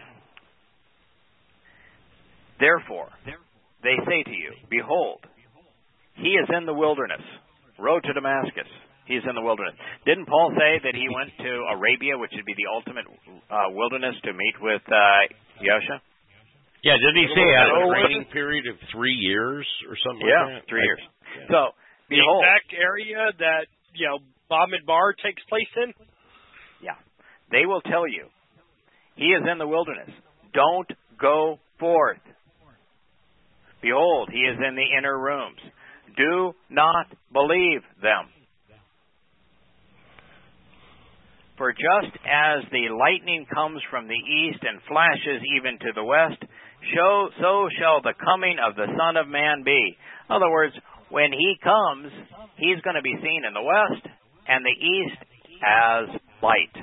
therefore, they say to you, behold, he is in the wilderness, road to Damascus. He is in the wilderness. Didn't Paul say that he went to Arabia, which would be the ultimate uh, wilderness, to meet with uh, Yahusha? Yeah, didn't he say a training period of three years or something yeah, like that? three years. Yeah. So, the behold, exact area that, you know, Bamidbar takes place in? Yeah. They will tell you, he is in the wilderness. Don't go forth. Behold, he is in the inner rooms. Do not believe them. For just as the lightning comes from the east and flashes even to the west, so, so shall the coming of the Son of Man be. In other words, when he comes, he's going to be seen in the west and the east as light.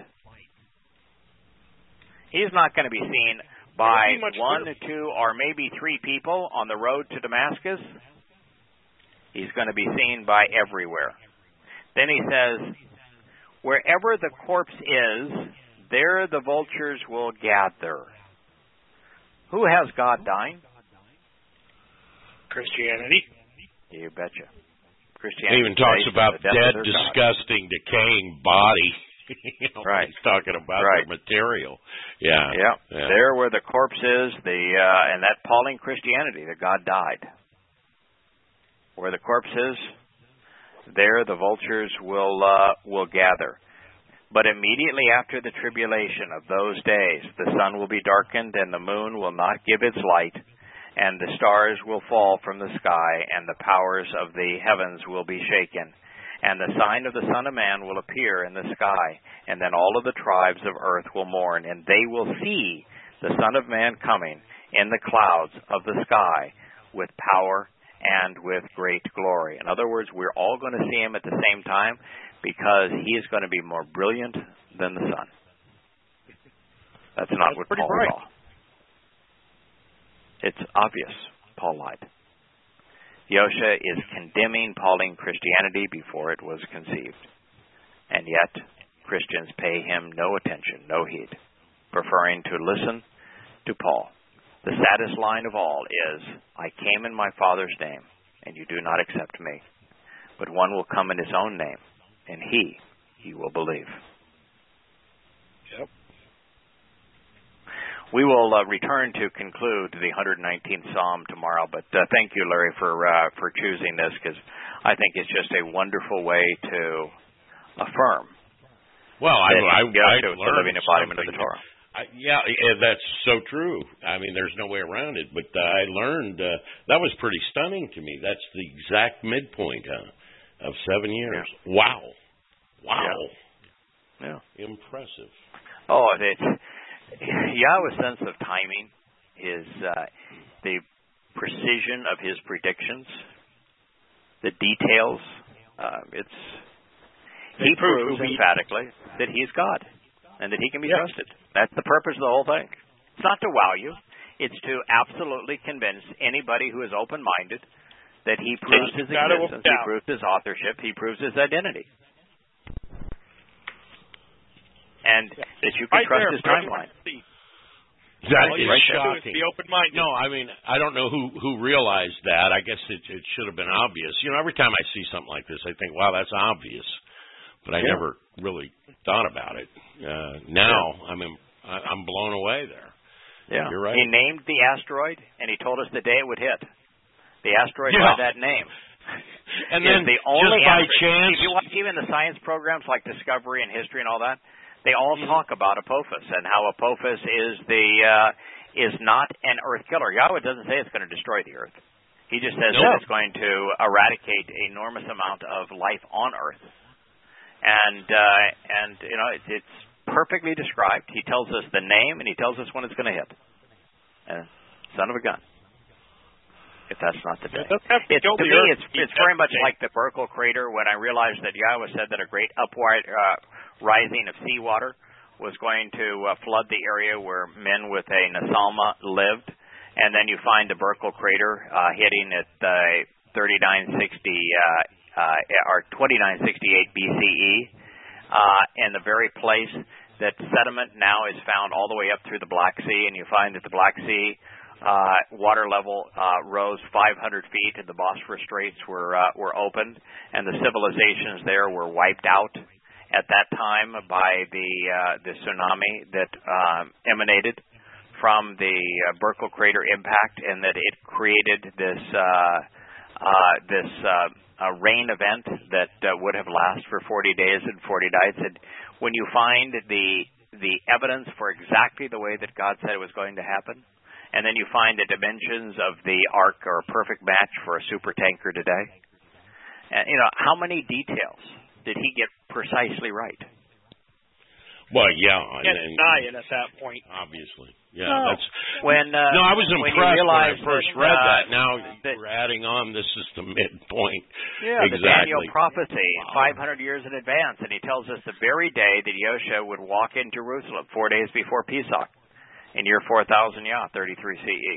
He's not going to be seen by one, two, or maybe three people on the road to Damascus. He's going to be seen by everywhere. Then he says, wherever the corpse is, there the vultures will gather. Who has God dying? Christianity. You betcha. He Christianity even talks about the dead, God. disgusting, decaying body. you know, right. He's talking about right. the material. Yeah. yeah. Yeah. There where the corpse is, the uh, and that Pauline Christianity, that God died. Where the corpse is, there the vultures will uh, will gather. But immediately after the tribulation of those days, the sun will be darkened, and the moon will not give its light, and the stars will fall from the sky, and the powers of the heavens will be shaken. And the sign of the Son of Man will appear in the sky, and then all of the tribes of earth will mourn, and they will see the Son of Man coming in the clouds of the sky with power and with great glory. In other words, we're all going to see him at the same time, because he is going to be more brilliant than the sun. That's not That's what pretty Paul bright. saw. It's obvious Paul lied. Yahusha is condemning Pauline Christianity before it was conceived. And yet, Christians pay him no attention, no heed, preferring to listen to Paul. The saddest line of all is, I came in my Father's name, and you do not accept me. But one will come in his own name, and he, he will believe. Yep. We will uh, return to conclude the one hundred nineteenth Psalm tomorrow, but uh, thank you, Larry, for uh, for choosing this, because I think it's just a wonderful way to affirm. Well, I, I, I the living embodiment of the Torah. I, yeah, that's so true. I mean, there's no way around it. But uh, I learned uh, that was pretty stunning to me. That's the exact midpoint uh, of seven years. Yeah. Wow, wow, yeah. yeah, impressive. Oh, it's Yahweh's sense of timing, his uh, the precision of his predictions, the details. Uh, it's he proves emphatically that he's God and that he can be yeah. trusted. That's the purpose of the whole thing. It's not to wow you. It's to absolutely convince anybody who is open-minded that he proves his existence, he proves his authorship, he proves his identity. And yeah. that you can right trust there, his timeline. That All is right shocking. Be open-minded. No, I mean, I don't know who, who realized that. I guess it, it should have been obvious. You know, every time I see something like this, I think, wow, that's obvious. but I yeah. never really thought about it. Uh, now yeah. I'm in, I'm blown away there. Yeah, you're right. He named the asteroid, and he told us the day it would hit. The asteroid yeah. by that name. And then the only just by asteroid. chance, if you watch even the science programs like Discovery and History and all that, they all mm-hmm. talk about Apophis and how Apophis is the uh, is not an Earth killer. Yahweh doesn't say it's going to destroy the Earth. He just says nope. that it's going to eradicate an enormous amount of life on Earth. And uh, and you know it, it's perfectly described. He tells us the name and he tells us when it's going to hit. And son of a gun. If that's not the day. It it's, to me, Earth. it's it's very much like the Burkle crater when I realized that Yahweh said that a great upward uh, rising of seawater was going to uh, flood the area where men with a Nasalma lived, and then you find the Burkle crater uh, hitting at uh, thirty-nine sixty uh, uh, or twenty-nine sixty-eight B C E, uh, and the very place that sediment now is found all the way up through the Black Sea, and you find that the Black Sea Uh, water level uh, rose five hundred feet, and the Bosphorus Straits were uh, were opened, and the civilizations there were wiped out at that time by the uh, the tsunami that um, emanated from the uh, Burkle crater impact, and that it created this uh, uh, this uh, uh, rain event that uh, would have lasted for forty days and forty nights. And when you find the the evidence for exactly the way that God said it was going to happen, and then you find the dimensions of the Ark are a perfect match for a super tanker today. And, you know, how many details did he get precisely right? Well, yeah. You can't deny it at that point. Obviously. Yeah. No. That's, when, uh, no, I was when impressed when, I first that, read uh, that. Now that, we're adding on, this is the midpoint. Yeah, exactly. The Daniel prophecy, wow. five hundred years in advance. And he tells us the very day that Yosha would walk in Jerusalem, four days before Pesach, in year four thousand Yah, thirty-three C E.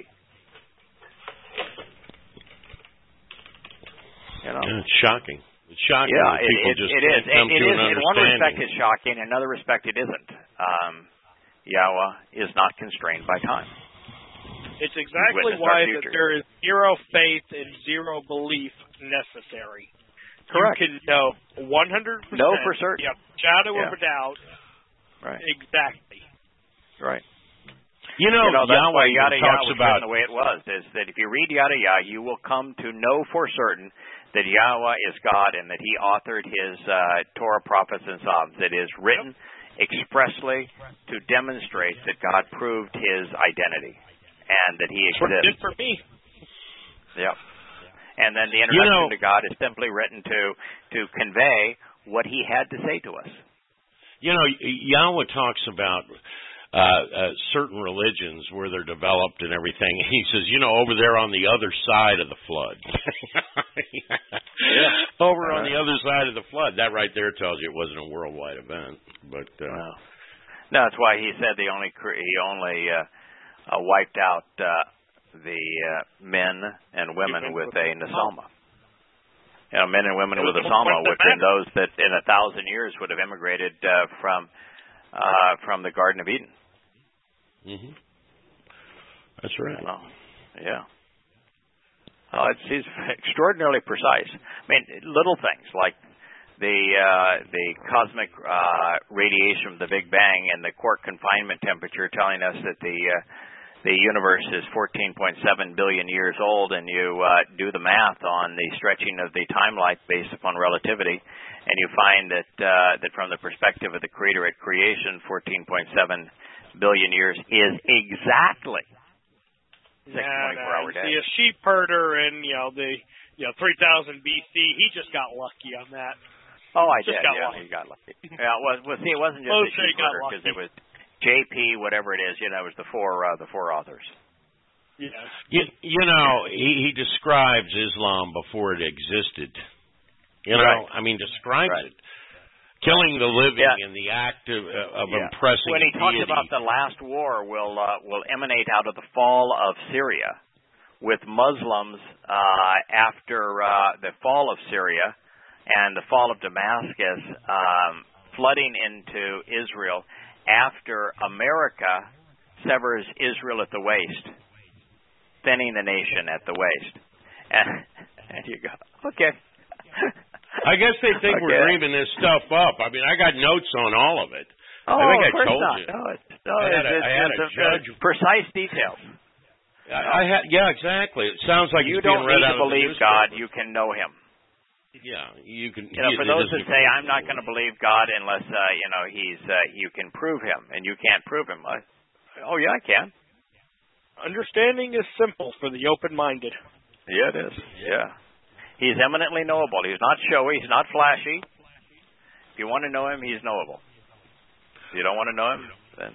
You know? Yeah, it's shocking. It's shocking. Yeah, that it, people it, just it is. come It, it to is. an In one respect, understanding. it's shocking. In another respect, it isn't. Um, Yahweh is not constrained by time. It's exactly Witness our why future. that there is zero faith and zero belief necessary. Correct. You can know one hundred percent. Know for certain. Yep. Shadow Yeah. of a doubt. Right. Exactly. Right. You know, you know that's Yahweh why Yada Yah talks was about written the way it was, is that if you read Yada Yah, you will come to know for certain that Yahweh is God and that he authored his uh, Torah, prophets, and Psalms. It is written yep. expressly to demonstrate that God proved his identity and that he That's what it did exists. for me. Yep. And then the introduction you know, to God is simply written to to convey what he had to say to us. You know, Yahweh talks about uh, uh, certain religions where they're developed and everything. He says, you know, over there on the other side of the flood. yeah. Over uh, on the other side of the flood. That right there tells you it wasn't a worldwide event. But uh, no. no, that's why he said the only he only uh, uh, wiped out uh, the uh, men and women with a Nasalma. You know, men and women with a Nasalma would have been those that in a thousand years would have immigrated uh, from uh, from the Garden of Eden. Mm-hmm. That's right. Oh, yeah. Oh, it's, he's extraordinarily precise. I mean, little things like the uh, the cosmic uh, radiation of the Big Bang and the quark confinement temperature telling us that the uh, the universe is fourteen point seven billion years old, and you uh, do the math on the stretching of the timeline based upon relativity, and you find that uh, that from the perspective of the Creator at creation, fourteen point seven billion years is exactly six twenty-four hour day. See, a sheep herder in you know the you know three thousand B C, he just got lucky on that. Oh, I just did. Got yeah, lucky. he got lucky. Yeah, well, well, see, it wasn't just Most the sheep herder because it was J P, whatever it is. You know, it was the four uh, the four authors. Yes. You, you know, he, he describes Islam before it existed. You know, Right. I mean, describes Right. it. Killing the living Yeah. and the act of, of Yeah. impressing When he talks deity. about the last war will uh, will emanate out of the fall of Syria, with Muslims uh, after uh, the fall of Syria and the fall of Damascus um, flooding into Israel after America severs Israel at the waist, thinning the nation at the waist. And, and you go, okay. I guess they think okay. we're dreaming this stuff up. I mean, I got notes on all of it. Oh, I think of I course told not. you. No, it's, no, I had it's, a, it's, I had it's a judge. Precise details. I, I had, yeah, exactly. It sounds like you it's being don't read need out to of the believe God. newspaper. You can know Him. Yeah, you can. You know, you, for those that say I'm not going to believe God unless uh, you know He's, uh, you can prove Him, and you can't prove Him. I, oh yeah, I can. Understanding is simple for the open-minded. Yeah, it is. Yeah, He's eminently knowable. He's not showy. He's not flashy. If you want to know Him, He's knowable. If you don't want to know Him, then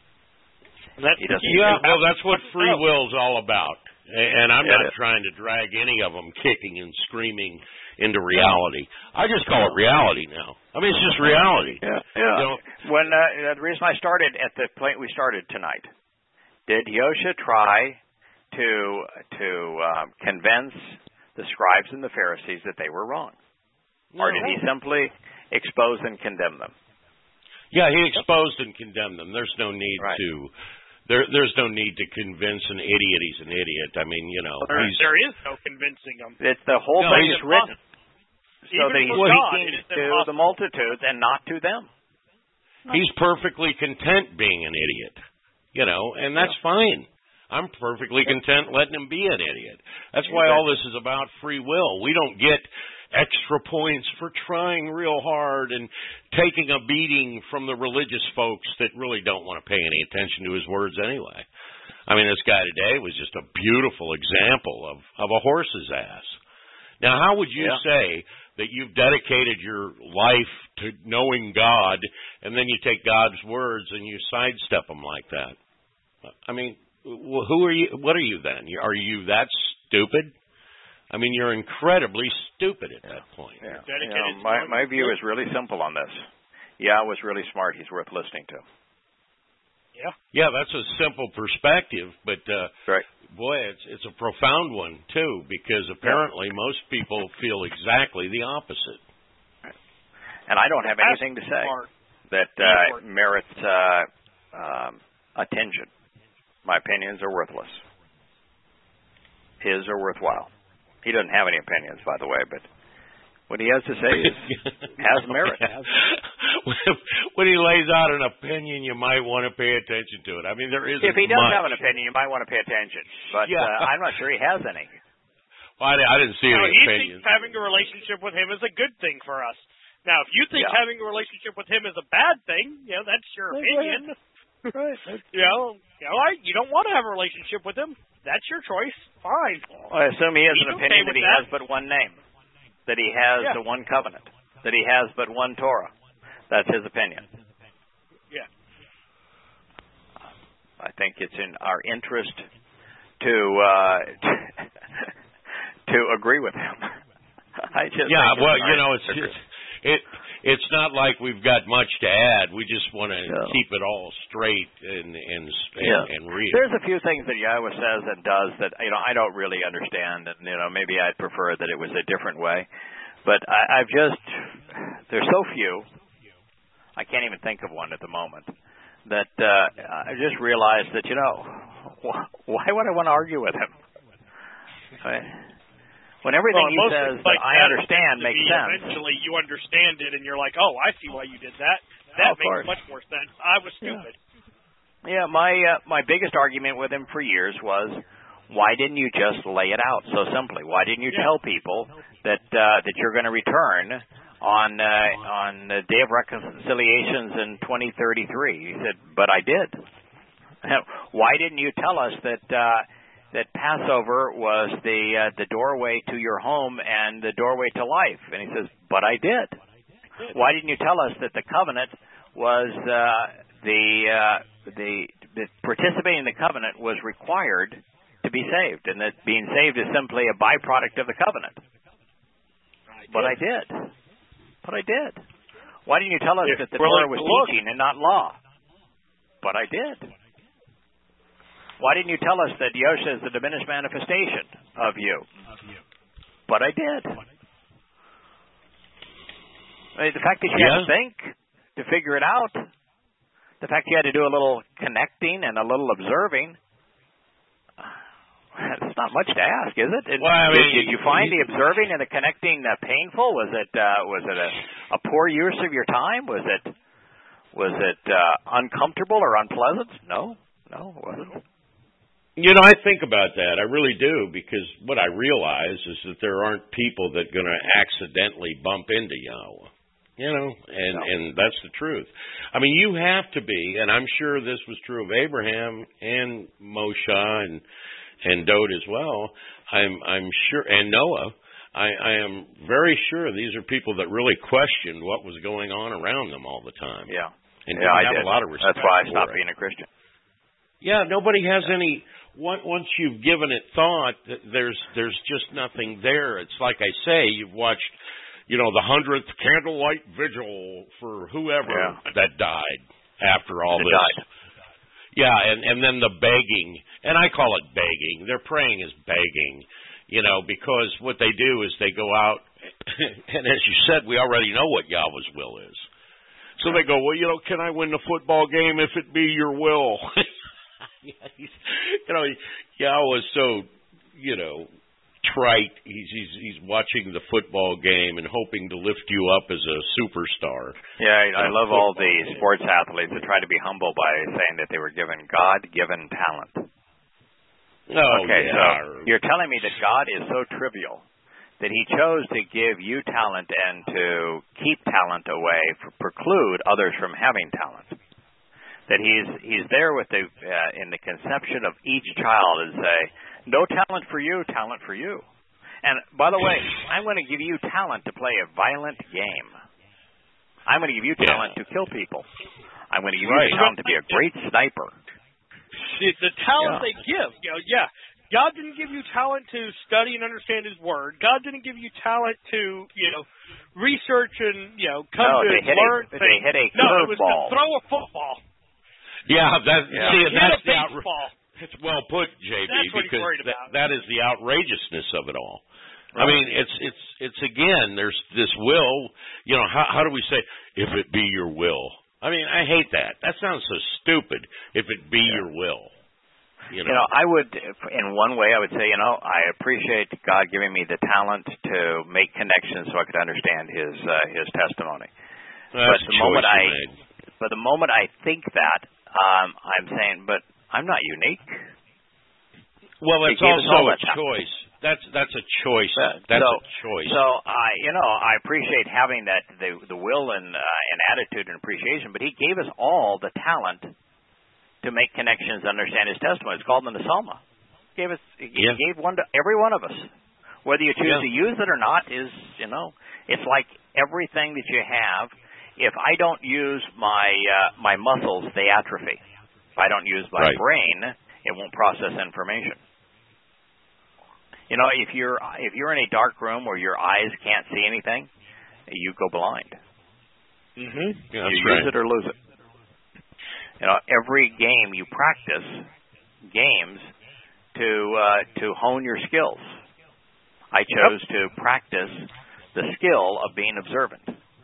That's He doesn't. Yeah, well, that's what free will's all about. And I'm Yeah, not trying to drag any of them kicking and screaming into reality. I just call it reality now. I mean, it's just reality. Yeah, yeah. You know, when uh, the reason I started at the point we started tonight, did Yosha try to to um, convince the scribes and the Pharisees that they were wrong, no. or did he simply expose and condemn them? Yeah, he exposed and condemned them. There's no need right. to. There, there's no need to convince an idiot he's an idiot. I mean, you know, there, he's, there is no convincing him. It's the whole no, thing is written so Even that he's for God, speaking it is to impossible. the multitudes and not to them. he's perfectly content being an idiot, you know, and that's yeah. fine. I'm perfectly content letting him be an idiot. That's why all this is about free will. We don't get extra points for trying real hard and taking a beating from the religious folks that really don't want to pay any attention to his words anyway. I mean, this guy today was just a beautiful example of, of a horse's ass. Now, how would you yeah. say that you've dedicated your life to knowing God, and then you take God's words and you sidestep them like that? I mean, who are you? What are you then? Are you that stupid? I mean, you're incredibly stupid at that point. Yeah. You know, my my view is really simple on this. Yeah, was really smart. He's worth listening to. Yeah. Yeah, that's a simple perspective, but uh, right. boy, it's it's a profound one too, because apparently yeah. most people feel exactly the opposite. And I don't have anything to say that uh, merits uh, um, attention. My opinions are worthless. His are worthwhile. He doesn't have any opinions, by the way, but what he has to say is, has merit. When he lays out an opinion, you might want to pay attention to it. I mean, there isn't If he does much. have an opinion, you might want to pay attention, but yeah. uh, I'm not sure he has any. Well, I, I didn't see no, any he opinions. thinks having a relationship with him is a good thing for us. Now, if you think yeah. having a relationship with him is a bad thing, you know, that's your that's opinion. Right. you know, you know, I, you don't want to have a relationship with him. That's your choice. Fine. Well, I assume he has He's an opinion okay that he that. has but one name, that he has yeah. the one covenant, that he has but one Torah. That's his opinion. Yeah. I think it's in our interest to uh, to agree with him. I just yeah. think Well, it's you know, it's it's it. It's not like we've got much to add. We just want to yeah. keep it all straight and and and, yeah. and real. There's a few things that Yahweh says and does that you know I don't really understand, and you know maybe I'd prefer that it was a different way. But I, I've just there's so few. I can't even think of one at the moment. That uh, I just realized that you know why would I want to argue with him? I, When everything well, he says like that I understand makes sense. Eventually you understand it and you're like, oh, I see why you did that. That oh, makes course. much more sense. I was stupid. Yeah, yeah my uh, my biggest argument with him for years was, why didn't you just lay it out so simply? Why didn't you yeah. tell people that uh, that you're going to return on uh, on the Day of Reconciliations in twenty thirty-three? He said, but I did. Why didn't you tell us that uh, that Passover was the uh, the doorway to your home and the doorway to life? And he says, but I did. Why didn't you tell us that the covenant was uh, the, uh, the the participating in the covenant was required to be saved, and that being saved is simply a byproduct of the covenant? I but I did. But I did. Why didn't you tell us if that the Torah was teaching and not law? But I did. Why didn't you tell us that Yosha is the diminished manifestation of you? Of you. But I did. I mean, the fact that you yeah. had to think to figure it out, the fact you had to do a little connecting and a little observing, it's not much to ask, is it? Well, I mean, did, did you find the observing and the connecting uh, painful? Was it uh, was it a, a poor use of your time? Was it was it uh, uncomfortable or unpleasant? No, no, it wasn't. You know, I think about that. I really do, because what I realize is that there aren't people that are going to accidentally bump into Yahweh. You know, and, no. and that's the truth. I mean, you have to be, and I'm sure this was true of Abraham and Moshe and and Dode as well. I'm I'm sure, and Noah. I, I am very sure these are people that really questioned what was going on around them all the time. Yeah, and yeah, I have did. a lot of respect. That's why I stopped for being a Christian. Yeah, nobody has any. Once you've given it thought, there's there's just nothing there. It's like I say, you've watched, you know, the hundredth candlelight vigil for whoever yeah. that died after all it this. Died. Yeah, and and then the begging, and I call it begging. Their praying is begging, you know, because what they do is they go out, and as you said, we already know what Yahweh's will is. So they go, well, you know, can I win the football game if it be your will? Yeah, he's, you know, Yahweh's so, you know, trite. He's he's he's watching the football game and hoping to lift you up as a superstar. Yeah, I love all the sports athletes that try to be humble by saying that they were given God-given talent. Oh, okay, yeah. So you're telling me that God is so trivial that He chose to give you talent and to keep talent away, for preclude others from having talent. That he's he's there with the uh, in the conception of each child and say, no talent for you, talent for you. And by the way, I'm going to give you talent to play a violent game. I'm going to give you talent yeah. to kill people. I'm going to give right. you talent to be a great sniper. The, the talent yeah. they give, you know, yeah. God didn't give you talent to study and understand His Word. God didn't give you talent to, you know, research and, you know, come no, to they hit learn a, things. They hit a no, it was curveball. to throw a football. Yeah, that, yeah. see, Hit that's a the outra- baseball. It's well put, J B, That's what because he's worried that, about. that is the outrageousness of it all. Right. I mean, it's it's it's again. There's this will. You know, how how do we say if it be your will? I mean, I hate that. That sounds so stupid. If it be yeah. your will, you know. You know, I would, in one way, I would say, you know, I appreciate God giving me the talent to make connections so I could understand His uh, His testimony. That's but the a moment choice I, you made. but the moment I think that, um, I'm saying, but I'm not unique. Well, it's also a choice. That's that's a choice. That's so, a choice. So I, you know, I appreciate having that the the will and uh, and attitude and appreciation. But He gave us all the talent to make connections, understand His testimony. It's called the Psalma. He gave us. He yeah. gave one to every one of us. Whether you choose yeah. to use it or not is, you know, it's like everything that you have. If I don't use my uh, my muscles, they atrophy. If I don't use my right. brain, it won't process information. You know, if you're if you're in a dark room where your eyes can't see anything, you go blind. Mm-hmm. Yeah, you right. use it or lose it. You know, every game you practice games to uh, to hone your skills. I chose yep. to practice the skill of being observant.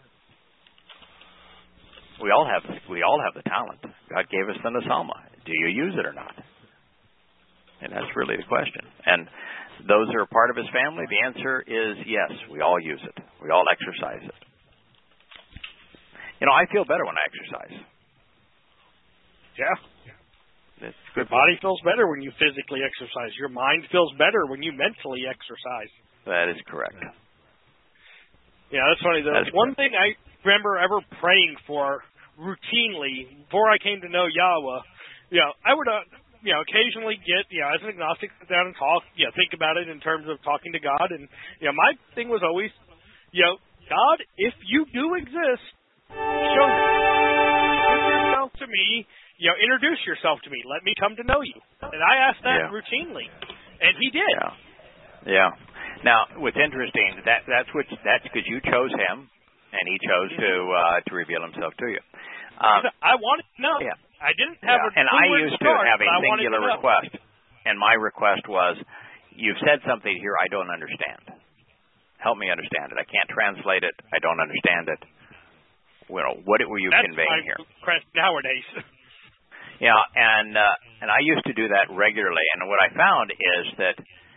We all have we all have the talent. God gave us the Psalma. Do you use it or not? And that's really the question. And those who are part of His family, the answer is yes. We all use it. We all exercise it. You know, I feel better when I exercise. Yeah. It's good. Your body feels better when you physically exercise. Your mind feels better when you mentally exercise. That is correct. Yeah, that's funny. The that's one correct. thing I remember ever praying for routinely before I came to know Yahweh, you know, I would, uh, you know, occasionally get, you know, as an agnostic, sit down and talk, you know, think about it in terms of talking to God. And, you know, my thing was always, you know, God, if you do exist, show yourself to me, you know, introduce yourself to me. Let me come to know you. And I asked that yeah. routinely. And He did. Yeah. Yeah. Now, what's interesting, that that's what that's because you chose Him, and He chose to uh, to reveal Himself to you. Um, I wanted to know. Yeah. I didn't have yeah. a And I used to start, have a singular to request, and my request was, "You've said something here I don't understand. Help me understand it. I can't translate it. I don't understand it. Well, what were you That's conveying here?" Request nowadays. Yeah, and uh, and I used to do that regularly, and what I found is that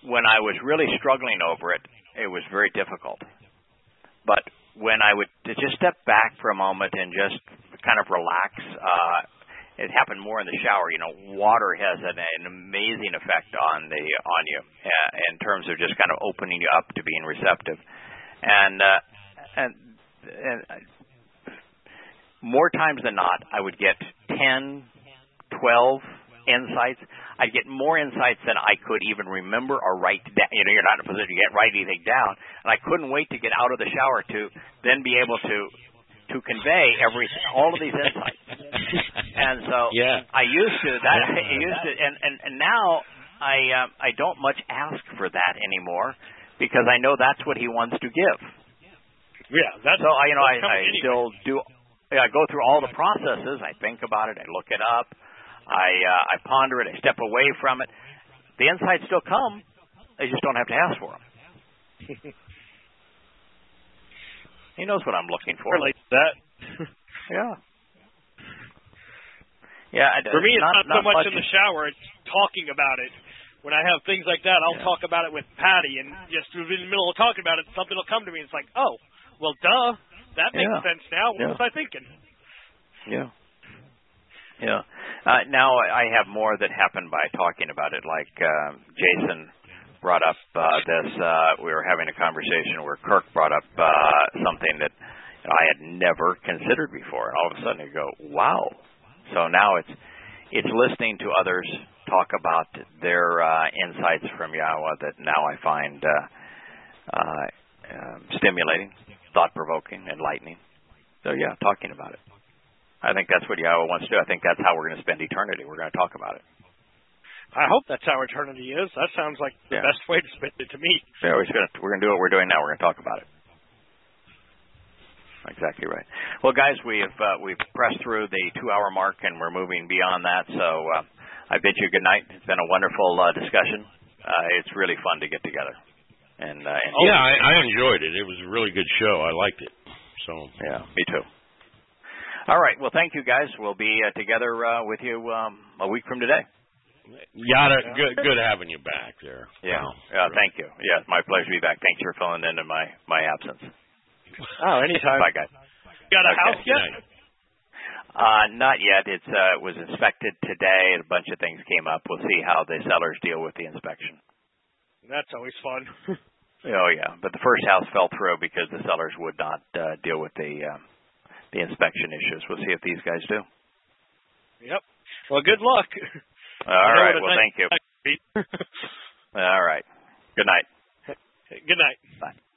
when I was really struggling over it, it was very difficult. But when I would to just step back for a moment and just kind of relax, uh, it happened more in the shower. You know, water has an, an amazing effect on the on you uh, in terms of just kind of opening you up to being receptive, and uh, and, and more times than not, I would get ten, twelve insights. I'd get more insights than I could even remember or write down. You know, you're not in a position to get write anything down, and I couldn't wait to get out of the shower to then be able to to convey every all of these insights. And so yeah. I used to that. I used to, and and, and now I um, I don't much ask for that anymore because I know that's what he wants to give. Yeah, that's so I you know I, I anyway. still do. I go through all the processes. I think about it. I look it up. I uh, I ponder it. I step away from it. The insights still come. I just don't have to ask for them. He knows what I'm looking for. Like that. Yeah. Yeah. I, For me, it's not, not, so not much, much in the shower. It's talking about it. When I have things like that, I'll yeah. talk about it with Patty, and just in the middle of talking about it, something will come to me. It's like, oh, well, duh. That makes yeah. sense now. What yeah. was I thinking? Yeah. Yeah. Uh, now I have more that happened by talking about it. Like uh, Jason brought up uh, this. Uh, we were having a conversation where Kirk brought up uh, something that I had never considered before. And all of a sudden you go, wow. So now it's it's listening to others talk about their uh, insights from Yahweh that now I find uh, uh, um, stimulating, thought-provoking, enlightening. So, yeah, talking about it. I think that's what Yahweh wants to do. I think that's how we're going to spend eternity. We're going to talk about it. I hope that's how eternity is. That sounds like the yeah. best way to spend it to me. Yeah, we're going to we're going to do what we're doing now. We're going to talk about it. Exactly right. Well, guys, we've uh, we've pressed through the two-hour mark, and we're moving beyond that. So uh, I bid you good night. It's been a wonderful uh, discussion. Uh, it's really fun to get together. And, uh, and yeah, I, I enjoyed it. It was a really good show. I liked it. So yeah, me too. All right. Well, thank you, guys. We'll be uh, together uh, with you um, a week from today. Yada, good, good having you back there. Yeah. Wow. Yeah. Thank you. Yeah, it's my pleasure to be back. Thanks for filling in in my my absence. Oh, anytime. Bye, guys. Got a okay. house yet? Uh, not yet. It's uh, it was inspected today, and a bunch of things came up. We'll see how the sellers deal with the inspection. That's always fun. Oh yeah, but the first house fell through because the sellers would not uh, deal with the uh, the inspection issues. We'll see if these guys do. Yep. Well, good luck. All right. Well, thank you. All right. Good night. Good night. Bye.